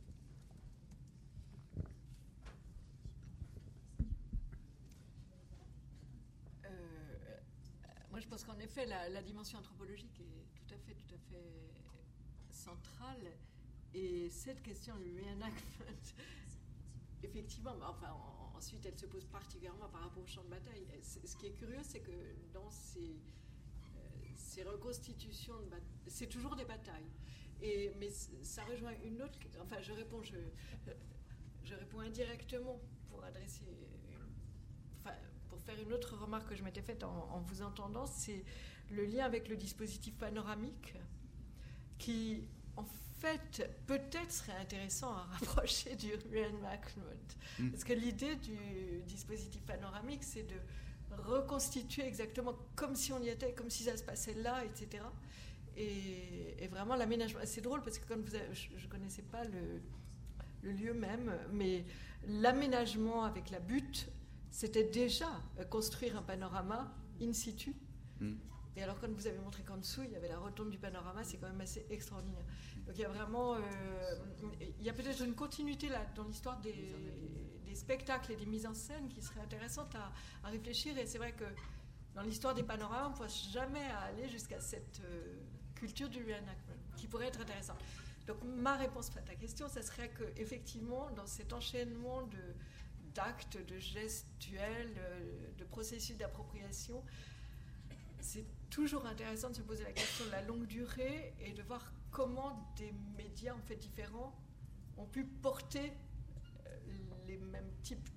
Moi, je pense qu'en effet, la dimension anthropologique est tout à fait centrale. Et cette question du reenactment, effectivement, ensuite, elle se pose particulièrement par rapport au champ de bataille. Ce qui est curieux, c'est que dans ces reconstitutions, c'est toujours des batailles. Mais ça rejoint une autre... Enfin, je réponds indirectement pour adresser... pour faire une autre remarque que je m'étais faite en vous entendant, c'est le lien avec le dispositif panoramique qui, en fait, peut-être serait intéressant à rapprocher du reenactment. Parce que l'idée du dispositif panoramique, c'est de reconstituer exactement comme si on y était, comme si ça se passait là, etc. Et vraiment l'aménagement. C'est drôle parce que je ne connaissais pas le lieu même, mais l'aménagement avec la butte, c'était déjà construire un panorama in situ. Et alors, quand vous avez montré qu'en dessous, il y avait la rotonde du panorama, c'est quand même assez extraordinaire. Donc, il y a vraiment... il y a peut-être une continuité là, dans l'histoire des spectacles et des mises en scène qui serait intéressante à réfléchir. Et c'est vrai que dans l'histoire des panoramas, on ne pense jamais à aller jusqu'à cette culture du reenactment, qui pourrait être intéressante. Donc, ma réponse à ta question, ça serait qu'effectivement, dans cet enchaînement d'actes, de gestuels, de processus d'appropriation, c'est toujours intéressant de se poser la question de la longue durée et de voir comment des médias en fait différents ont pu porter les mêmes types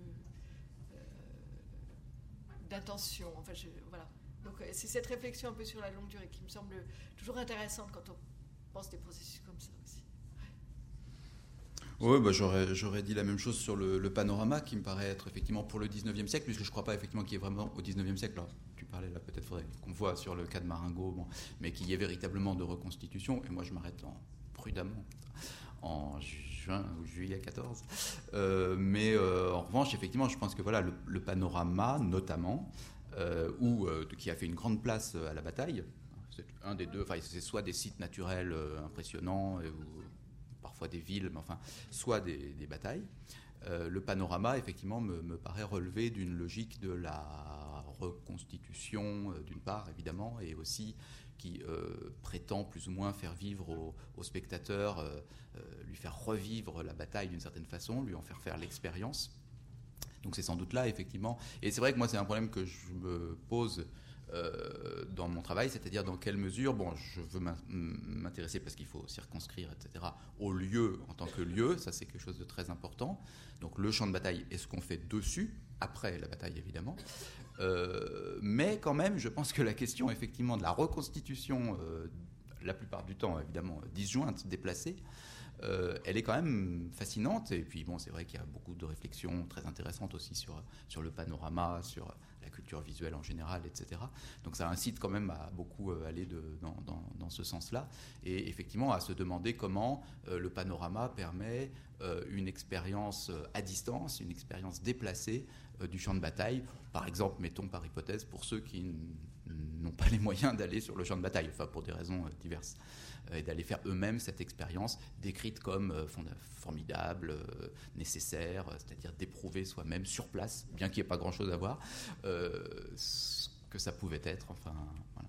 d'intentions. Enfin, voilà. Donc c'est cette réflexion un peu sur la longue durée qui me semble toujours intéressante quand on pense des processus comme ça aussi. Oui, j'aurais dit la même chose sur le panorama qui me paraît être effectivement pour le 19e siècle, puisque je ne crois pas effectivement qu'il y ait vraiment au 19e siècle. Alors, tu parlais là, peut-être faudrait qu'on voit sur le cas de Marengo, mais qu'il y ait véritablement de reconstitution. Et moi, je m'arrête prudemment en juin ou juillet 14. Mais en revanche, effectivement, je pense que voilà, le panorama, notamment, qui a fait une grande place à la bataille, c'est un des deux, c'est soit des sites naturels impressionnants, parfois des villes, mais enfin, soit des batailles. Le panorama, effectivement, me paraît relever d'une logique de la reconstitution, d'une part, évidemment, et aussi qui prétend plus ou moins faire vivre au spectateur, lui faire revivre la bataille d'une certaine façon, lui en faire l'expérience. Donc c'est sans doute là, effectivement. Et c'est vrai que moi, c'est un problème que je me pose dans mon travail, c'est-à-dire dans quelle mesure, bon, je veux m'intéresser parce qu'il faut circonscrire, etc., au lieu en tant que lieu, ça c'est quelque chose de très important. Donc le champ de bataille est ce qu'on fait dessus, après la bataille évidemment, mais quand même, je pense que la question effectivement de la reconstitution, la plupart du temps évidemment disjointe, déplacée, elle est quand même fascinante. Et puis bon, c'est vrai qu'il y a beaucoup de réflexions très intéressantes aussi sur le panorama, sur la culture visuelle en général, etc. Donc ça incite quand même à beaucoup aller dans ce sens-là. Et effectivement à se demander comment le panorama permet une expérience à distance, une expérience déplacée du champ de bataille. Par exemple, mettons par hypothèse, pour ceux qui n'ont pas les moyens d'aller sur le champ de bataille, enfin pour des raisons diverses, et d'aller faire eux-mêmes cette expérience décrite comme formidable, nécessaire, c'est-à-dire d'éprouver soi-même sur place, bien qu'il n'y ait pas grand-chose à voir, ce que ça pouvait être. Enfin, voilà.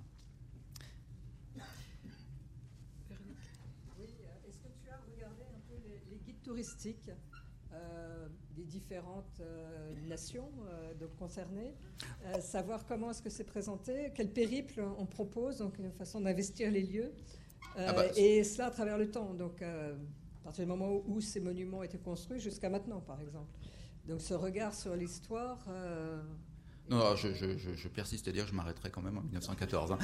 Oui, est-ce que tu as regardé un peu les guides touristiques des différentes nations donc concernées, savoir comment est-ce que c'est présenté, quel périple on propose, donc une façon d'investir les lieux, et cela à travers le temps, donc à partir du moment où ces monuments étaient construits jusqu'à maintenant, par exemple. Donc ce regard sur l'histoire... Non, je persiste à dire que je m'arrêterai quand même en 1914. Hein.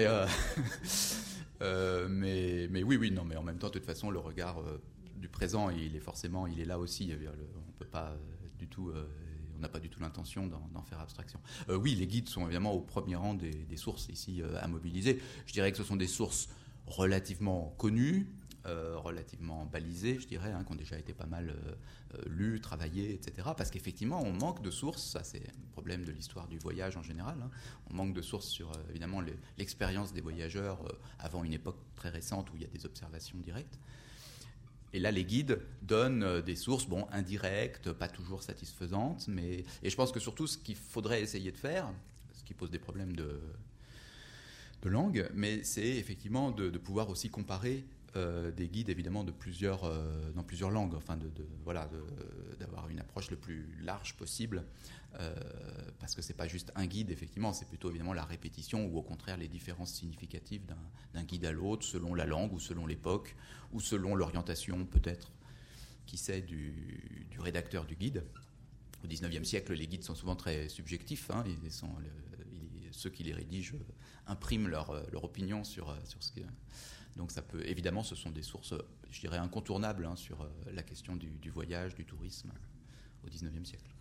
Mais oui, non, mais en même temps, de toute façon, le regard du présent, il est là aussi. On peut pas du tout, on n'a pas du tout l'intention d'en faire abstraction. Oui, les guides sont évidemment au premier rang des sources ici à mobiliser. Je dirais que ce sont des sources relativement connues, relativement balisées, je dirais, qui ont déjà été pas mal lues, travaillées, etc. Parce qu'effectivement, on manque de sources. Ça, c'est le problème de l'histoire du voyage en général. On manque de sources sur, évidemment, l'expérience des voyageurs avant une époque très récente où il y a des observations directes. Et là, les guides donnent des sources, indirectes, pas toujours satisfaisantes, et je pense que surtout, ce qu'il faudrait essayer de faire, ce qui pose des problèmes de langue, mais c'est effectivement de pouvoir aussi comparer des guides, évidemment, dans plusieurs langues, enfin, d'avoir une approche le plus large possible, parce que c'est pas juste un guide, effectivement, c'est plutôt évidemment la répétition ou au contraire les différences significatives d'un guide à l'autre, selon la langue ou selon l'époque, ou selon l'orientation peut-être, qui sait, du rédacteur du guide. Au XIXe siècle, les guides sont souvent très subjectifs, ceux qui les rédigent impriment leur opinion sur ce que... Donc ça peut, évidemment, ce sont des sources, je dirais, incontournables sur la question du voyage, du tourisme au XIXe siècle.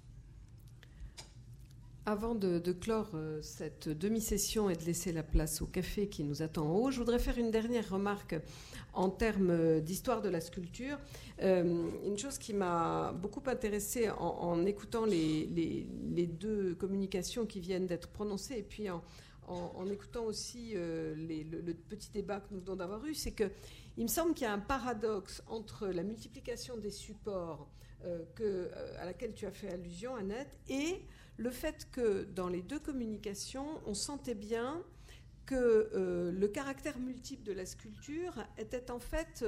Avant de clore cette demi-session et de laisser la place au café qui nous attend en haut, je voudrais faire une dernière remarque en termes d'histoire de la sculpture. Une chose qui m'a beaucoup intéressée en écoutant les deux communications qui viennent d'être prononcées et puis en écoutant aussi le petit débat que nous venons d'avoir eu, c'est qu'il me semble qu'il y a un paradoxe entre la multiplication des supports à laquelle tu as fait allusion, Annette, et le fait que dans les deux communications, on sentait bien que le caractère multiple de la sculpture était en fait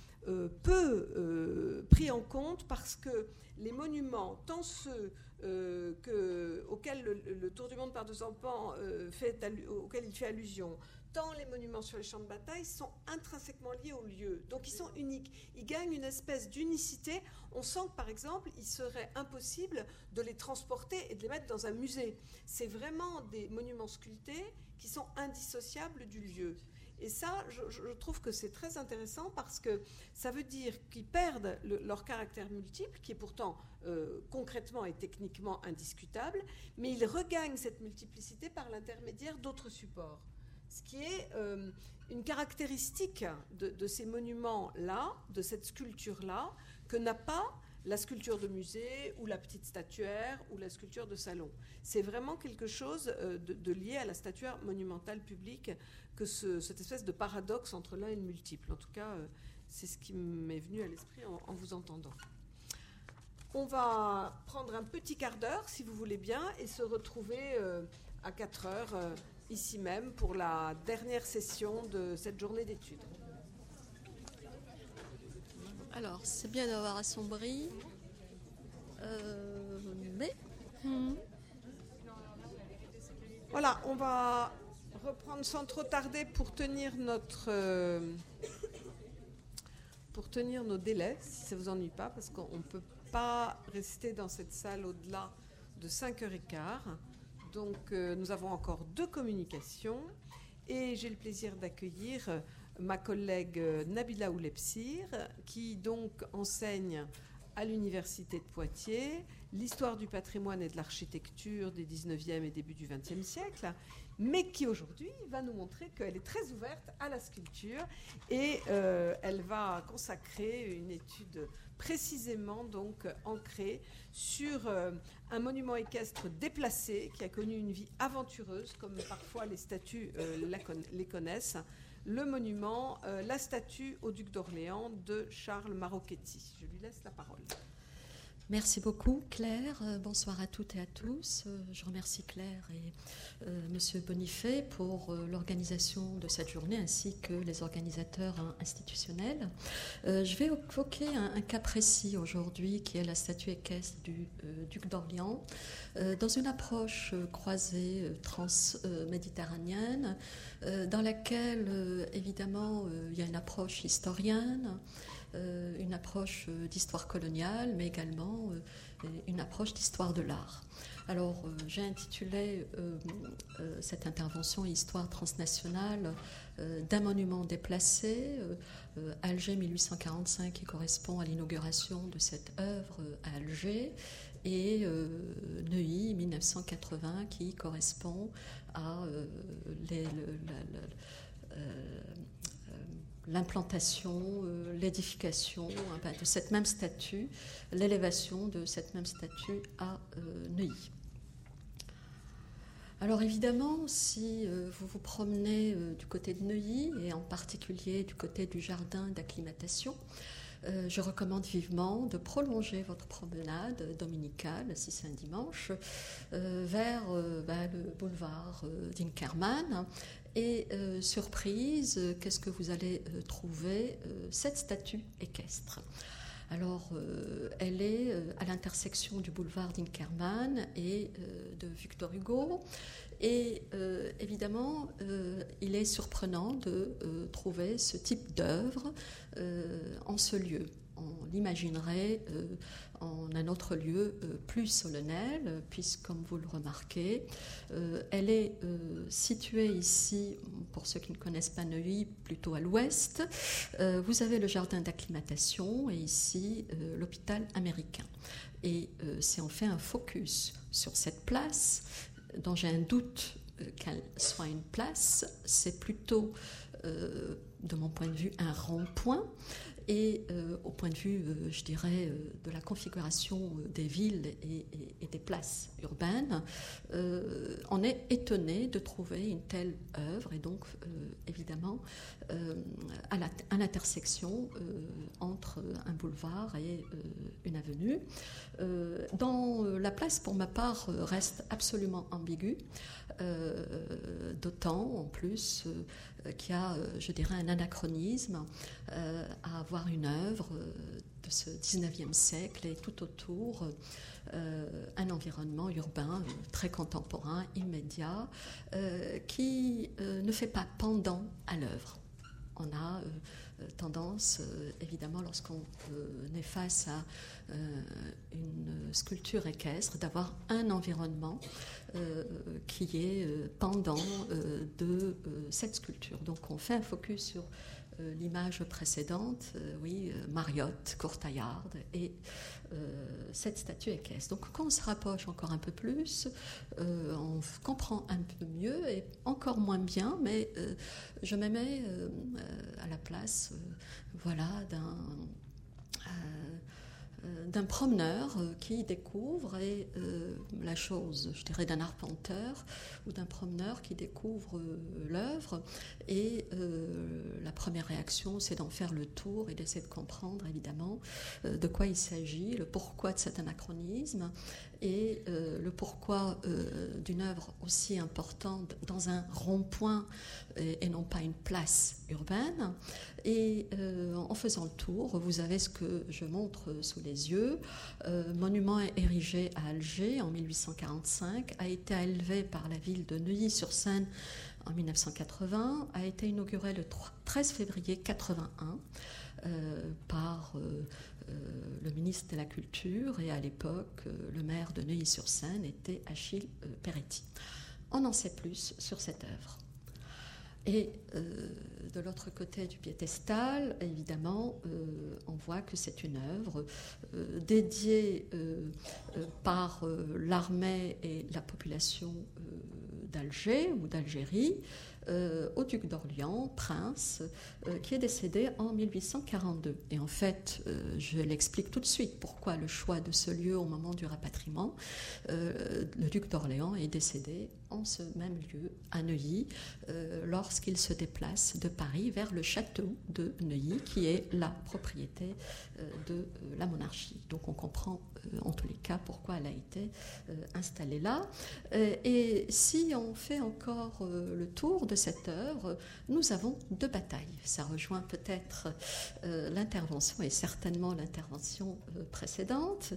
peu pris en compte parce que les monuments, tant ceux auxquels le Tour du monde par 200 pans auxquels il fait allusion, tant les monuments sur les champs de bataille sont intrinsèquement liés au lieu. Donc ils sont uniques. Ils gagnent une espèce d'unicité. On sent que, par exemple, il serait impossible de les transporter et de les mettre dans un musée. C'est vraiment des monuments sculptés qui sont indissociables du lieu. Et ça, je trouve que c'est très intéressant parce que ça veut dire qu'ils perdent leur caractère multiple, qui est pourtant concrètement et techniquement indiscutable, mais ils regagnent cette multiplicité par l'intermédiaire d'autres supports. Ce qui est une caractéristique de ces monuments-là, de cette sculpture-là, que n'a pas la sculpture de musée ou la petite statuaire ou la sculpture de salon. C'est vraiment quelque chose de lié à la statuaire monumentale publique, que cette espèce de paradoxe entre l'un et le multiple. En tout cas, c'est ce qui m'est venu à l'esprit en vous entendant. on va prendre un petit quart d'heure, si vous voulez bien, et se retrouver à 4 heures, ici même, pour la dernière session de cette journée d'études. Alors, c'est bien d'avoir assombri, mais... Voilà, on va reprendre sans trop tarder pour tenir nos délais, si ça ne vous ennuie pas, parce qu'on ne peut pas rester dans cette salle au-delà de 5h15. Donc, nous avons encore 2 communications et j'ai le plaisir d'accueillir ma collègue Nabila Oulepsir, qui donc enseigne à l'Université de Poitiers l'histoire du patrimoine et de l'architecture des 19e et début du 20e siècle, mais qui aujourd'hui va nous montrer qu'elle est très ouverte à la sculpture et elle va consacrer une étude précisément donc ancrée sur un monument équestre déplacé qui a connu une vie aventureuse, comme parfois les statues les connaissent, le monument, la statue au duc d'Orléans de Charles Marocchetti. Je lui laisse la parole. Merci beaucoup Claire, bonsoir à toutes et à tous. Je remercie Claire et Monsieur Bonifay pour l'organisation de cette journée ainsi que les organisateurs institutionnels. Je vais évoquer un cas précis aujourd'hui qui est la statue équestre du duc d'Orléans dans une approche croisée transméditerranéenne dans laquelle évidemment il y a une approche historienne, une approche d'histoire coloniale, mais également une approche d'histoire de l'art. Alors, j'ai intitulé cette intervention « Histoire transnationale d'un monument déplacé », Alger 1845 qui correspond à l'inauguration de cette œuvre à Alger, et Neuilly 1980 qui correspond à l'implantation, l'édification de cette même statue, l'élévation de cette même statue à Neuilly. Alors évidemment, si vous vous promenez du côté de Neuilly, et en particulier du côté du jardin d'acclimatation, je recommande vivement de prolonger votre promenade dominicale, si c'est un dimanche, vers le boulevard d'Inkerman. Et surprise, qu'est-ce que vous allez trouver? Cette statue équestre. Alors, elle est à l'intersection du boulevard d'Inkerman et de Victor Hugo. Et évidemment, il est surprenant de trouver ce type d'œuvre en ce lieu. On l'imaginerait en un autre lieu plus solennel, puisque, comme vous le remarquez, elle est située ici, pour ceux qui ne connaissent pas Neuilly, plutôt à l'ouest. Vous avez le jardin d'acclimatation et ici l'hôpital américain. Et si on fait un focus sur cette place, dont j'ai un doute qu'elle soit une place, c'est plutôt, de mon point de vue, un rond-point. Et au point de vue, je dirais, de la configuration des villes et des places urbaines, on est étonné de trouver une telle œuvre et donc, évidemment, à l'intersection entre un boulevard et une avenue. Dans la place, pour ma part, reste absolument ambiguë, d'autant en plus qu'il y a, je dirais, un anachronisme à avoir une œuvre de ce 19e siècle et tout autour un environnement urbain très contemporain, immédiat, qui ne fait pas pendant à l'œuvre. On a tendance, évidemment, lorsqu'on est face à une sculpture équestre, d'avoir un environnement qui est pendant de cette sculpture. Donc on fait un focus sur l'image précédente, Mariotte, Courtaillarde et cette statue équestre. Donc quand on se rapproche encore un peu plus, on comprend un peu mieux et encore moins bien, mais je me mets d'un promeneur qui découvre, et la chose, je dirais, d'un arpenteur ou d'un promeneur qui découvre l'œuvre, et la première réaction, c'est d'en faire le tour et d'essayer de comprendre, évidemment, de quoi il s'agit, le pourquoi de cet anachronisme, et le pourquoi d'une œuvre aussi importante dans un rond-point et non pas une place urbaine. Et en faisant le tour, vous avez ce que je montre sous les yeux. Monument érigé à Alger en 1845, a été élevé par la ville de Neuilly-sur-Seine en 1980, a été inauguré le 13 février 81 par le ministre de la Culture, et à l'époque, le maire de Neuilly-sur-Seine était Achille Peretti. On en sait plus sur cette œuvre. Et de l'autre côté du piédestal, évidemment, on voit que c'est une œuvre dédiée par l'armée et la population d'Alger ou d'Algérie au duc d'Orléans, prince, qui est décédé en 1842. Et en fait, je l'explique tout de suite pourquoi le choix de ce lieu au moment du rapatriement. Le duc d'Orléans est décédé en ce même lieu, à Neuilly, lorsqu'il se déplace de Paris vers le château de Neuilly, qui est la propriété de la monarchie. Donc on comprend en tous les cas pourquoi elle a été installée là. Et si on fait encore le tour de cette œuvre, nous avons 2 batailles. Ça rejoint peut-être l'intervention, et certainement l'intervention précédente,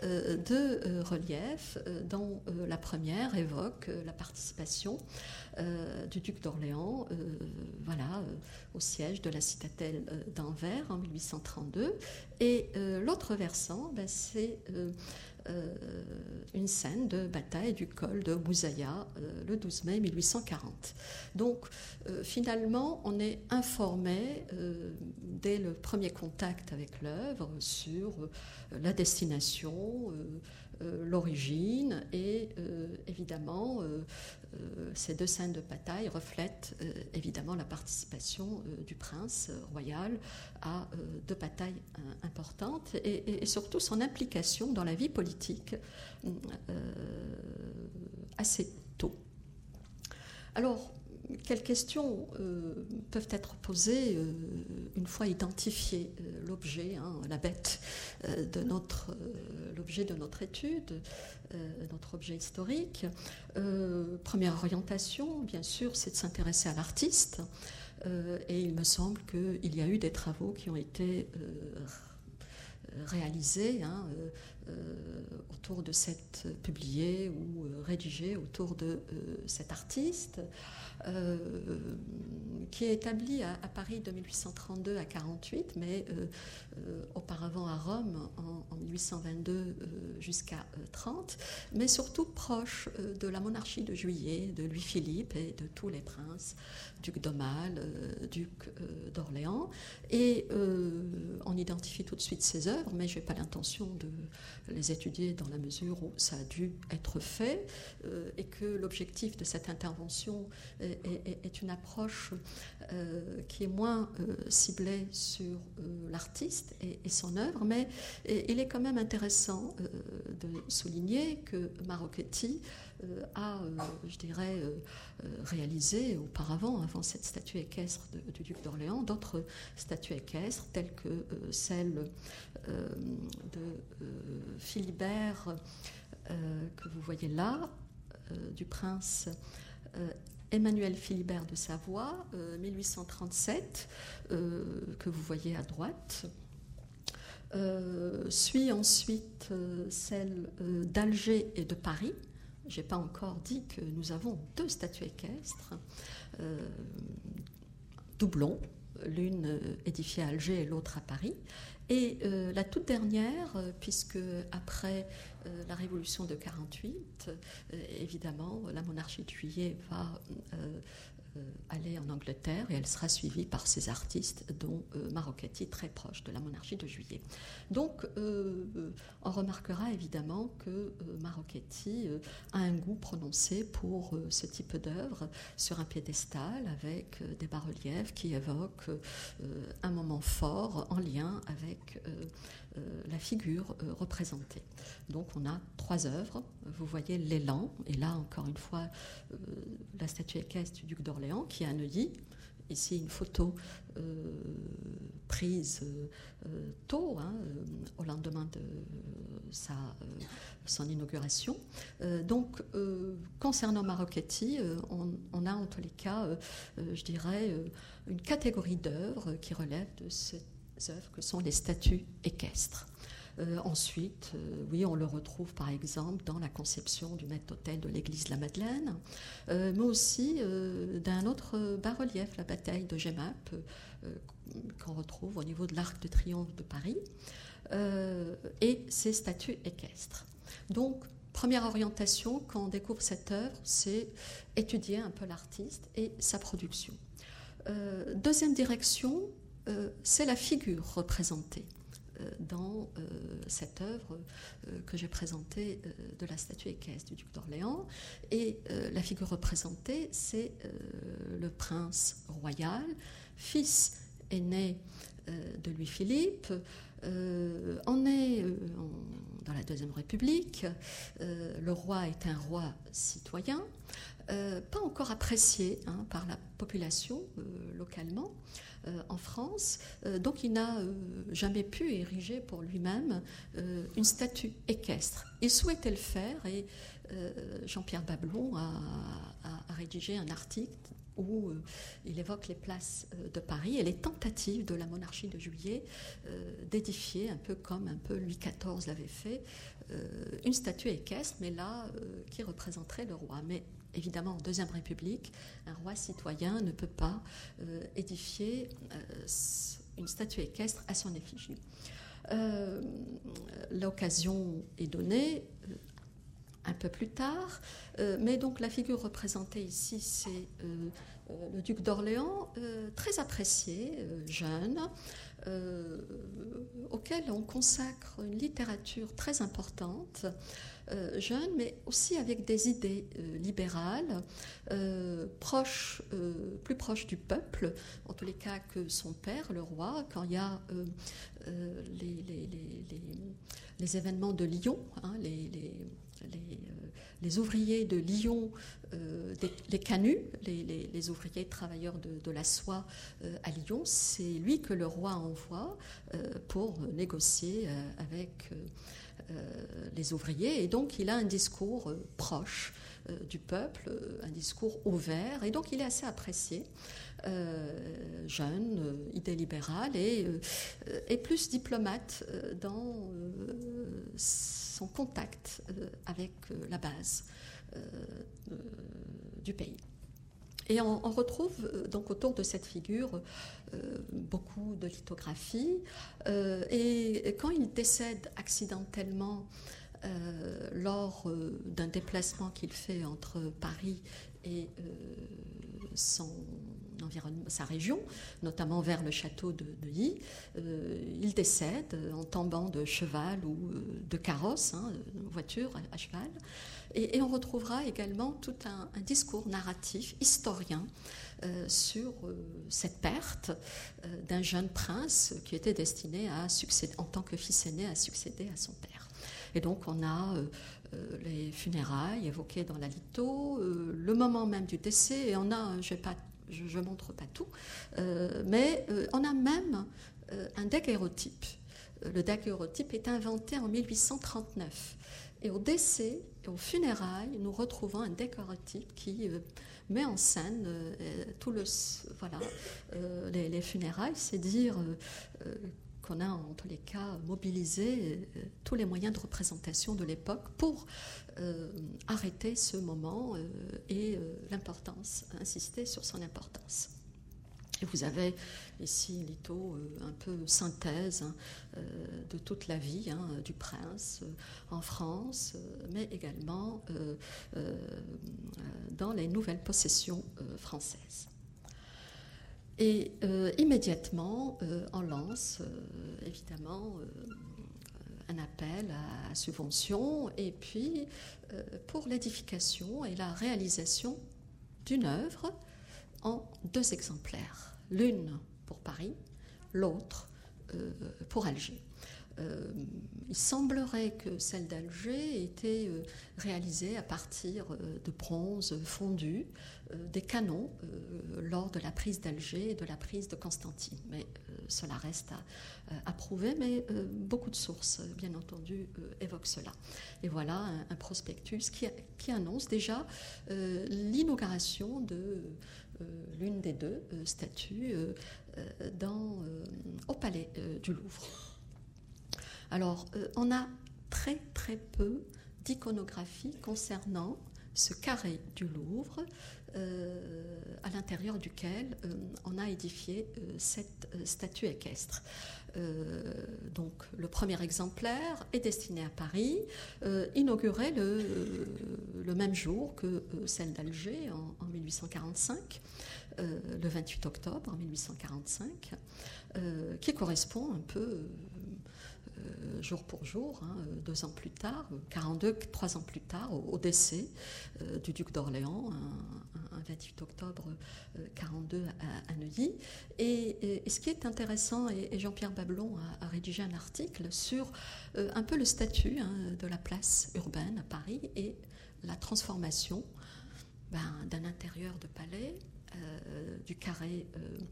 2 reliefs dont la première évoque la participation du duc d'Orléans au siège de la citadelle d'Anvers en 1832. Et l'autre versant, c'est une scène de bataille du col de Bouzaïa le 12 mai 1840. Donc finalement, on est informé dès le premier contact avec l'œuvre sur la destination, l'origine, et évidemment ces 2 scènes de bataille reflètent évidemment la participation du prince royal à 2 batailles importantes, et surtout son implication dans la vie politique assez tôt. Alors, quelles questions peuvent être posées une fois identifié l'objet, la bête l'objet de notre étude, notre objet historique? Première orientation, bien sûr, c'est de s'intéresser à l'artiste, et il me semble qu'il y a eu des travaux qui ont été réalisés autour de publiés ou rédigés autour de cet artiste, qui est établi à Paris de 1832 à 48, mais auparavant à Rome en 1822 jusqu'à 30, mais surtout proche de la monarchie de Juillet, de Louis-Philippe et de tous les princes, duc d'Aumale, duc d'Orléans. Et on identifie tout de suite ses œuvres, mais je n'ai pas l'intention de les étudier dans la mesure où ça a dû être fait, et que l'objectif de cette intervention est une approche qui est moins ciblée sur l'artiste et son œuvre, mais il est quand même intéressant de souligner que Marochetti a, je dirais, réalisé auparavant, avant cette statue équestre du duc d'Orléans, d'autres statues équestres telles que celle de Philibert que vous voyez là, du prince Emmanuel Philibert de Savoie, 1837, que vous voyez à droite. Suit ensuite celle d'Alger et de Paris. Je n'ai pas encore dit que nous avons 2 statues équestres, doublons, l'une édifiée à Alger et l'autre à Paris. Et la toute dernière, puisque après la Révolution de 48, évidemment, la monarchie de Juillet va aller en Angleterre, et elle sera suivie par ces artistes, dont Marochetti, très proche de la monarchie de Juillet. Donc, on remarquera évidemment que Marochetti a un goût prononcé pour ce type d'œuvre sur un piédestal, avec des bas-reliefs qui évoquent un moment fort en lien avec la figure représentée. Donc on a 3 œuvres. Vous voyez l'élan, et là encore une fois la statue équestre du duc d'Orléans qui est à Neuilly. Ici une photo prise tôt, au lendemain de son inauguration. Donc concernant Marocchetti, on a en tous les cas, je dirais, une catégorie d'œuvres qui relèvent de ces œuvres que sont les statues équestres. Ensuite, oui, on le retrouve par exemple dans la conception du maître d'autel de l'église de la Madeleine, mais aussi d'un autre bas-relief, la bataille de Jemmapes, qu'on retrouve au niveau de l'Arc de Triomphe de Paris, et ces statues équestres. Donc, première orientation, quand on découvre cette œuvre, c'est étudier un peu l'artiste et sa production. Deuxième direction, c'est la figure représentée dans cette œuvre que j'ai présentée de la statue équestre du duc d'Orléans. Et la figure représentée, c'est le prince royal, fils aîné de Louis-Philippe. On est dans la Deuxième République. Le roi est un roi citoyen, pas encore apprécié par la population localement. En France, donc il n'a jamais pu ériger pour lui-même une statue équestre. Il souhaitait le faire et Jean-Pierre Bablon a rédigé un article où il évoque les places de Paris et les tentatives de la monarchie de Juillet d'édifier, un peu comme Louis XIV l'avait fait, une statue équestre, mais là, qui représenterait le roi. Mais évidemment, en Deuxième République, un roi citoyen ne peut pas édifier une statue équestre à son effigie. L'occasion est donnée un peu plus tard, mais donc la figure représentée ici, c'est le duc d'Orléans, très apprécié, jeune, auquel on consacre une littérature très importante, jeune, mais aussi avec des idées libérales, plus proches du peuple, en tous les cas que son père, le roi, quand il y a les événements de Lyon, les ouvriers de Lyon, les canuts, les ouvriers travailleurs de la soie à Lyon, c'est lui que le roi envoie pour négocier avec les ouvriers. Et donc il a un discours proche du peuple, un discours ouvert, et donc il est assez apprécié. Jeune, idée libérale et plus diplomate dans son contact avec la base du pays. Et on retrouve donc autour de cette figure beaucoup de lithographies. Et quand il décède accidentellement lors d'un déplacement qu'il fait entre Paris et sa région, notamment vers le château de Neuilly, il décède en tombant de cheval ou de carrosse, voiture à cheval. Et on retrouvera également tout un discours narratif, historien, sur cette perte d'un jeune prince qui était destiné à succéder, en tant que fils aîné, à succéder à son père. Et donc on a les funérailles évoquées dans la litho, le moment même du décès, et on a, je ne montre pas tout, mais on a même un daguerréotype. Le daguerréotype est inventé en 1839. Et au décès et aux funérailles, nous retrouvons un daguerréotype qui met en scène les funérailles, c'est dire qu'on a en tous les cas mobilisé tous les moyens de représentation de l'époque pour arrêter ce moment et l'importance, insister sur son importance. Et vous avez ici, litho, un peu synthèse de toute la vie du prince en France, mais également dans les nouvelles possessions françaises. Et immédiatement, on lance évidemment un appel à subvention, et puis pour l'édification et la réalisation d'une œuvre en 2 exemplaires, l'une pour Paris, l'autre pour Alger. Il semblerait que celle d'Alger ait été réalisée à partir de bronze fondu des canons lors de la prise d'Alger et de la prise de Constantine. Mais cela reste à prouver, mais beaucoup de sources, bien entendu, évoquent cela. Et voilà un prospectus qui annonce déjà l'inauguration de l'une des deux statues au palais du Louvre. Alors, on a très très peu d'iconographie concernant ce carré du Louvre à l'intérieur duquel on a édifié cette statue équestre. Donc, le premier exemplaire est destiné à Paris, inauguré le même jour que celle d'Alger en 1845, le 28 octobre en 1845, qui correspond un peu jour pour jour, 2 ans plus tard, 3 ans plus tard, au décès du duc d'Orléans, un 28 octobre 42 à Neuilly. Et ce qui est intéressant, et Jean-Pierre Babelon a rédigé un article sur un peu le statut de la place urbaine à Paris et la transformation d'un intérieur de palais, du carré,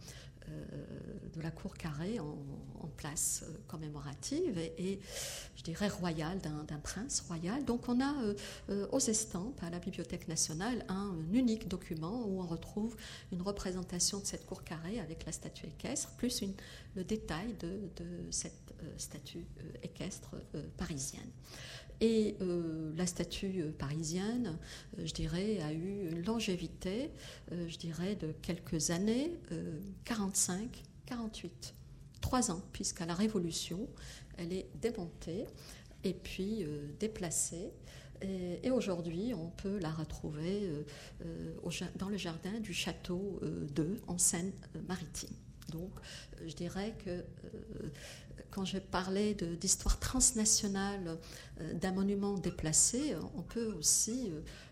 de la cour carrée en place commémorative et je dirais royale, d'un prince royal. Donc on a aux estampes à la Bibliothèque nationale un unique document où on retrouve une représentation de cette cour carrée avec la statue équestre, plus le détail de cette statue équestre parisienne. Et la statue parisienne, je dirais, a eu une longévité, je dirais, de quelques années, 45, 48, 3 ans, puisqu'à la Révolution, elle est démontée et puis déplacée. Et aujourd'hui, on peut la retrouver dans le jardin du château d'Eu, en Seine-Maritime. Donc, je dirais que quand je parlais d'histoire transnationale d'un monument déplacé, on peut aussi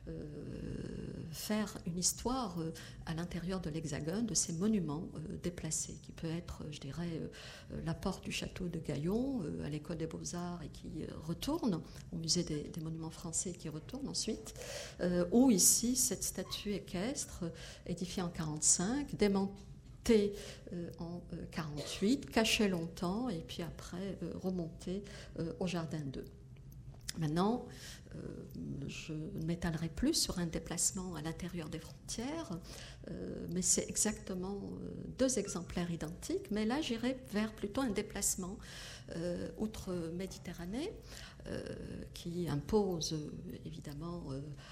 faire une histoire à l'intérieur de l'Hexagone de ces monuments déplacés, qui peut être, je dirais, la porte du château de Gaillon à l'École des Beaux-Arts et qui retourne au musée des monuments français qui retourne ensuite, ou ici cette statue équestre édifiée en 1945, démontée en 48, caché longtemps et puis après remonté au jardin d'Eu. Maintenant, je ne m'étalerai plus sur un déplacement à l'intérieur des frontières, mais c'est exactement 2 exemplaires identiques, mais là j'irai vers plutôt un déplacement outre-Méditerranée qui impose évidemment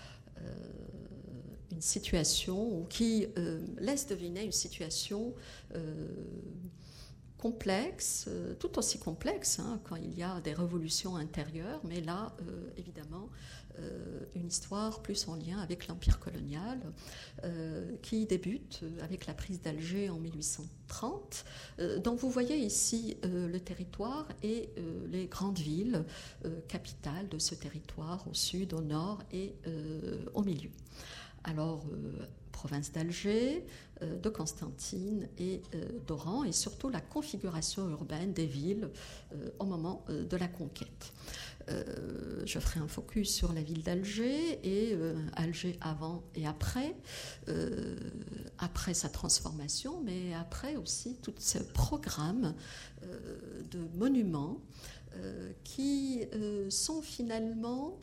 une situation ou qui laisse deviner une situation complexe, tout aussi complexe quand il y a des révolutions intérieures, mais là, évidemment, une histoire plus en lien avec l'Empire colonial qui débute avec la prise d'Alger en 1830. Donc vous voyez ici le territoire et les grandes villes capitales de ce territoire au sud, au nord et au milieu. Alors, province d'Alger, de Constantine et d'Oran, et surtout la configuration urbaine des villes au moment de la conquête. Je ferai un focus sur la ville d'Alger et Alger avant et après sa transformation, mais après aussi tout ce programme de monuments qui sont finalement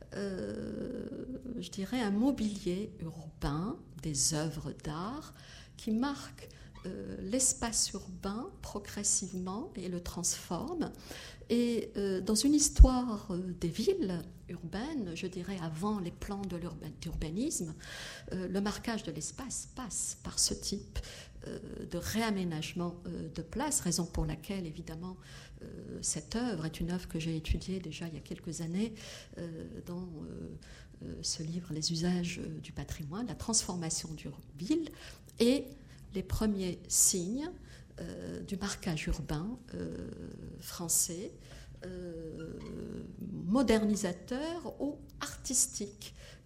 je dirais un mobilier urbain, des œuvres d'art qui marquent l'espace urbain progressivement et le transforme. Et dans une histoire des villes urbaines, je dirais avant les plans d'urbanisme, le marquage de l'espace passe par ce type de réaménagement de place, raison pour laquelle évidemment cette œuvre est une œuvre que j'ai étudiée déjà il y a quelques années dans ce livre Les usages du patrimoine, la transformation d'une ville et les premiers signes du marquage urbain français, modernisateur ou artistique,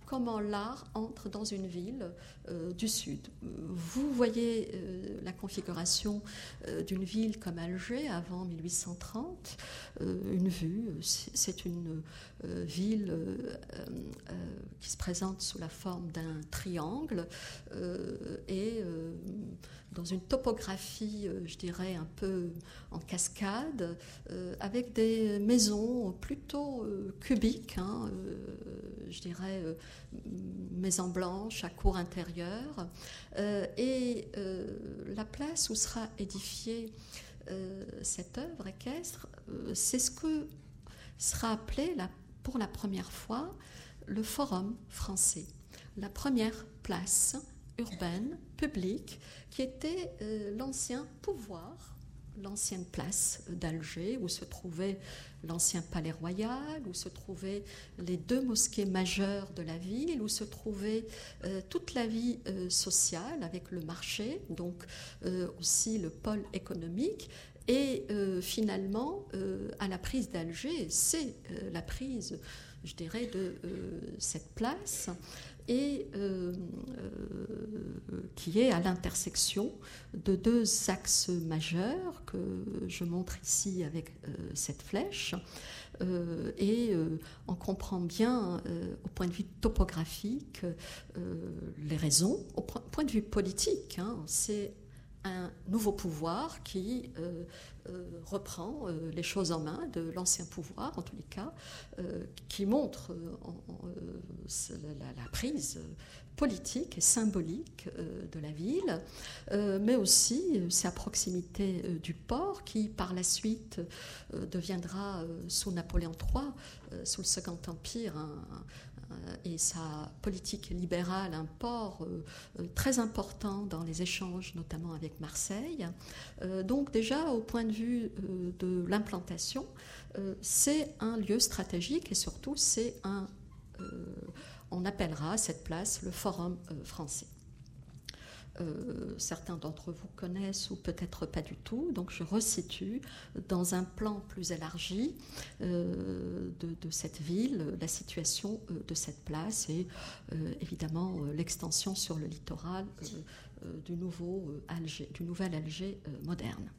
comment l'art entre dans une ville du Sud. Vous voyez la configuration d'une ville comme Alger avant 1830, une vue, c'est une ville qui se présente sous la forme d'un triangle et dans une topographie, je dirais, un peu en cascade, avec des maisons plutôt cubiques, je dirais maisons blanches à cour intérieure, et la place où sera édifiée cette œuvre équestre, c'est ce que sera appelé pour la première fois le Forum français, la première place urbaine, publique, qui était l'ancien pouvoir, l'ancienne place d'Alger, où se trouvait l'ancien palais royal, où se trouvaient les 2 mosquées majeures de la ville, où se trouvait toute la vie sociale avec le marché, donc aussi le pôle économique. Et finalement, à la prise d'Alger, c'est la prise, je dirais, de cette place, et qui est à l'intersection de 2 axes majeurs que je montre ici avec cette flèche. Et on comprend bien, au point de vue topographique, les raisons. Au point de vue politique, c'est un nouveau pouvoir qui reprend les choses en main de l'ancien pouvoir, en tous les cas, qui montre la prise politique et symbolique de la ville, mais aussi c'est à proximité du port qui par la suite deviendra sous Napoléon III, sous le Second Empire, et sa politique libérale, un port très important dans les échanges, notamment avec Marseille. Donc déjà, au point de vue de l'implantation, c'est un lieu stratégique et surtout, on appellera cette place le Forum français. Certains d'entre vous connaissent ou peut-être pas du tout, donc je resitue dans un plan plus élargi de cette ville, la situation de cette place et évidemment l'extension sur le littoral du nouvel Alger moderne.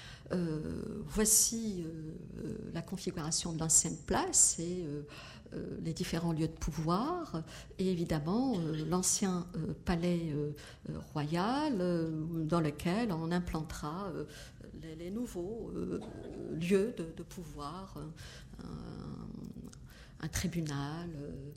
Voici la configuration de l'ancienne place et les différents lieux de pouvoir et évidemment l'ancien palais royal dans lequel on implantera les nouveaux lieux de pouvoir, un tribunal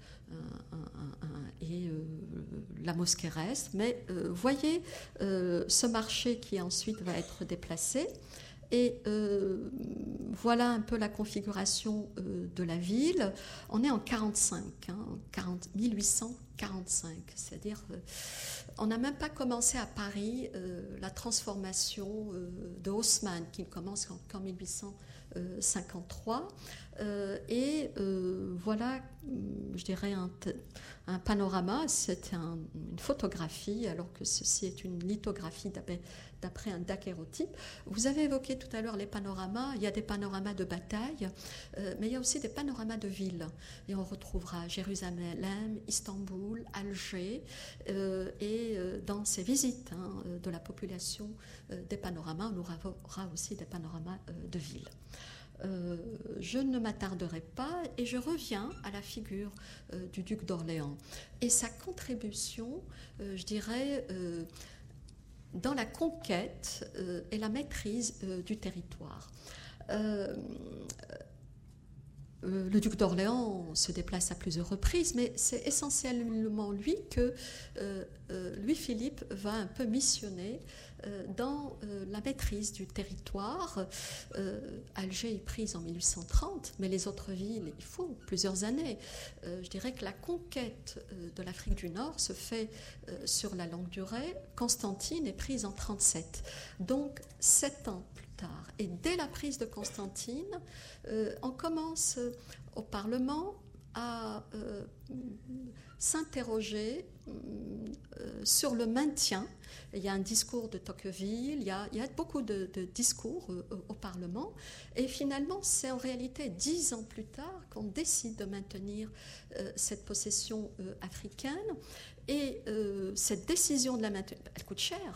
et la mosquée reste. Mais voyez ce marché qui ensuite va être déplacé. Et voilà un peu la configuration de la ville. On est en 1845, c'est-à-dire on n'a même pas commencé à Paris la transformation de Haussmann, qui ne commence qu'en 1853. Et voilà, je dirais, un panorama, c'est une photographie, alors que ceci est une lithographie d'après un daguerréotype. Vous avez évoqué tout à l'heure les panoramas. Il y a des panoramas de bataille, mais il y a aussi des panoramas de villes. Et on retrouvera Jérusalem, Istanbul, Alger, et dans ces visites de la population des panoramas, on aura aussi des panoramas de villes. Je ne m'attarderai pas et je reviens à la figure du duc d'Orléans et sa contribution, je dirais, dans la conquête et la maîtrise du territoire. Le duc d'Orléans se déplace à plusieurs reprises, mais c'est essentiellement lui que Louis-Philippe va un peu missionner dans la maîtrise du territoire. Alger est prise en 1830, mais les autres villes, il faut plusieurs années. Je dirais que la conquête de l'Afrique du Nord se fait sur la longue durée. Constantine est prise en 1937. Donc, 7 ans plus tard, et dès la prise de Constantine, on commence au Parlement à s'interroger sur le maintien. Il y a un discours de Tocqueville, il y a beaucoup de discours au Parlement, et finalement c'est en réalité 10 ans plus tard qu'on décide de maintenir cette possession africaine, et cette décision de la maintenir, elle coûte cher,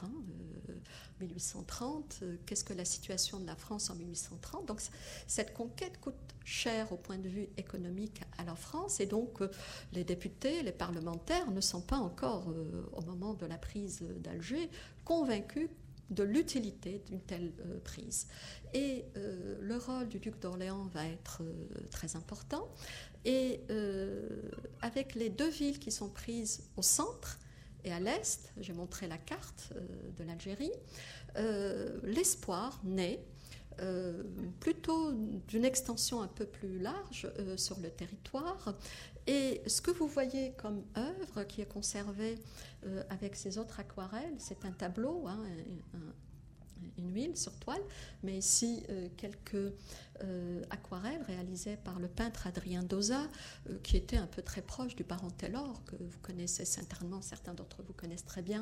1830, qu'est-ce que la situation de la France en 1830? Donc cette conquête coûte cher au point de vue économique à la France, et donc les députés, les parlementaires ne sont pas encore, au moment de la prise d'Alger, convaincus de l'utilité d'une telle prise. Et le rôle du duc d'Orléans va être très important, et avec les 2 villes qui sont prises au centre et à l'est, j'ai montré la carte de l'Algérie, l'espoir naît plutôt d'une extension un peu plus large sur le territoire. Et ce que vous voyez comme œuvre qui est conservée avec ces autres aquarelles, c'est un tableau, une huile sur toile, mais ici quelques aquarelles réalisées par le peintre Adrien Dauzat, qui était un peu très proche du baron Taylor, que vous connaissez certainement, certains d'entre vous connaissent très bien.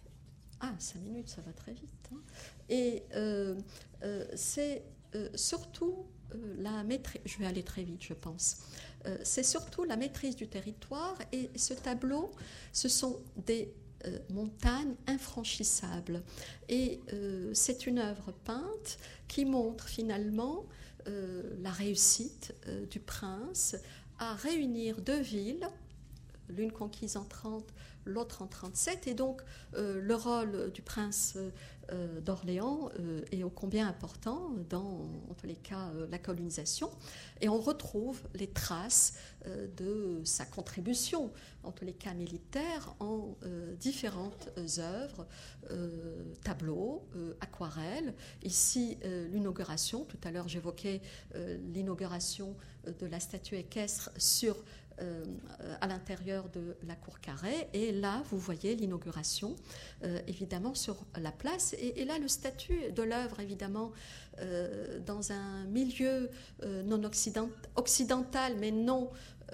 5 minutes, ça va très vite. Et c'est surtout la maîtrise, je vais aller très vite, je pense. C'est surtout la maîtrise du territoire, et ce tableau, ce sont des montagnes infranchissables. Et c'est une œuvre peinte qui montre finalement la réussite du prince à réunir 2 villes, l'une conquise en 30, l'autre en 37, et donc le rôle du prince d'Orléans est ô combien important dans, en tous les cas, la colonisation, et on retrouve les traces de sa contribution, en tous les cas militaire, en différentes œuvres, tableaux, aquarelles. Ici, l'inauguration, tout à l'heure j'évoquais l'inauguration de la statue équestre sur à l'intérieur de la cour carrée, et là vous voyez l'inauguration évidemment sur la place, et là le statut de l'œuvre évidemment dans un milieu non occidental mais non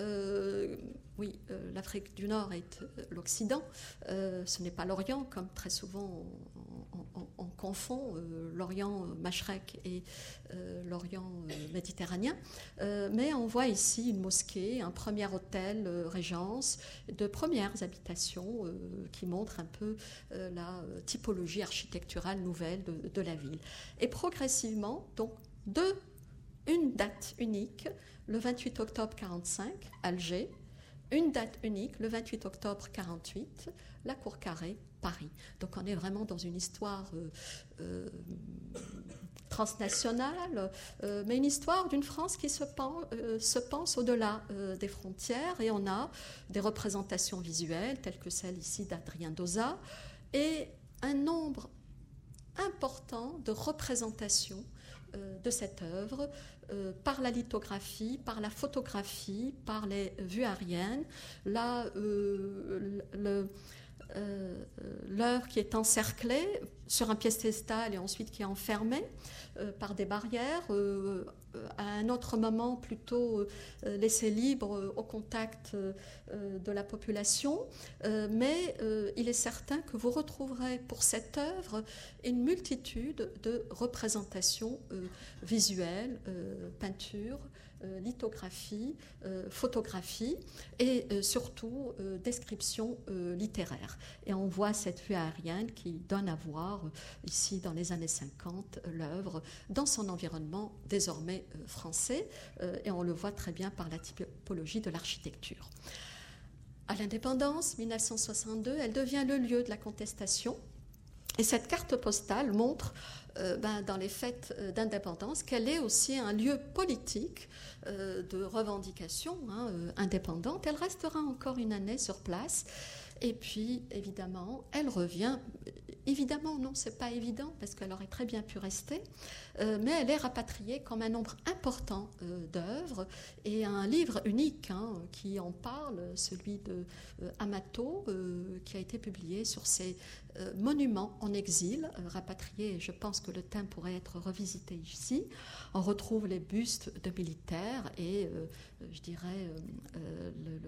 l'Afrique du Nord est l'Occident, ce n'est pas l'Orient, comme très souvent on confond l'Orient Mashrek et l'Orient méditerranéen, mais on voit ici une mosquée, un premier hôtel Régence, de premières habitations qui montrent un peu la typologie architecturale nouvelle de la ville. Et progressivement, donc, une date unique, le 28 octobre 1945, Alger, une date unique, le 28 octobre 1948, la Cour Carrée, Paris. Donc on est vraiment dans une histoire transnationale, mais une histoire d'une France qui se pense au-delà des frontières, et on a des représentations visuelles telles que celle ici d'Adrien Dauzat, et un nombre important de représentations de cette œuvre par la lithographie, par la photographie, par les vues aériennes. Là, l'œuvre qui est encerclée sur un piédestal et ensuite qui est enfermée par des barrières, à un autre moment plutôt laissée libre au contact de la population, mais il est certain que vous retrouverez pour cette œuvre une multitude de représentations visuelles, peintures, lithographie, photographie, et surtout description littéraire. Et on voit cette vue aérienne qui donne à voir ici dans les années 50 l'œuvre dans son environnement désormais français, et on le voit très bien par la typologie de l'architecture. À l'indépendance, 1962, elle devient le lieu de la contestation, et cette carte postale montre dans les fêtes d'indépendance qu'elle est aussi un lieu politique de revendication indépendante. Elle restera encore une année sur place, et puis évidemment elle revient. Évidemment non, c'est pas évident parce qu'elle aurait très bien pu rester, mais elle est rapatriée comme un nombre important d'œuvres, et un livre unique qui en parle, celui de Amato, qui a été publié sur ces monuments en exil, rapatriés, et je pense que le thème pourrait être revisité ici. On retrouve les bustes de militaires et je dirais le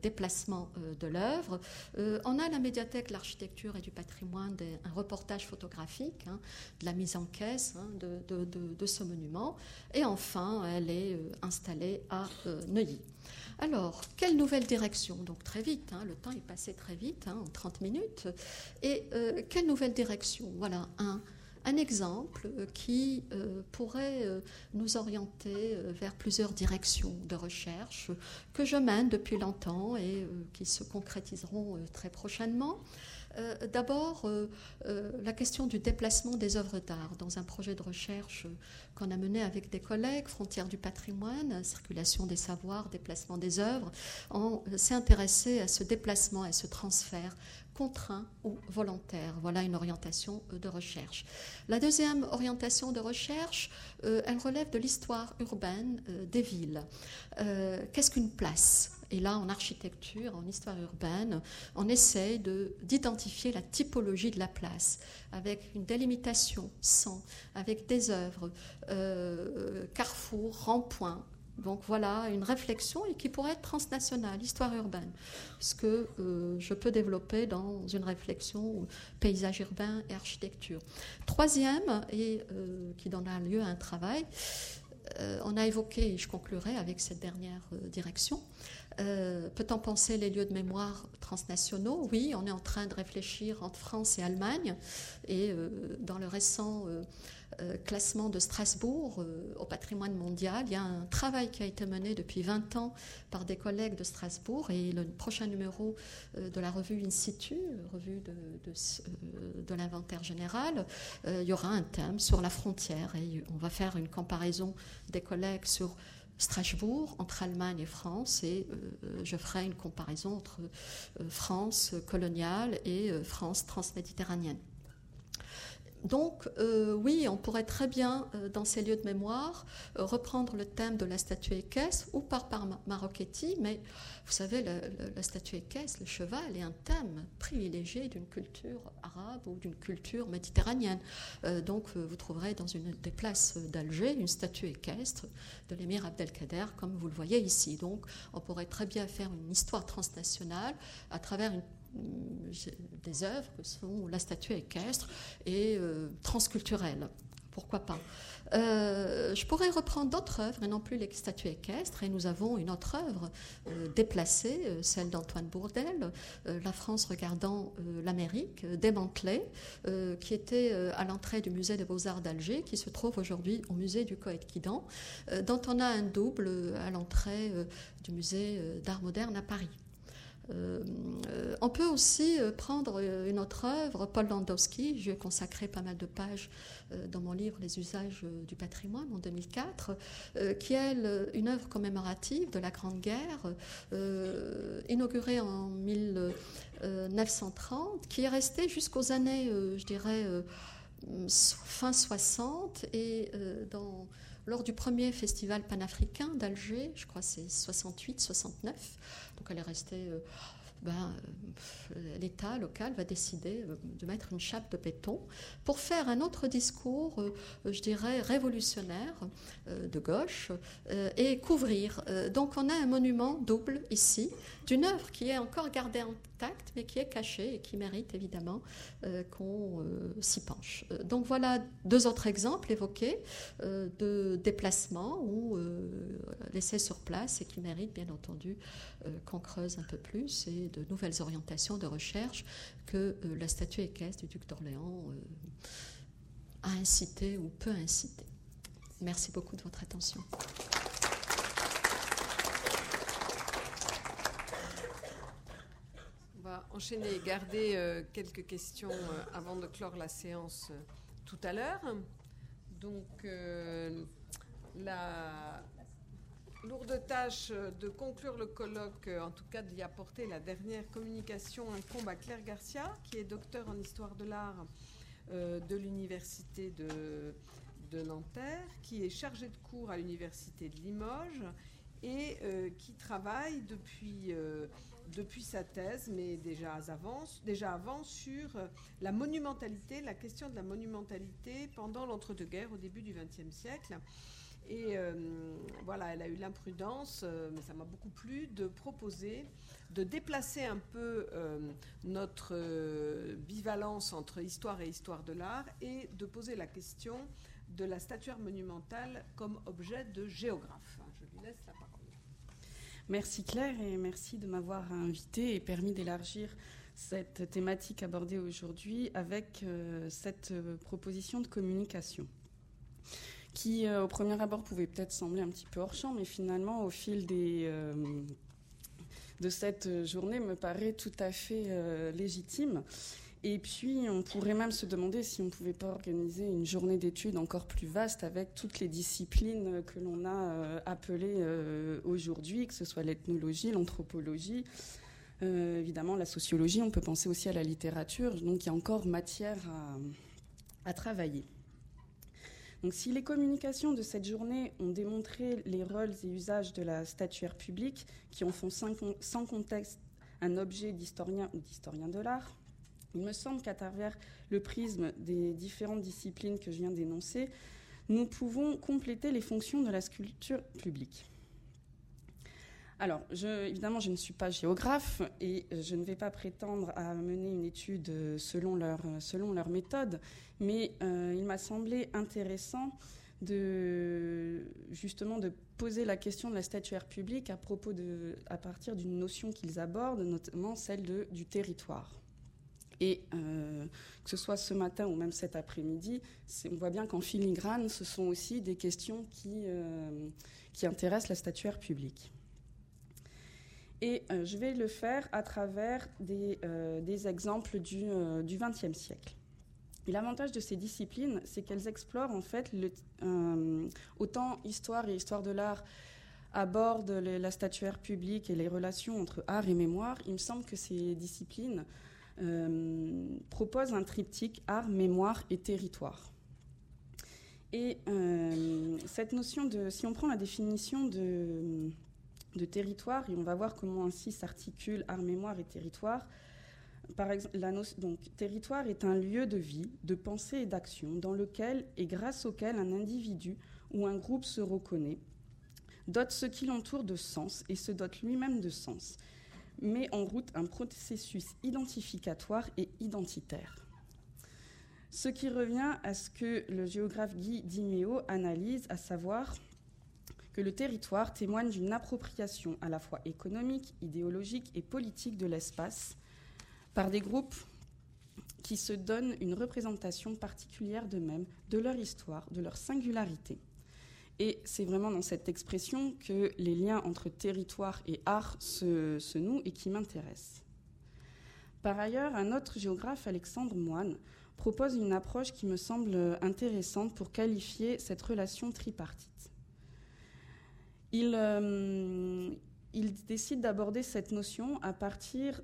déplacement de l'œuvre. On a à la médiathèque L'Architecture et du patrimoine un reportage photographique, de la mise en caisse de ce monument. Et enfin, elle est installée à Neuilly. Alors, quelle nouvelle direction? Donc très vite, le temps est passé très vite, en 30 minutes. Et quelle nouvelle direction? Voilà un exemple qui pourrait nous orienter vers plusieurs directions de recherche que je mène depuis longtemps et qui se concrétiseront très prochainement. D'abord, la question du déplacement des œuvres d'art dans un projet de recherche qu'on a mené avec des collègues, Frontières du patrimoine, circulation des savoirs, déplacement des œuvres. On s'est intéressé à ce déplacement, à ce transfert contraint ou volontaire. Voilà une orientation de recherche. La deuxième orientation de recherche, elle relève de l'histoire urbaine des villes. Qu'est-ce qu'une place ? Et là, en architecture, en histoire urbaine, on essaye d'identifier la typologie de la place, avec une délimitation sans, avec des œuvres, carrefours, ronds-points. Donc voilà une réflexion et qui pourrait être transnationale, histoire urbaine, ce que je peux développer dans une réflexion paysage urbain et architecture. Troisième, et qui donnera lieu à un travail, on a évoqué, et je conclurai avec cette dernière direction, peut-on penser les lieux de mémoire transnationaux? Oui, on est en train de réfléchir entre France et Allemagne, et dans le récent classement de Strasbourg au patrimoine mondial, il y a un travail qui a été mené depuis 20 ans par des collègues de Strasbourg, et le prochain numéro de la revue In Situ, revue de l'inventaire général, il y aura un thème sur la frontière, et on va faire une comparaison des collègues sur Strasbourg, entre Allemagne et France, et je ferai une comparaison entre France coloniale et France transméditerranéenne. Donc, oui, on pourrait très bien, dans ces lieux de mémoire, reprendre le thème de la statue équestre ou par Marocchetti, mais vous savez, la statue équestre, le cheval, est un thème privilégié d'une culture arabe ou d'une culture méditerranéenne. Donc, vous trouverez dans une des places d'Alger une statue équestre de l'émir Abdelkader, comme vous le voyez ici. Donc, on pourrait très bien faire une histoire transnationale à travers des œuvres que sont la statue équestre et transculturelle. Pourquoi pas? Je pourrais reprendre d'autres œuvres et non plus les statues équestres, et nous avons une autre œuvre déplacée, celle d'Antoine Bourdelle, La France regardant l'Amérique, démantelée, qui était à l'entrée du musée des Beaux-Arts d'Alger, qui se trouve aujourd'hui au musée du Coët-Quidan, dont on a un double à l'entrée du musée d'art moderne à Paris. On peut aussi prendre une autre œuvre, Paul Landowski. J'ai consacré pas mal de pages dans mon livre Les usages du patrimoine en 2004, qui est une œuvre commémorative de la Grande Guerre, inaugurée en 1930, qui est restée jusqu'aux années, je dirais, fin 60, et lors du premier festival panafricain d'Alger, je crois que c'est 68-69, donc elle est restée... l'État local va décider de mettre une chape de béton pour faire un autre discours, je dirais, révolutionnaire de gauche et couvrir. Donc on a un monument double ici, d'une œuvre qui est encore gardée intacte mais qui est cachée et qui mérite évidemment qu'on s'y penche. Donc voilà deux autres exemples évoqués de déplacements ou laissés sur place et qui méritent bien entendu qu'on creuse un peu plus, et de nouvelles orientations de recherche que la statue équestre du duc d'Orléans a incité ou peut inciter. Merci beaucoup de votre attention. On va enchaîner et garder quelques questions avant de clore la séance tout à l'heure. Donc, la lourde tâche de conclure le colloque, en tout cas d'y apporter la dernière communication, incombe à Claire Garcia, qui est docteur en histoire de l'art de l'université de Nanterre, qui est chargée de cours à l'université de Limoges et qui travaille depuis sa thèse, mais déjà avant, sur la monumentalité, la question de la monumentalité pendant l'entre-deux-guerres au début du XXe siècle. Et voilà, elle a eu l'imprudence, mais ça m'a beaucoup plu, de proposer de déplacer un peu notre bivalence entre histoire et histoire de l'art et de poser la question de la statuaire monumentale comme objet de géographe. Je lui laisse la parole. Merci Claire et merci de m'avoir invitée et permis d'élargir cette thématique abordée aujourd'hui avec cette proposition de communication qui, au premier abord, pouvait peut-être sembler un petit peu hors champ, mais finalement, au fil de cette journée, me paraît tout à fait légitime. Et puis, on pourrait même se demander si on ne pouvait pas organiser une journée d'études encore plus vaste avec toutes les disciplines que l'on a appelées aujourd'hui, que ce soit l'ethnologie, l'anthropologie, évidemment la sociologie, on peut penser aussi à la littérature, donc il y a encore matière à travailler. Donc, si les communications de cette journée ont démontré les rôles et usages de la statuaire publique, qui en font sans contexte un objet d'historien ou d'historien de l'art, il me semble qu'à travers le prisme des différentes disciplines que je viens d'énoncer, nous pouvons compléter les fonctions de la sculpture publique. Alors, évidemment, je ne suis pas géographe et je ne vais pas prétendre à mener une étude selon leur méthode, mais il m'a semblé intéressant justement de poser la question de la statuaire publique à partir d'une notion qu'ils abordent, notamment celle du territoire. Et que ce soit ce matin ou même cet après-midi, on voit bien qu'en filigrane, ce sont aussi des questions qui intéressent la statuaire publique. Et je vais le faire à travers des exemples du XXe siècle. Et l'avantage de ces disciplines, c'est qu'elles explorent en fait autant histoire et histoire de l'art abordent la statuaire publique et les relations entre art et mémoire. Il me semble que ces disciplines proposent un triptyque art, mémoire et territoire. Et cette notion si on prend la définition de territoire, et on va voir comment ainsi s'articulent art, mémoire et territoire. Par exemple, donc, territoire est un lieu de vie, de pensée et d'action dans lequel et grâce auquel un individu ou un groupe se reconnaît, dote ce qui l'entoure de sens et se dote lui-même de sens, met en route un processus identificatoire et identitaire. Ce qui revient à ce que le géographe Guy Dimeo analyse, à savoir que le territoire témoigne d'une appropriation à la fois économique, idéologique et politique de l'espace par des groupes qui se donnent une représentation particulière d'eux-mêmes, de leur histoire, de leur singularité. Et c'est vraiment dans cette expression que les liens entre territoire et art se nouent et qui m'intéressent. Par ailleurs, un autre géographe, Alexandre Moine, propose une approche qui me semble intéressante pour qualifier cette relation tripartite. Il décide d'aborder cette notion à partir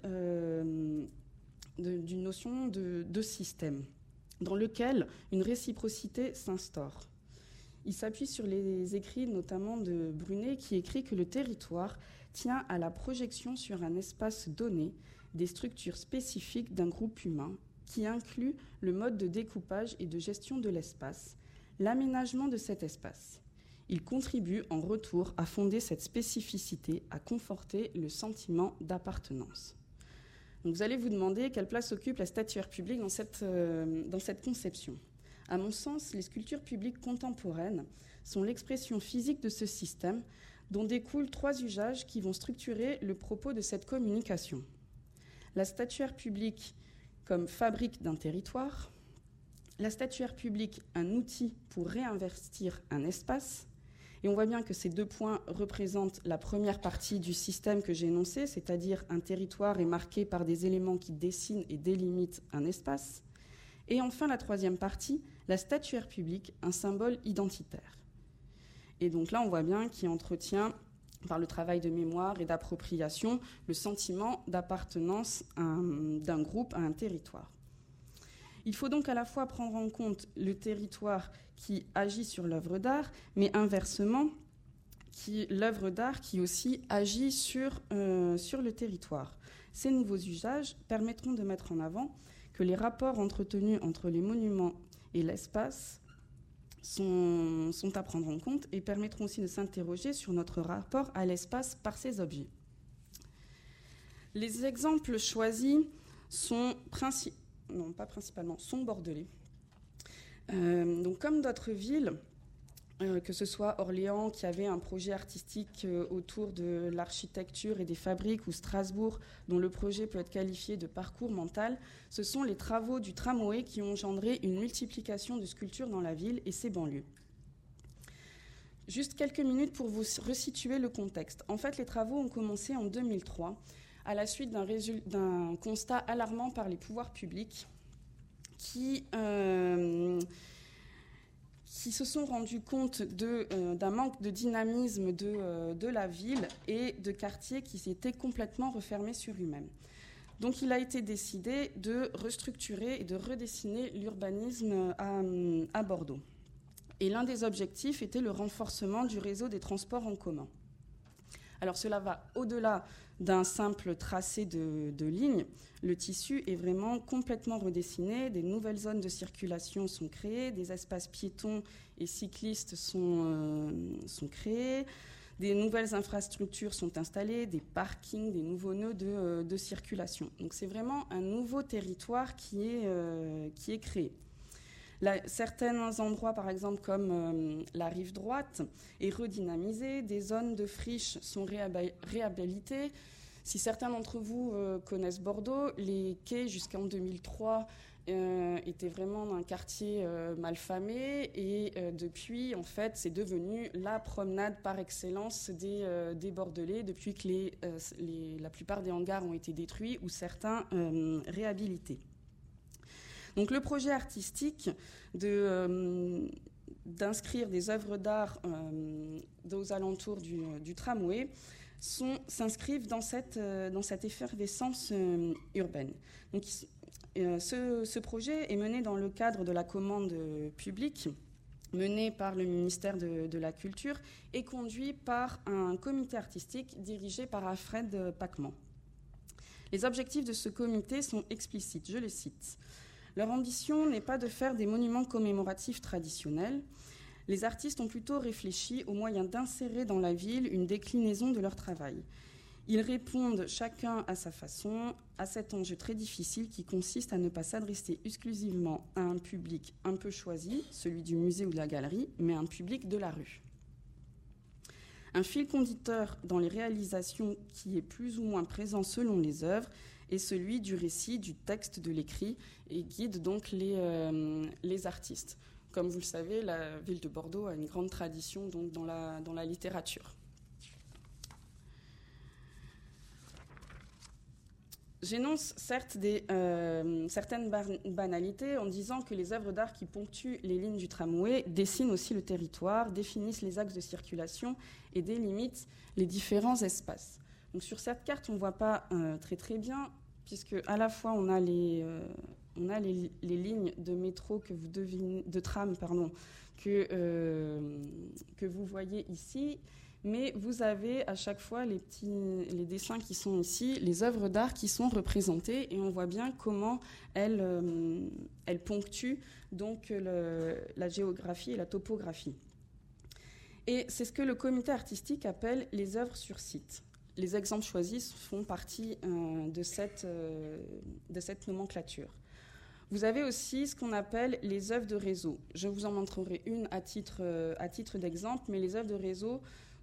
d'une notion de système, dans lequel une réciprocité s'instaure. Il s'appuie sur les écrits notamment de Brunet, qui écrit que le territoire tient à la projection sur un espace donné des structures spécifiques d'un groupe humain, qui inclut le mode de découpage et de gestion de l'espace, l'aménagement de cet espace. Il contribue en retour à fonder cette spécificité, à conforter le sentiment d'appartenance. Donc vous allez vous demander quelle place occupe la statuaire publique dans cette conception. À mon sens, les sculptures publiques contemporaines sont l'expression physique de ce système dont découlent 3 usages qui vont structurer le propos de cette communication. La statuaire publique comme fabrique d'un territoire, la statuaire publique un outil pour réinvestir un espace. Et on voit bien que ces 2 points représentent la première partie du système que j'ai énoncé, c'est-à-dire un territoire est marqué par des éléments qui dessinent et délimitent un espace. Et enfin, la 3e partie, la statuaire publique, un symbole identitaire. Et donc là, on voit bien qu'il entretient, par le travail de mémoire et d'appropriation, le sentiment d'appartenance d'un groupe à un territoire. Il faut donc à la fois prendre en compte le territoire qui agit sur l'œuvre d'art, mais inversement, l'œuvre d'art qui aussi agit sur le territoire. Ces nouveaux usages permettront de mettre en avant que les rapports entretenus entre les monuments et l'espace sont à prendre en compte et permettront aussi de s'interroger sur notre rapport à l'espace par ces objets. Les exemples choisis sont sont bordelais. Donc, comme d'autres villes, que ce soit Orléans qui avait un projet artistique autour de l'architecture et des fabriques, ou Strasbourg dont le projet peut être qualifié de parcours mental, ce sont les travaux du tramway qui ont engendré une multiplication de sculptures dans la ville et ses banlieues. Juste quelques minutes pour vous resituer le contexte. En fait, les travaux ont commencé en 2003 à la suite d'un constat alarmant par les pouvoirs publics qui se sont rendus compte d'un manque de dynamisme de la ville et de quartiers qui s'étaient complètement refermés sur eux-mêmes. Donc il a été décidé de restructurer et de redessiner l'urbanisme à Bordeaux. Et l'un des objectifs était le renforcement du réseau des transports en commun. Alors cela va au-delà d'un simple tracé de lignes. Le tissu est vraiment complètement redessiné, des nouvelles zones de circulation sont créées, des espaces piétons et cyclistes sont créés, des nouvelles infrastructures sont installées, des parkings, des nouveaux nœuds de circulation. Donc c'est vraiment un nouveau territoire qui est créé. Certains endroits, par exemple, comme la rive droite, est redynamisée. Des zones de friches sont réhabilitées. Si certains d'entre vous connaissent Bordeaux, les quais, jusqu'en 2003, étaient vraiment un quartier malfamé. Et depuis, en fait, c'est devenu la promenade par excellence des Bordelais, depuis que la plupart des hangars ont été détruits ou certains réhabilités. Donc le projet artistique d'inscrire des œuvres d'art aux alentours du tramway s'inscrivent dans cette effervescence urbaine. Donc, ce projet est mené dans le cadre de la commande publique menée par le ministère de la Culture et conduit par un comité artistique dirigé par Alfred Pacman. Les objectifs de ce comité sont explicites, je le cite. Leur ambition n'est pas de faire des monuments commémoratifs traditionnels. Les artistes ont plutôt réfléchi aux moyens d'insérer dans la ville une déclinaison de leur travail. Ils répondent chacun à sa façon à cet enjeu très difficile qui consiste à ne pas s'adresser exclusivement à un public un peu choisi, celui du musée ou de la galerie, mais à un public de la rue. Un fil conducteur dans les réalisations qui est plus ou moins présent selon les œuvres est celui du récit, du texte, de l'écrit, et guide donc les artistes. Comme vous le savez, la ville de Bordeaux a une grande tradition donc, dans la littérature. J'énonce certes certaines banalités en disant que les œuvres d'art qui ponctuent les lignes du tramway dessinent aussi le territoire, définissent les axes de circulation et délimitent les différents espaces. Donc sur cette carte, on ne voit pas très bien, puisque à la fois on a les lignes de métro de tram que vous voyez ici, mais vous avez à chaque fois les dessins qui sont ici, les œuvres d'art qui sont représentées, et on voit bien comment elles ponctuent donc la géographie et la topographie. Et c'est ce que le comité artistique appelle les œuvres sur site. Les exemples choisis font partie de cette nomenclature. Vous avez aussi ce qu'on appelle les œuvres de réseau. Je vous en montrerai une à titre d'exemple, mais les œuvres de réseau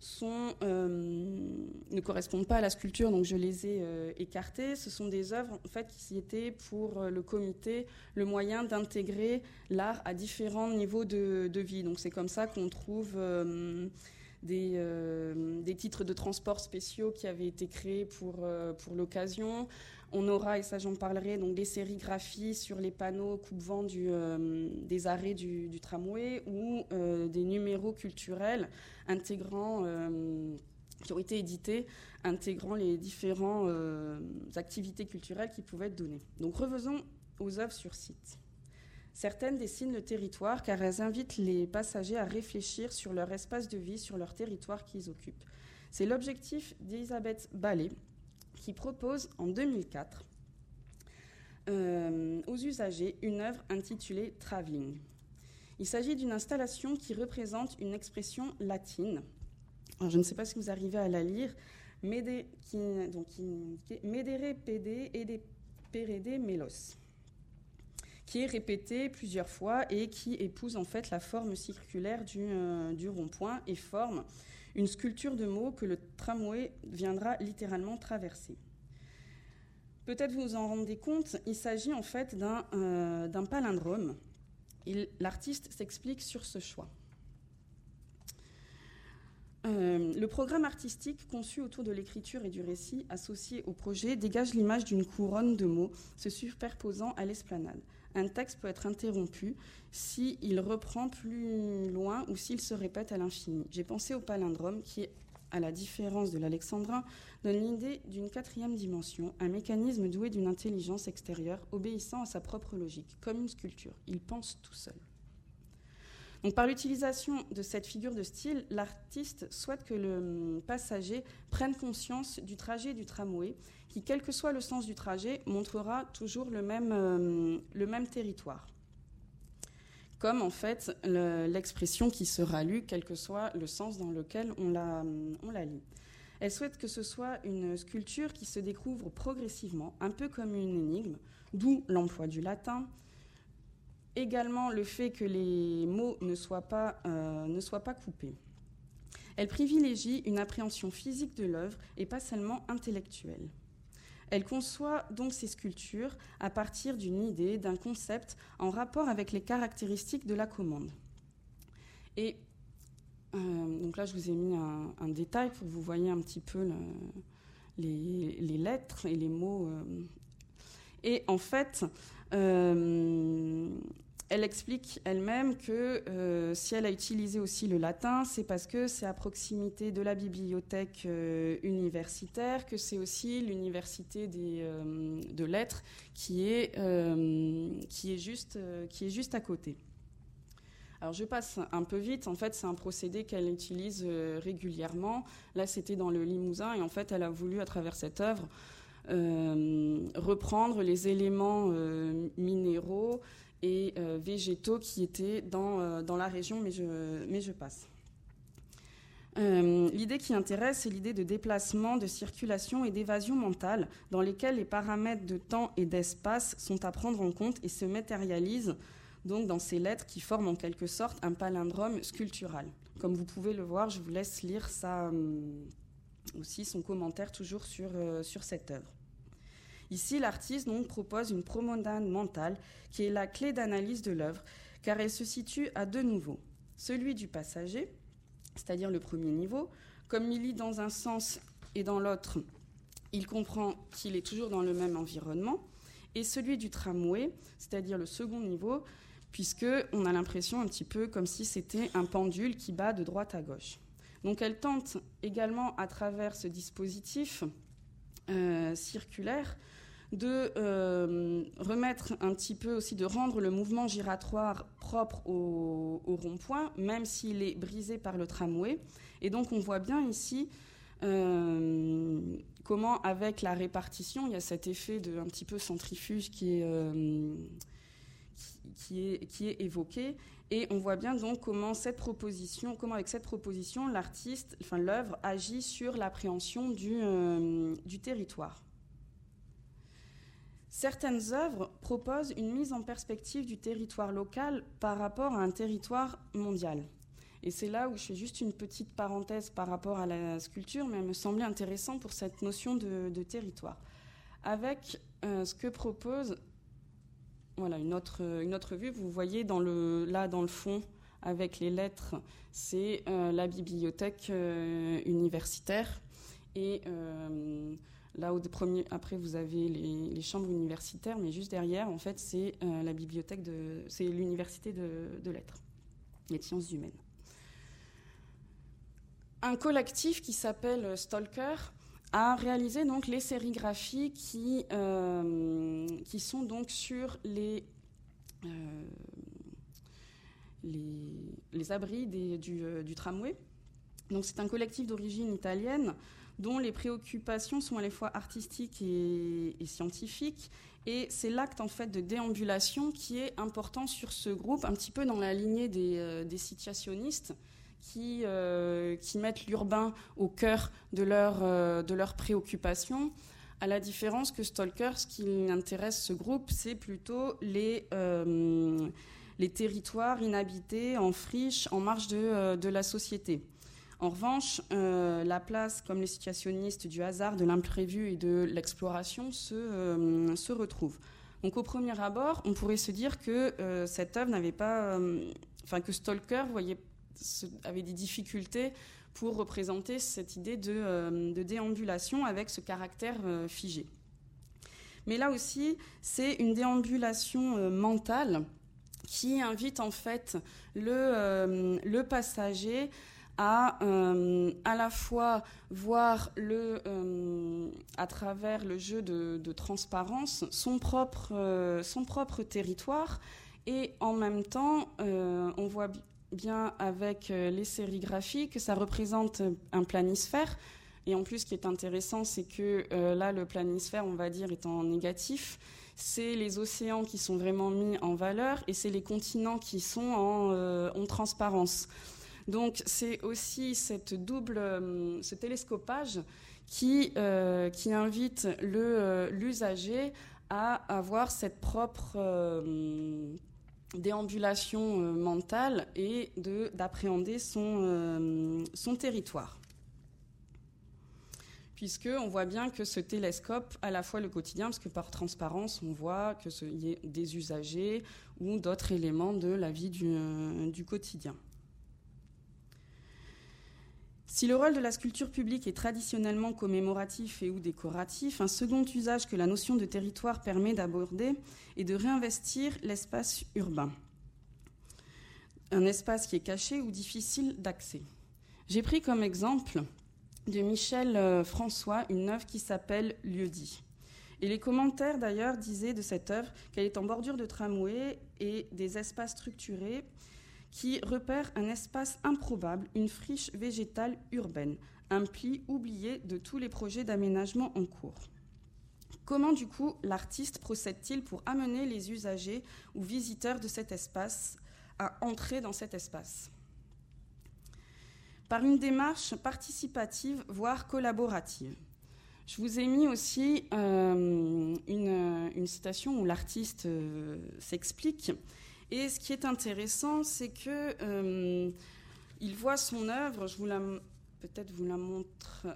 ne correspondent pas à la sculpture, donc je les ai écartées. Ce sont des œuvres en fait, qui étaient pour le comité le moyen d'intégrer l'art à différents niveaux de vie. Donc c'est comme ça qu'on trouve des titres de transport spéciaux qui avaient été créés pour l'occasion. On aura, et ça j'en parlerai, donc des sérigraphies sur les panneaux coupe-vent des arrêts du tramway ou des numéros culturels qui ont été édités, intégrant les différentes activités culturelles qui pouvaient être données. Donc revenons aux œuvres sur site. Certaines dessinent le territoire car elles invitent les passagers à réfléchir sur leur espace de vie, sur leur territoire qu'ils occupent. C'est l'objectif d'Elisabeth Ballet qui propose en 2004 aux usagers une œuvre intitulée « Travelling ». Il s'agit d'une installation qui représente une expression latine. Alors, je ne sais pas si vous arrivez à la lire. Medere pede et perede melos, qui est répétée plusieurs fois et qui épouse en fait la forme circulaire du rond-point et forme une sculpture de mots que le tramway viendra littéralement traverser. Peut-être vous vous en rendez compte, il s'agit en fait d'un palindrome. L'artiste s'explique sur ce choix. Le programme artistique conçu autour de l'écriture et du récit associé au projet dégage l'image d'une couronne de mots se superposant à l'esplanade. Un texte peut être interrompu s'il reprend plus loin ou s'il se répète à l'infini. J'ai pensé au palindrome qui, à la différence de l'alexandrin, donne l'idée d'une 4e dimension, un mécanisme doué d'une intelligence extérieure obéissant à sa propre logique, comme une sculpture. Il pense tout seul. Donc, par l'utilisation de cette figure de style, l'artiste souhaite que le passager prenne conscience du trajet du tramway, qui, quel que soit le sens du trajet, montrera toujours le même territoire. Comme en fait l'expression qui sera lue, quel que soit le sens dans lequel on la lit. Elle souhaite que ce soit une sculpture qui se découvre progressivement, un peu comme une énigme, d'où l'emploi du latin. Également le fait que les mots ne soient pas coupés. Elle privilégie une appréhension physique de l'œuvre et pas seulement intellectuelle. Elle conçoit donc ses sculptures à partir d'une idée, d'un concept en rapport avec les caractéristiques de la commande. Et donc là, je vous ai mis un détail pour que vous voyez un petit peu les lettres et les mots. Et en fait, elle explique elle-même que si elle a utilisé aussi le latin, c'est parce que c'est à proximité de la bibliothèque universitaire, que c'est aussi l'université de lettres qui est juste à côté. Alors je passe un peu vite, en fait c'est un procédé qu'elle utilise régulièrement. Là c'était dans le Limousin et en fait elle a voulu à travers cette œuvre reprendre les éléments minéraux et végétaux qui étaient dans la région, mais je passe. L'idée qui intéresse, c'est l'idée de déplacement, de circulation et d'évasion mentale, dans lesquelles les paramètres de temps et d'espace sont à prendre en compte et se matérialisent donc dans ces lettres qui forment en quelque sorte un palindrome sculptural. Comme vous pouvez le voir, je vous laisse lire aussi son commentaire toujours sur cette œuvre. Ici, l'artiste donc propose une promenade mentale qui est la clé d'analyse de l'œuvre, car elle se situe à 2 niveaux. Celui du passager, c'est-à-dire le premier niveau, comme il lit dans un sens et dans l'autre, il comprend qu'il est toujours dans le même environnement, et celui du tramway, c'est-à-dire le second niveau, puisqu'on a l'impression un petit peu comme si c'était un pendule qui bat de droite à gauche. Donc elle tente également, à travers ce dispositif circulaire, de remettre un petit peu aussi, de rendre le mouvement giratoire propre au rond-point, même s'il est brisé par le tramway. Et donc on voit bien ici comment, avec la répartition, il y a cet effet de un petit peu centrifuge qui est évoqué. Et on voit bien donc comment avec cette proposition, l'œuvre agit sur l'appréhension du territoire. Certaines œuvres proposent une mise en perspective du territoire local par rapport à un territoire mondial. Et c'est là où je fais juste une petite parenthèse par rapport à la sculpture, mais elle me semblait intéressant pour cette notion de territoire. Avec ce que propose, voilà, une autre vue, vous voyez dans le fond, avec les lettres, c'est la bibliothèque universitaire. Et là, après, vous avez les chambres universitaires, mais juste derrière, en fait, c'est la bibliothèque c'est l'université de lettres et de sciences humaines. Un collectif qui s'appelle Stalker a réalisé donc les sérigraphies qui sont donc sur les abris du tramway. Donc c'est un collectif d'origine italienne dont les préoccupations sont à la fois artistiques et scientifiques. Et c'est l'acte en fait de déambulation qui est important sur ce groupe, un petit peu dans la lignée des situationnistes qui mettent l'urbain au cœur de leurs préoccupations. À la différence que Stalker, ce qui intéresse ce groupe, c'est plutôt les territoires inhabités, en friche, en marge de la société. En revanche, la place, comme les situationnistes, du hasard, de l'imprévu et de l'exploration se retrouvent. Donc au premier abord, on pourrait se dire que cette œuvre n'avait pas... que Stalker avait des difficultés pour représenter cette idée de déambulation avec ce caractère figé. Mais là aussi, c'est une déambulation mentale qui invite en fait le passager à la fois voir à travers le jeu de transparence son propre territoire, et en même temps on voit bien avec les sérigraphies que ça représente un planisphère. Et en plus, ce qui est intéressant, c'est que là, le planisphère, on va dire, est en négatif. C'est les océans qui sont vraiment mis en valeur et c'est les continents qui sont en transparence. Donc, c'est aussi ce télescopage qui invite l'usager à avoir cette propre déambulation mentale et d'appréhender son territoire. Puisqu'on voit bien que ce télescope, à la fois le quotidien, parce que par transparence, on voit qu'il y ait des usagers ou d'autres éléments de la vie du quotidien. Si le rôle de la sculpture publique est traditionnellement commémoratif et ou décoratif, un second usage que la notion de territoire permet d'aborder est de réinvestir l'espace urbain. Un espace qui est caché ou difficile d'accès. J'ai pris comme exemple de Michel François une œuvre qui s'appelle Lieu-dit. Et les commentaires d'ailleurs disaient de cette œuvre qu'elle est en bordure de tramway et des espaces structurés qui repère un espace improbable, une friche végétale urbaine, un pli oublié de tous les projets d'aménagement en cours. Comment, du coup, l'artiste procède-t-il pour amener les usagers ou visiteurs de cet espace à entrer dans cet espace ? Par une démarche participative, voire collaborative. Je vous ai mis aussi une citation où l'artiste s'explique. Et ce qui est intéressant, c'est que il voit son œuvre. Peut-être vous la montre.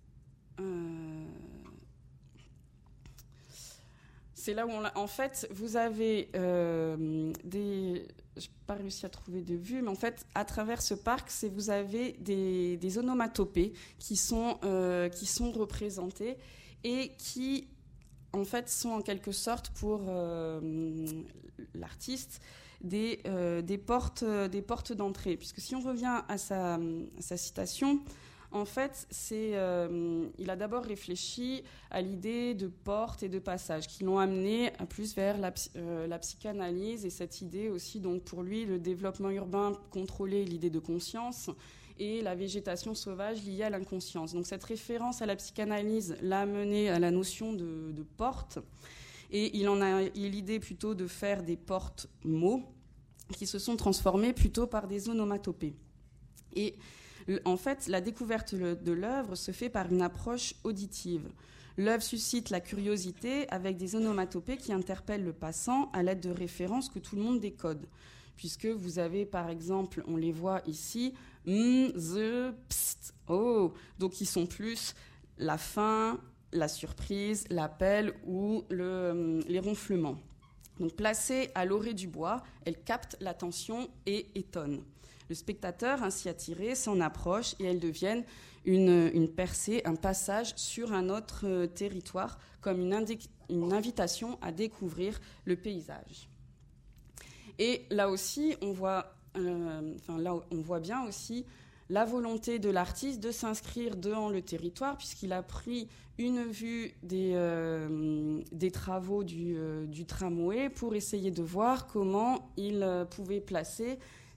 C'est là où en fait, vous avez des. Je n'ai pas réussi à trouver de vue, mais en fait, à travers ce parc, vous avez des onomatopées qui sont représentées et qui, en fait, sont en quelque sorte pour l'artiste des portes d'entrée. Puisque si on revient à sa citation, en fait, il a d'abord réfléchi à l'idée de porte et de passage qui l'ont amené plus vers la psychanalyse et cette idée aussi, donc pour lui, le développement urbain contrôlé, l'idée de conscience et la végétation sauvage liée à l'inconscience. Donc cette référence à la psychanalyse l'a amené à la notion de porte. Et il a l'idée plutôt de faire des portes-mots qui se sont transformées plutôt par des onomatopées. Et en fait, la découverte de l'œuvre se fait par une approche auditive. L'œuvre suscite la curiosité avec des onomatopées qui interpellent le passant à l'aide de références que tout le monde décode. Puisque vous avez, par exemple, on les voit ici, the, pst, oh, donc ils sont plus la fin, la surprise, l'appel ou les ronflements. Donc placées à l'orée du bois, elles captent l'attention et étonnent. Le spectateur, ainsi attiré, s'en approche et elles deviennent une percée, un passage sur un autre territoire, comme une invitation à découvrir le paysage. Et là aussi, on voit bien aussi la volonté de l'artiste de s'inscrire dans le territoire, puisqu'il a pris une vue des travaux du tramway pour essayer de voir comment il pouvait placer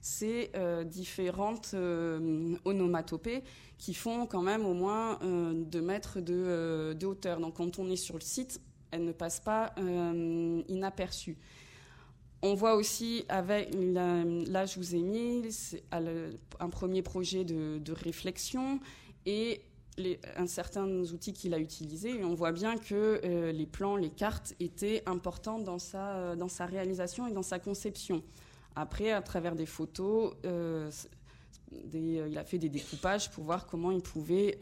ces différentes onomatopées qui font quand même au moins 2 mètres de hauteur. Donc quand on est sur le site, elles ne passent pas inaperçues. On voit aussi, là je vous ai mis un premier projet de réflexion et certains outils qu'il a utilisés. Et on voit bien que les plans, les cartes étaient importants dans sa réalisation et dans sa conception. Après, à travers des photos, il a fait des découpages pour voir comment il pouvait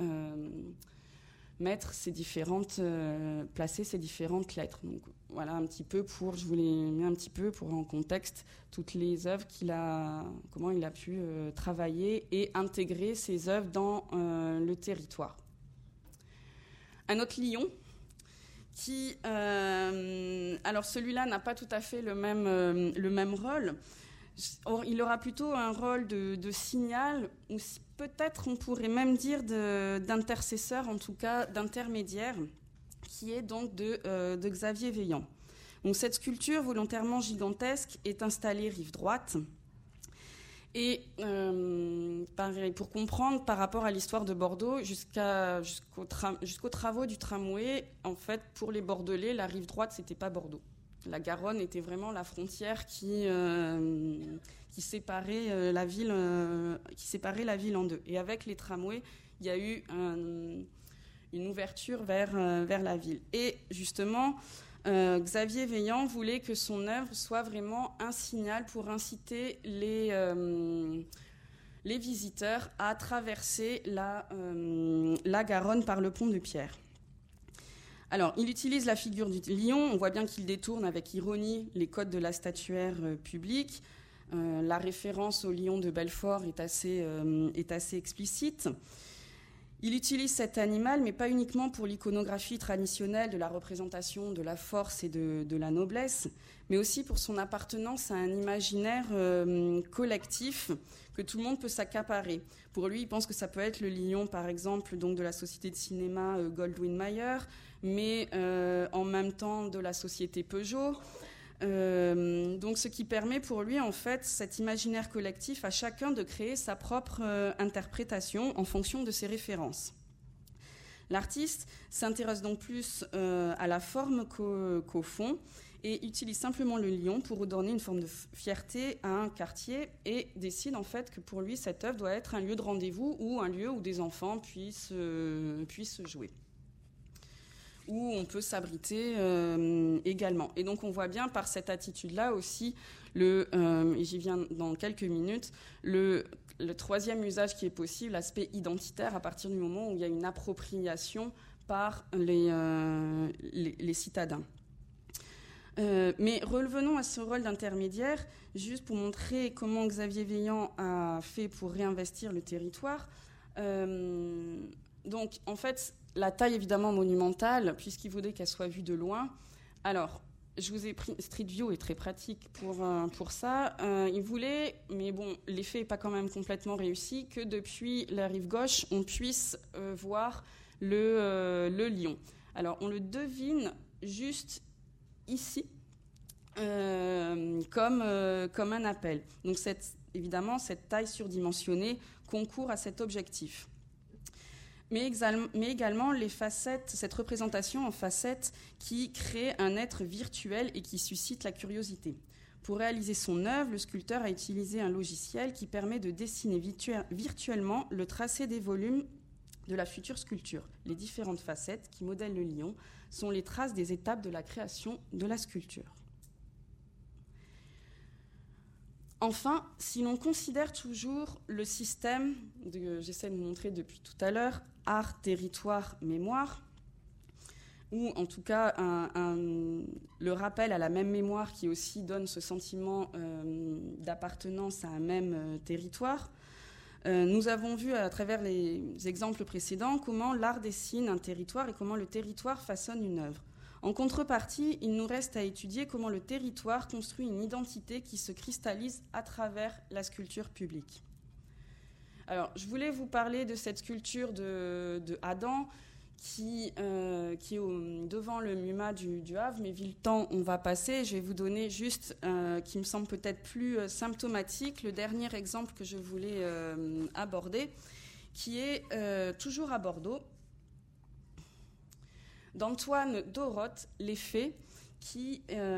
placer ces différentes lettres. Donc, voilà un petit peu je vous l'ai mis un petit peu pour en contexte toutes les œuvres comment il a pu travailler et intégrer ces œuvres dans le territoire. Un autre lion qui, alors celui-là n'a pas tout à fait le même rôle. Il aura plutôt un rôle de signal, ou peut-être on pourrait même dire d'intercesseur, en tout cas d'intermédiaire, qui est donc de Xavier Veillant. Donc cette sculpture volontairement gigantesque est installée rive droite. Et pour comprendre par rapport à l'histoire de Bordeaux, jusqu'aux travaux du tramway, en fait, pour les Bordelais, la rive droite, c'était pas Bordeaux. La Garonne était vraiment la frontière qui séparait la ville en deux. Et avec les tramways, il y a eu une ouverture vers la ville. Et justement, Xavier Veillant voulait que son œuvre soit vraiment un signal pour inciter les visiteurs à traverser la Garonne par le pont de Pierre. Alors, il utilise la figure du lion. On voit bien qu'il détourne avec ironie les codes de la statuaire publique. La référence au lion de Belfort est assez explicite. Il utilise cet animal, mais pas uniquement pour l'iconographie traditionnelle de la représentation de la force et de la noblesse, mais aussi pour son appartenance à un imaginaire collectif que tout le monde peut s'accaparer. Pour lui, il pense que ça peut être le lion, par exemple, donc de la société de cinéma Goldwyn-Mayer, mais en même temps de la société Peugeot. Donc ce qui permet pour lui, en fait, cet imaginaire collectif à chacun de créer sa propre interprétation en fonction de ses références. L'artiste s'intéresse donc plus à la forme qu'au fond et utilise simplement le lion pour donner une forme de fierté à un quartier et décide en fait que pour lui, cette œuvre doit être un lieu de rendez-vous ou un lieu où des enfants puissent jouer, où on peut s'abriter également. Et donc on voit bien par cette attitude-là aussi, et j'y viens dans quelques minutes, le troisième usage qui est possible, l'aspect identitaire, à partir du moment où il y a une appropriation par les citadins. Mais revenons à ce rôle d'intermédiaire, juste pour montrer comment Xavier Veillant a fait pour réinvestir le territoire. Donc en fait, la taille évidemment monumentale, puisqu'il voulait qu'elle soit vue de loin. Alors, je vous ai pris, Street View est très pratique pour ça. Il voulait, mais bon, l'effet n'est pas quand même complètement réussi, que depuis la rive gauche, on puisse voir le lion. Alors, on le devine juste ici, comme un appel. Donc, évidemment, cette taille surdimensionnée concourt à cet objectif. Mais également cette représentation en facettes qui crée un être virtuel et qui suscite la curiosité. Pour réaliser son œuvre, le sculpteur a utilisé un logiciel qui permet de dessiner virtuellement le tracé des volumes de la future sculpture. Les différentes facettes qui modèlent le lion sont les traces des étapes de la création de la sculpture. Enfin, si l'on considère toujours le système, j'essaie de vous montrer depuis tout à l'heure, art, territoire, mémoire, ou en tout cas le rappel à la même mémoire qui aussi donne ce sentiment d'appartenance à un même territoire, nous avons vu à travers les exemples précédents comment l'art dessine un territoire et comment le territoire façonne une œuvre. En contrepartie, il nous reste à étudier comment le territoire construit une identité qui se cristallise à travers la sculpture publique. Alors, je voulais vous parler de cette sculpture de Adam, qui est devant le MUMA du Havre, mais vu le temps, on va passer. Je vais vous donner juste, qui me semble peut-être plus symptomatique, le dernier exemple que je voulais aborder, qui est toujours à Bordeaux, d'Antoine Doroth, Les Faits, qui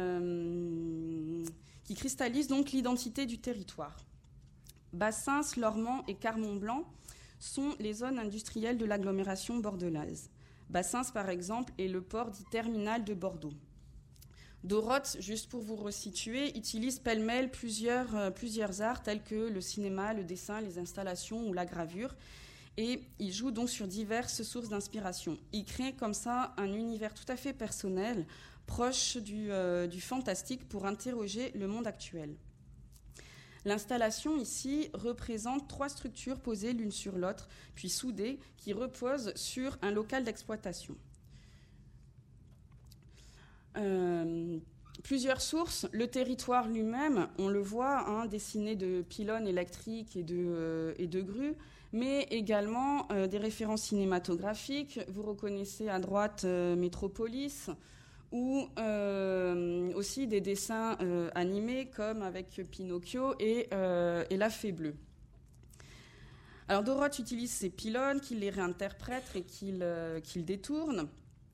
cristallise donc l'identité du territoire. Bassins, Lormand et Carmont-Blanc sont les zones industrielles de l'agglomération bordelaise. Bassins, par exemple, est le port dit terminal de Bordeaux. Doroth, juste pour vous resituer, utilise pêle-mêle plusieurs arts tels que le cinéma, le dessin, les installations ou la gravure. Et il joue donc sur diverses sources d'inspiration. Il crée comme ça un univers tout à fait personnel, proche du fantastique pour interroger le monde actuel. L'installation ici représente 3 structures posées l'une sur l'autre, puis soudées, qui reposent sur un local d'exploitation. Plusieurs sources, le territoire lui-même, on le voit, dessiné de pylônes électriques et de grues, mais également des références cinématographiques. Vous reconnaissez à droite Métropolis, ou aussi des dessins animés comme avec Pinocchio et La Fée Bleue. Alors Doroth utilise ces pylônes, qu'il les réinterprète et qu'il détourne.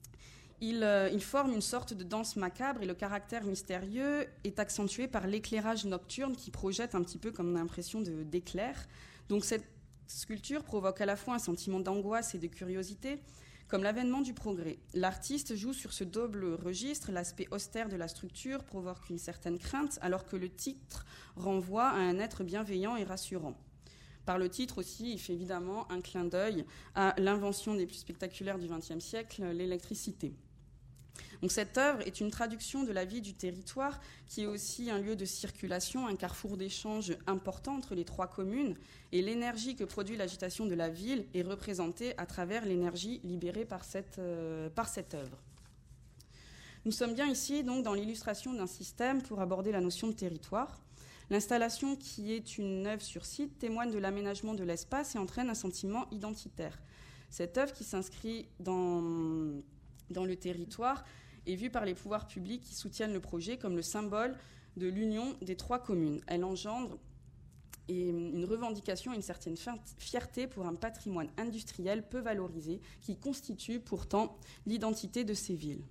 Il forme une sorte de danse macabre et le caractère mystérieux est accentué par l'éclairage nocturne qui projette un petit peu comme une impression d'éclair. Donc cette sculpture provoque à la fois un sentiment d'angoisse et de curiosité, comme l'avènement du progrès. L'artiste joue sur ce double registre. L'aspect austère de la structure provoque une certaine crainte, alors que le titre renvoie à un être bienveillant et rassurant. Par le titre aussi, il fait évidemment un clin d'œil à l'invention des plus spectaculaires du XXe siècle, l'électricité. Donc cette œuvre est une traduction de la vie du territoire, qui est aussi un lieu de circulation, un carrefour d'échange important entre les 3 communes, et l'énergie que produit l'agitation de la ville est représentée à travers l'énergie libérée par cette œuvre. Nous sommes bien ici donc dans l'illustration d'un système pour aborder la notion de territoire. L'installation, qui est une œuvre sur site, témoigne de l'aménagement de l'espace et entraîne un sentiment identitaire. Cette œuvre, qui s'inscrit dans le territoire, est vue par les pouvoirs publics qui soutiennent le projet comme le symbole de l'union des 3 communes. Elle engendre une revendication et une certaine fierté pour un patrimoine industriel peu valorisé qui constitue pourtant l'identité de ces villes.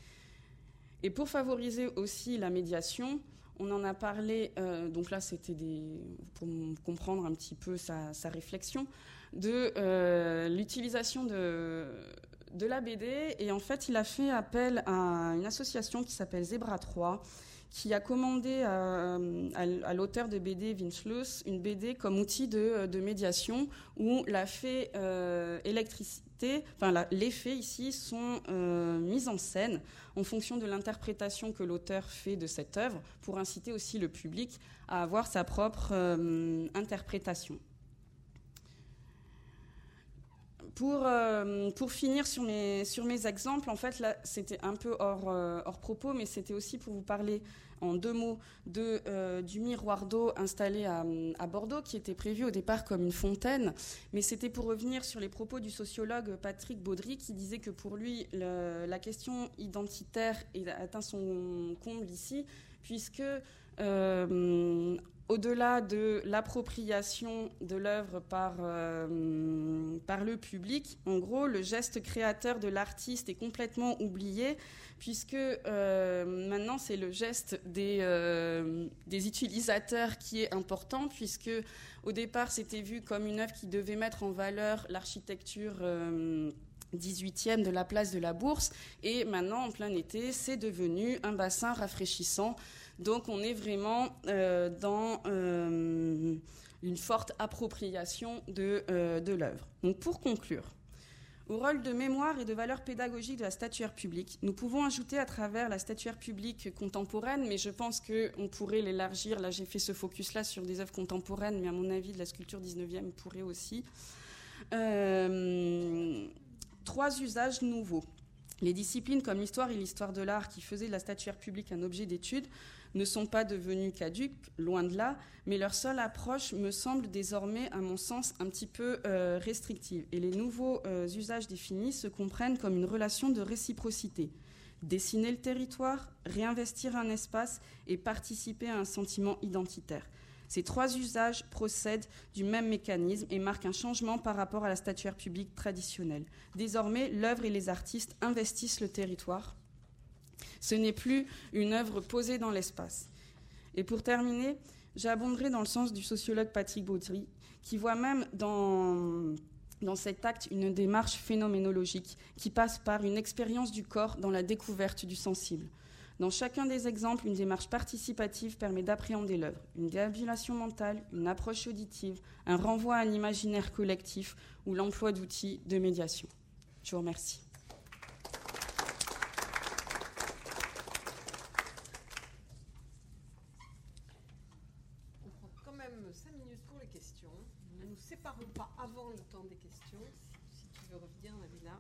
Et pour favoriser aussi la médiation, on en a parlé, donc là c'était pour comprendre un petit peu sa réflexion, de l'utilisation de la BD, et en fait il a fait appel à une association qui s'appelle Zebra 3, qui a commandé à l'auteur de BD Vince Luce une BD comme outil de médiation, où la fée électricité, les faits ici sont mis en scène en fonction de l'interprétation que l'auteur fait de cette œuvre, pour inciter aussi le public à avoir sa propre interprétation. Pour finir sur mes exemples, en fait, là, c'était un peu hors propos, mais c'était aussi pour vous parler en 2 mots du miroir d'eau installé à Bordeaux, qui était prévu au départ comme une fontaine, mais c'était pour revenir sur les propos du sociologue Patrick Baudry, qui disait que pour lui, la question identitaire atteint son comble ici, puisque au-delà de l'appropriation de l'œuvre par le public, en gros, le geste créateur de l'artiste est complètement oublié, puisque maintenant c'est le geste des utilisateurs qui est important, puisque au départ c'était vu comme une œuvre qui devait mettre en valeur l'architecture 18e de la place de la Bourse, et maintenant en plein été c'est devenu un bassin rafraîchissant. Donc on est vraiment dans une forte appropriation de l'œuvre. Donc pour conclure, au rôle de mémoire et de valeur pédagogique de la statuaire publique, nous pouvons ajouter à travers la statuaire publique contemporaine, mais je pense qu'on pourrait l'élargir. Là, j'ai fait ce focus-là sur des œuvres contemporaines, mais à mon avis, de la sculpture 19e pourrait aussi. 3 usages nouveaux. Les disciplines comme l'histoire et l'histoire de l'art qui faisaient de la statuaire publique un objet d'étude ne sont pas devenues caduques, loin de là, mais leur seule approche me semble désormais, à mon sens, un petit peu restrictive. Et les nouveaux usages définis se comprennent comme une relation de réciprocité. Dessiner le territoire, réinvestir un espace et participer à un sentiment identitaire. Ces trois usages procèdent du même mécanisme et marquent un changement par rapport à la statuaire publique traditionnelle. Désormais, l'œuvre et les artistes investissent le territoire. Ce n'est plus une œuvre posée dans l'espace. Et pour terminer, j'abonderai dans le sens du sociologue Patrick Baudry, qui voit même dans cet acte une démarche phénoménologique qui passe par une expérience du corps dans la découverte du sensible. Dans chacun des exemples, une démarche participative permet d'appréhender l'œuvre. Une déambulation mentale, une approche auditive, un renvoi à un imaginaire collectif ou l'emploi d'outils de médiation. Je vous remercie. On prend quand même 5 minutes pour les questions. Nous ne nous séparons pas avant le temps des questions. Si tu veux revenir, Nabila.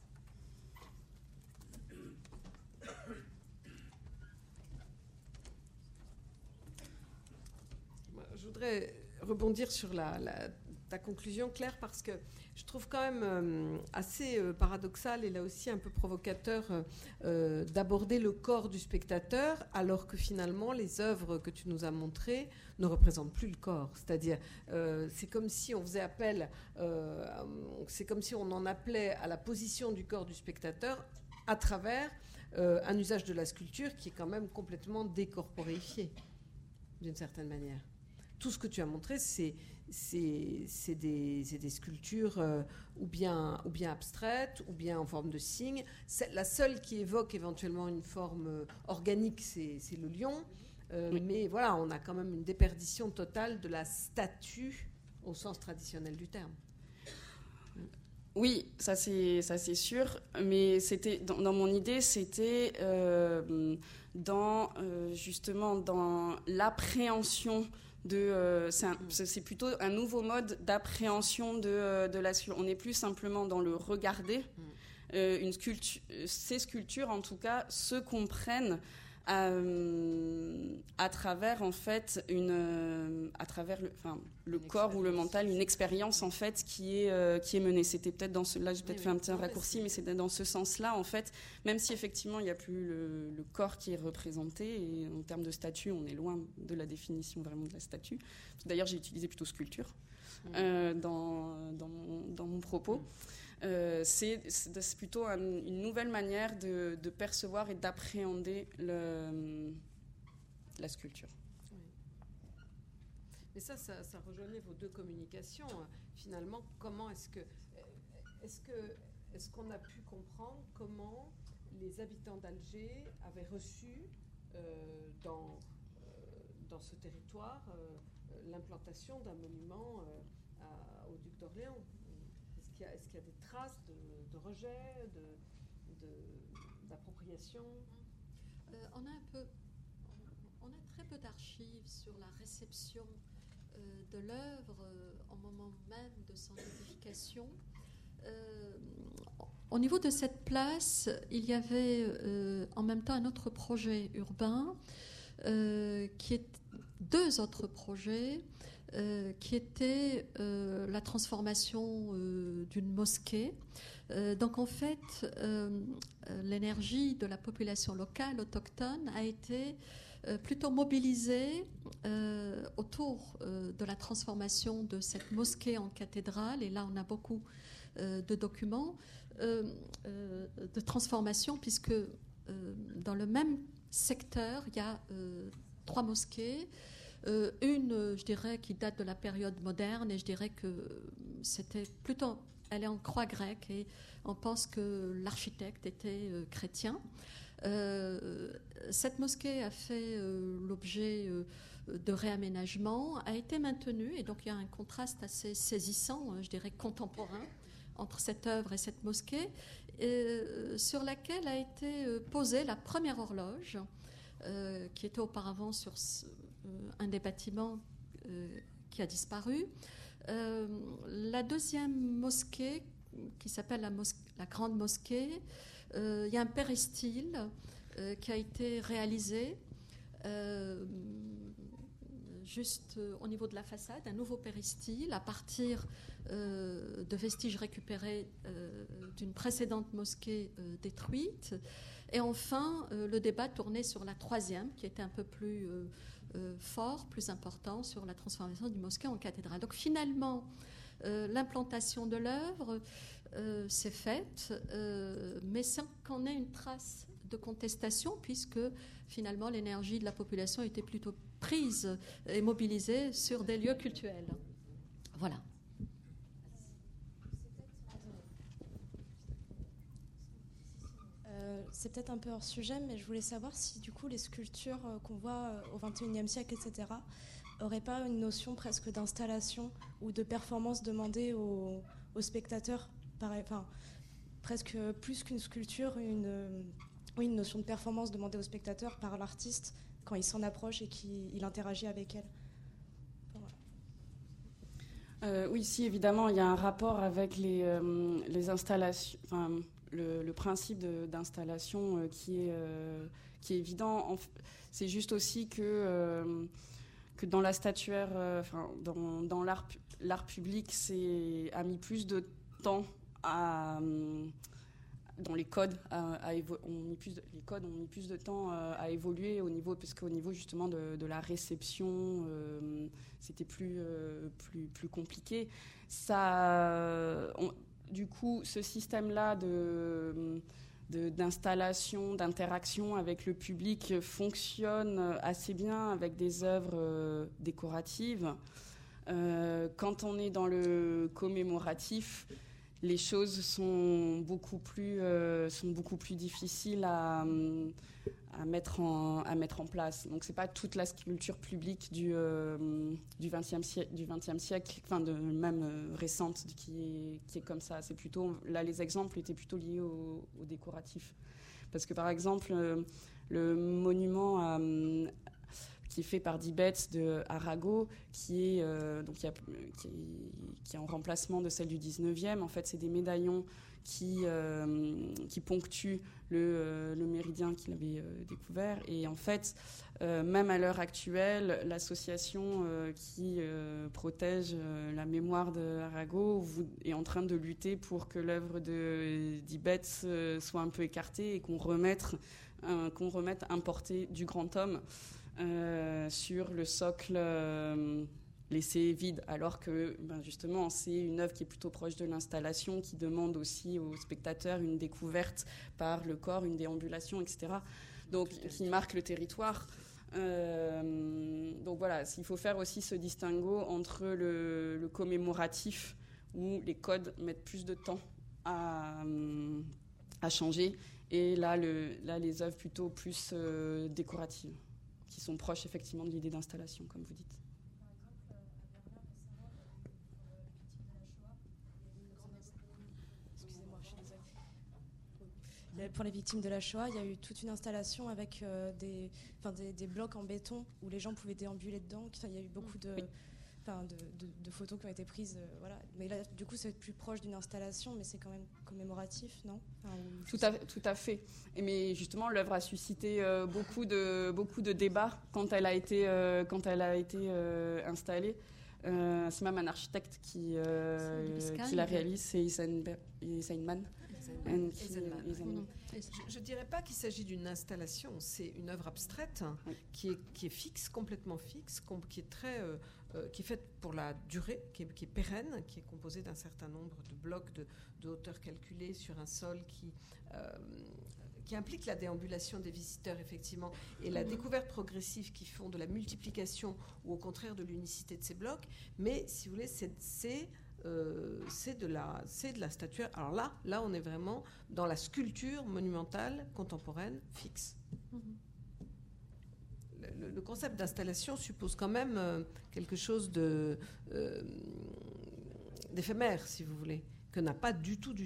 Je voudrais rebondir sur ta conclusion, Claire, parce que je trouve quand même assez paradoxal et là aussi un peu provocateur d'aborder le corps du spectateur alors que finalement les œuvres que tu nous as montrées ne représentent plus le corps. C'est-à-dire, c'est comme si on faisait appel, c'est comme si on en appelait à la position du corps du spectateur à travers un usage de la sculpture qui est quand même complètement décorporéifié, d'une certaine manière. Tout ce que tu as montré, c'est des sculptures ou bien abstraites, ou bien en forme de cygne. La seule qui évoque éventuellement une forme organique, c'est le lion. Oui. Mais voilà, on a quand même une déperdition totale de la statue au sens traditionnel du terme. Oui, ça c'est sûr, mais c'était dans mon idée, c'était justement dans l'appréhension c'est plutôt un nouveau mode d'appréhension de la sculpture. On n'est plus simplement dans le regarder. Ces sculptures, en tout cas, se comprennent à travers en fait le corps ou le mental, une expérience en fait qui est menée. C'était peut-être là j'ai peut-être fait un petit raccourci, mais c'était dans ce sens-là en fait, même si effectivement il n'y a plus le corps qui est représenté, et en termes de statue on est loin de la définition vraiment de la statue. D'ailleurs j'ai utilisé plutôt sculpture dans mon propos. C'est plutôt une nouvelle manière de percevoir et d'appréhender la sculpture. Oui. Mais ça rejoignait vos deux communications. Finalement, comment est-ce qu'on a pu comprendre comment les habitants d'Alger avaient reçu dans ce territoire l'implantation d'un monument au duc d'Orléans? Est-ce qu'il y a des traces de rejet, d'appropriation? On a très peu d'archives sur la réception de l'œuvre au moment même de son édification. Au niveau de cette place, il y avait en même temps un autre projet urbain, deux autres projets, qui était la transformation d'une mosquée. Donc en fait, l'énergie de la population locale, autochtone, a été plutôt mobilisée autour de la transformation de cette mosquée en cathédrale. Et là, on a beaucoup de documents de transformation, puisque dans le même secteur, il y a 3 mosquées. Une, je dirais, qui date de la période moderne, et je dirais que c'était plutôt, elle est en croix grecque, et on pense que l'architecte était chrétien. Cette mosquée a fait l'objet de réaménagement, a été maintenue, et donc il y a un contraste assez saisissant, je dirais contemporain, entre cette œuvre et cette mosquée, sur laquelle a été posée la première horloge, qui était auparavant sur un des bâtiments qui a disparu. La deuxième mosquée, qui s'appelle la Grande Mosquée, il y a un péristyle qui a été réalisé juste au niveau de la façade, un nouveau péristyle à partir de vestiges récupérés d'une précédente mosquée détruite. Et enfin, le débat tournait sur la troisième, qui était un peu plus fort, plus important, sur la transformation d'une mosquée en cathédrale. Donc finalement, l'implantation de l'œuvre s'est faite, mais sans qu'on ait une trace de contestation, puisque finalement l'énergie de la population était plutôt prise et mobilisée sur des lieux cultuels. Voilà. C'est peut-être un peu hors sujet, mais je voulais savoir si du coup les sculptures qu'on voit au XXIe siècle, etc., n'auraient pas une notion presque d'installation ou de performance demandée aux spectateurs, enfin, presque plus qu'une sculpture, une notion de performance demandée aux spectateurs par l'artiste quand il s'en approche et qu'il interagit avec elle. Oui, si, évidemment, il y a un rapport avec les installations, enfin, le principe d'installation qui est évident. C'est juste aussi que dans la statuaire, dans l'art public, a mis plus de temps dans les codes, les codes ont mis plus de temps à évoluer parce qu'au niveau justement de la réception, c'était plus compliqué. Du coup, ce système-là d'installation, d'interaction avec le public fonctionne assez bien avec des œuvres décoratives. Quand on est dans le commémoratif, les choses sont beaucoup plus difficiles à mettre en place. Donc c'est pas toute la sculpture publique du XXe siècle, enfin même récente, qui est comme ça. C'est plutôt là, les exemples étaient plutôt liés au décoratif, parce que par exemple le monument qui est fait par Dibetz de Arago, qui est en remplacement de celle du 19e. En fait, c'est des médaillons qui ponctuent le méridien qu'il avait découvert. Et en fait, même à l'heure actuelle, l'association qui protège la mémoire de Arago est en train de lutter pour que l'œuvre de Dibetz soit un peu écartée et qu'on remette un portrait du grand homme sur le socle laissé vide, alors que justement c'est une œuvre qui est plutôt proche de l'installation, qui demande aussi aux spectateurs une découverte par le corps, une déambulation, etc. Donc qui marque le territoire. Donc voilà, il faut faire aussi ce distinguo entre le commémoratif, où les codes mettent plus de temps à changer, et là les œuvres plutôt plus décoratives, qui sont proches effectivement de l'idée d'installation, comme vous dites. Pour les victimes de la Shoah, il y a eu toute une installation avec des blocs en béton où les gens pouvaient déambuler dedans. Enfin, il y a eu beaucoup de photos qui ont été prises. Voilà. Mais là, du coup, c'est plus proche d'une installation, mais c'est quand même commémoratif, non ? Tout à fait. Mais justement, l'œuvre a suscité beaucoup de débats quand elle a été installée. C'est même un architecte qui la réalise, c'est Eisenman. Je ne dirais pas qu'il s'agit d'une installation, c'est une œuvre abstraite, oui, qui est fixe, complètement fixe, qui est qui est faite pour la durée, qui est pérenne, qui est composée d'un certain nombre de blocs de hauteur calculée sur un sol qui implique la déambulation des visiteurs, effectivement, et la découverte progressive qui font de la multiplication ou au contraire de l'unicité de ces blocs. Mais si vous voulez, c'est de la statuaire. Alors là, on est vraiment dans la sculpture monumentale contemporaine fixe. Le concept d'installation suppose quand même quelque chose d'éphémère, si vous voulez, que n'a pas du tout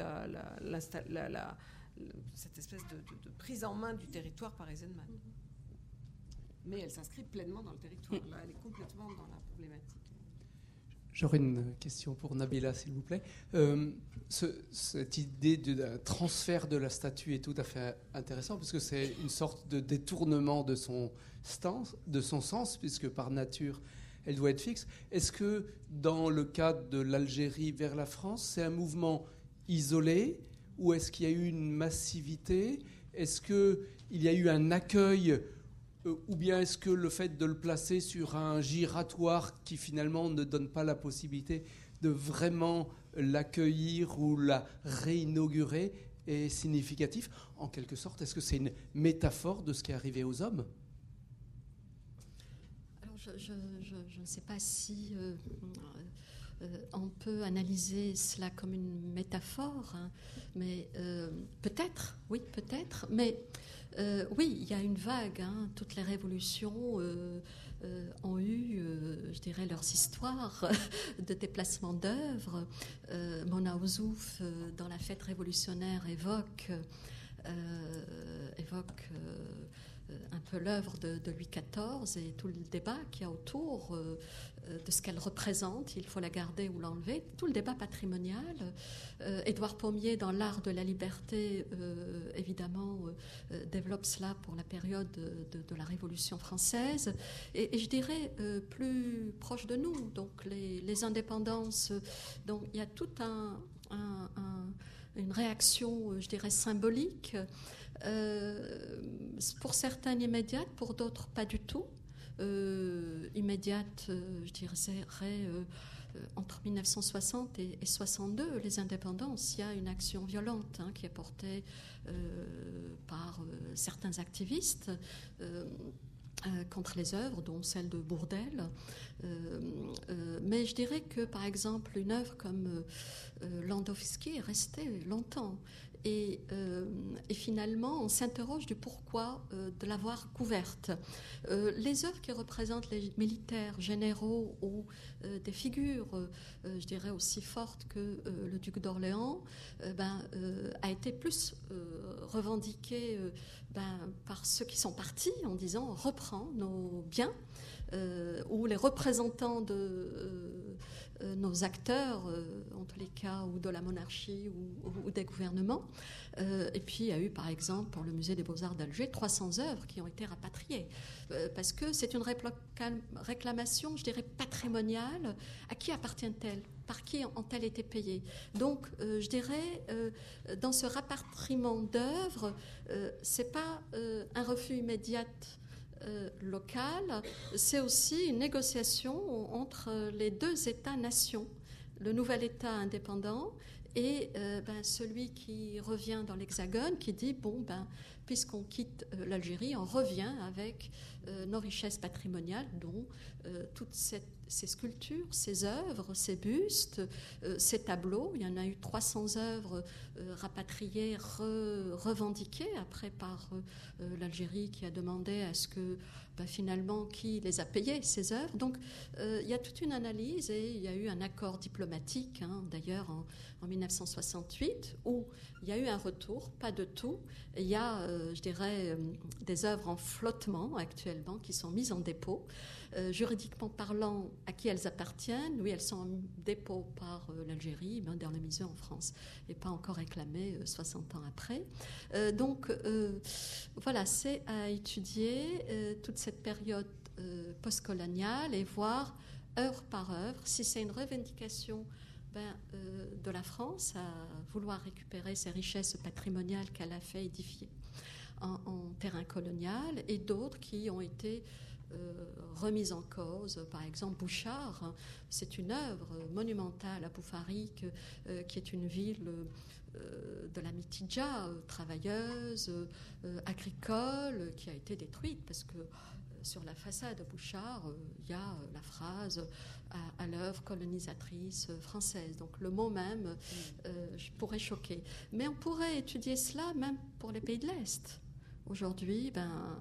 cette espèce de prise en main du territoire par Eisenman. Mais elle s'inscrit pleinement dans le territoire. Là, elle est complètement dans la problématique. J'aurais une question pour Nabila, s'il vous plaît. Cette idée d'un transfert de la statue est tout à fait intéressant, parce que c'est une sorte de détournement de son sens, puisque par nature, elle doit être fixe. Est-ce que, dans le cas de l'Algérie vers la France, c'est un mouvement isolé, ou est-ce qu'il y a eu une massivité? Est-ce qu'il y a eu un accueil, ou bien est-ce que le fait de le placer sur un giratoire qui finalement ne donne pas la possibilité de vraiment l'accueillir ou la réinaugurer est significatif? En quelque sorte, est-ce que c'est une métaphore de ce qui est arrivé aux hommes? Alors, je ne sais pas si on peut analyser cela comme une métaphore, hein, mais peut-être, oui, peut-être, mais oui, il y a une vague, hein, toutes les révolutions ont eu, je dirais, leurs histoires de déplacement d'œuvres. Mona Ozouf, dans la fête révolutionnaire, évoque un peu l'œuvre de Louis XIV et tout le débat qu'il y a autour de ce qu'elle représente, il faut la garder ou l'enlever, tout le débat patrimonial. Édouard Pommier, dans L'Art de la liberté, évidemment, développe cela pour la période de la Révolution française. Et je dirais plus proche de nous, donc les indépendances. Donc il y a toute une réaction, je dirais, symbolique. Pour certains immédiate, pour d'autres pas du tout. Immédiate, je dirais, entre 1960 et 62, les indépendances, il y a une action violente, hein, qui est portée par certains activistes contre les œuvres, dont celle de Bourdelle. Mais je dirais que, par exemple, une œuvre comme Landowski est restée longtemps. Et finalement, on s'interroge du pourquoi de l'avoir couverte. Les œuvres qui représentent les militaires généraux ou des figures, je dirais, aussi fortes que le duc d'Orléans, a été plus revendiquée par ceux qui sont partis en disant « reprends nos biens », ou les représentants de nos acteurs, en tous les cas, ou de la monarchie ou des gouvernements. Et puis, il y a eu, par exemple, pour le musée des Beaux-Arts d'Alger, 300 œuvres qui ont été rapatriées. Parce que c'est une réclamation, je dirais, patrimoniale. À qui appartient-elle? Par qui ont-elles été payées? Donc, je dirais, dans ce rapatriement d'œuvres, ce n'est pas un refus immédiat local, c'est aussi une négociation entre les deux États-nations, le nouvel État indépendant et celui qui revient dans l'Hexagone, qui dit puisqu'on quitte l'Algérie, on revient avec nos richesses patrimoniales, dont toutes ces sculptures, ces œuvres, ces bustes, ces tableaux. Il y en a eu 300 œuvres rapatriées, revendiquées après par l'Algérie, qui a demandé à ce que finalement qui les a payées, ces œuvres. Donc il y a toute une analyse et il y a eu un accord diplomatique, hein, d'ailleurs en 1968, où il y a eu un retour, pas de tout. Il y a, je dirais, des œuvres en flottement actuellement qui sont mises en dépôt. Juridiquement parlant, à qui elles appartiennent? Oui, elles sont en dépôt par l'Algérie, dans le musée en France, et pas encore réclamées 60 ans après. Donc, voilà, c'est à étudier toute cette période postcoloniale et voir œuvre par œuvre si c'est une revendication de la France à vouloir récupérer ces richesses patrimoniales qu'elle a fait édifier en terrain colonial, et d'autres qui ont été remises en cause. Par exemple, Bouchard, hein, c'est une œuvre monumentale à Boufarik, qui est une ville de la Mitidja, travailleuse, agricole, qui a été détruite parce que sur la façade de Bouchard, il y a la phrase à l'œuvre colonisatrice française. Donc le mot même pourrait choquer. Mais on pourrait étudier cela même pour les pays de l'Est. Aujourd'hui,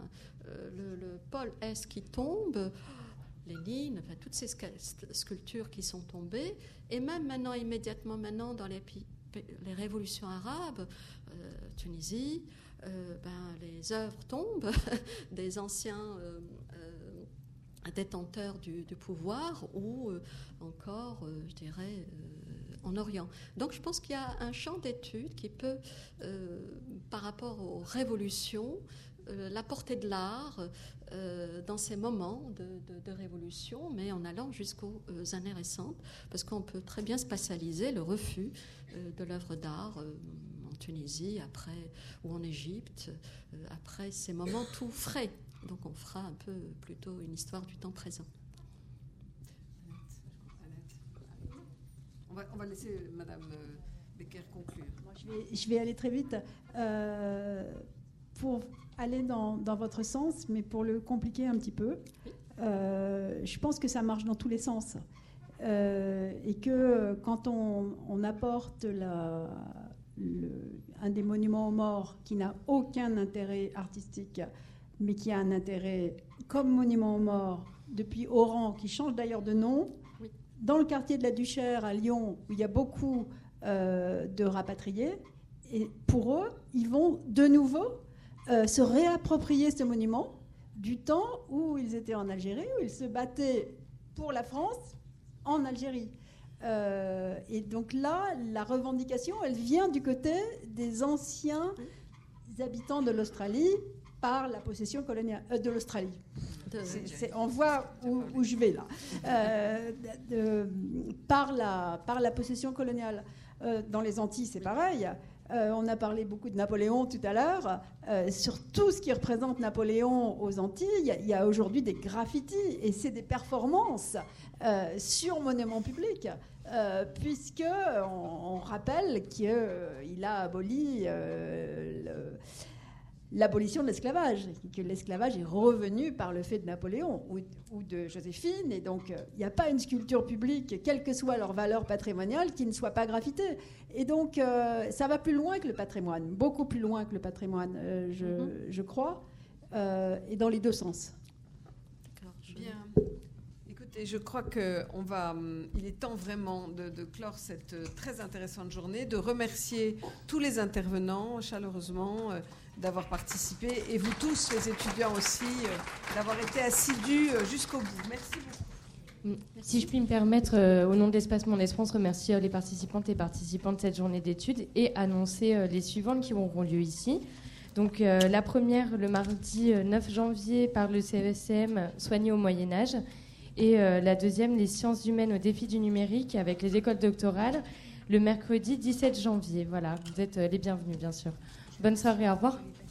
le pôle Est qui tombe, Lénine, toutes ces sculptures qui sont tombées, et même maintenant, immédiatement maintenant, dans les révolutions arabes, Tunisie, les œuvres tombent des anciens détenteurs du pouvoir ou encore, je dirais, en Orient. Donc je pense qu'il y a un champ d'étude qui peut, par rapport aux révolutions, la portée de l'art dans ces moments de révolution, mais en allant jusqu'aux années récentes, parce qu'on peut très bien spatialiser le refus de l'œuvre d'art en Tunisie, après, ou en Égypte, après ces moments tout frais. Donc on fera un peu plutôt une histoire du temps présent. On va laisser Madame Becker conclure. Je vais aller très vite pour aller dans votre sens, mais pour le compliquer un petit peu. Je pense que ça marche dans tous les sens. Et que quand on apporte un des monuments aux morts qui n'a aucun intérêt artistique, mais qui a un intérêt comme monument aux morts depuis Oran, qui change d'ailleurs de nom, oui. Dans le quartier de la Duchère à Lyon, où il y a beaucoup de rapatriés, et pour eux, ils vont de nouveau se réapproprier ce monument du temps où ils étaient en Algérie, où ils se battaient pour la France en Algérie. Et donc là, la revendication, elle vient du côté des anciens habitants de l'Australie par la possession coloniale de l'Australie. On voit où je vais là. Par la possession coloniale. Dans les Antilles, c'est pareil. On a parlé beaucoup de Napoléon tout à l'heure. Sur tout ce qui représente Napoléon aux Antilles, il y a aujourd'hui des graffitis et c'est des performances sur monument public. Puisqu'on rappelle qu'il a aboli l'abolition de l'esclavage, que l'esclavage est revenu par le fait de Napoléon ou de Joséphine, et donc il n'y a pas une sculpture publique, quelle que soit leur valeur patrimoniale, qui ne soit pas graffitée. Et donc ça va plus loin que le patrimoine, beaucoup plus loin que le patrimoine, je crois, et dans les deux sens. Bien. Et je crois qu'il est temps vraiment de clore cette très intéressante journée, de remercier tous les intervenants chaleureusement d'avoir participé et vous tous, les étudiants aussi, d'avoir été assidus jusqu'au bout. Merci beaucoup. Si je puis me permettre, au nom de l'Espace Monde Espérance, remercier les participantes et participants de cette journée d'études et annoncer les suivantes qui auront lieu ici. Donc la première, le mardi 9 janvier, par le CESCM Soigner au Moyen-Âge. Et la deuxième, les sciences humaines au défi du numérique avec les écoles doctorales, le mercredi 17 janvier. Voilà, vous êtes les bienvenus, bien sûr. Bonne soirée, au revoir.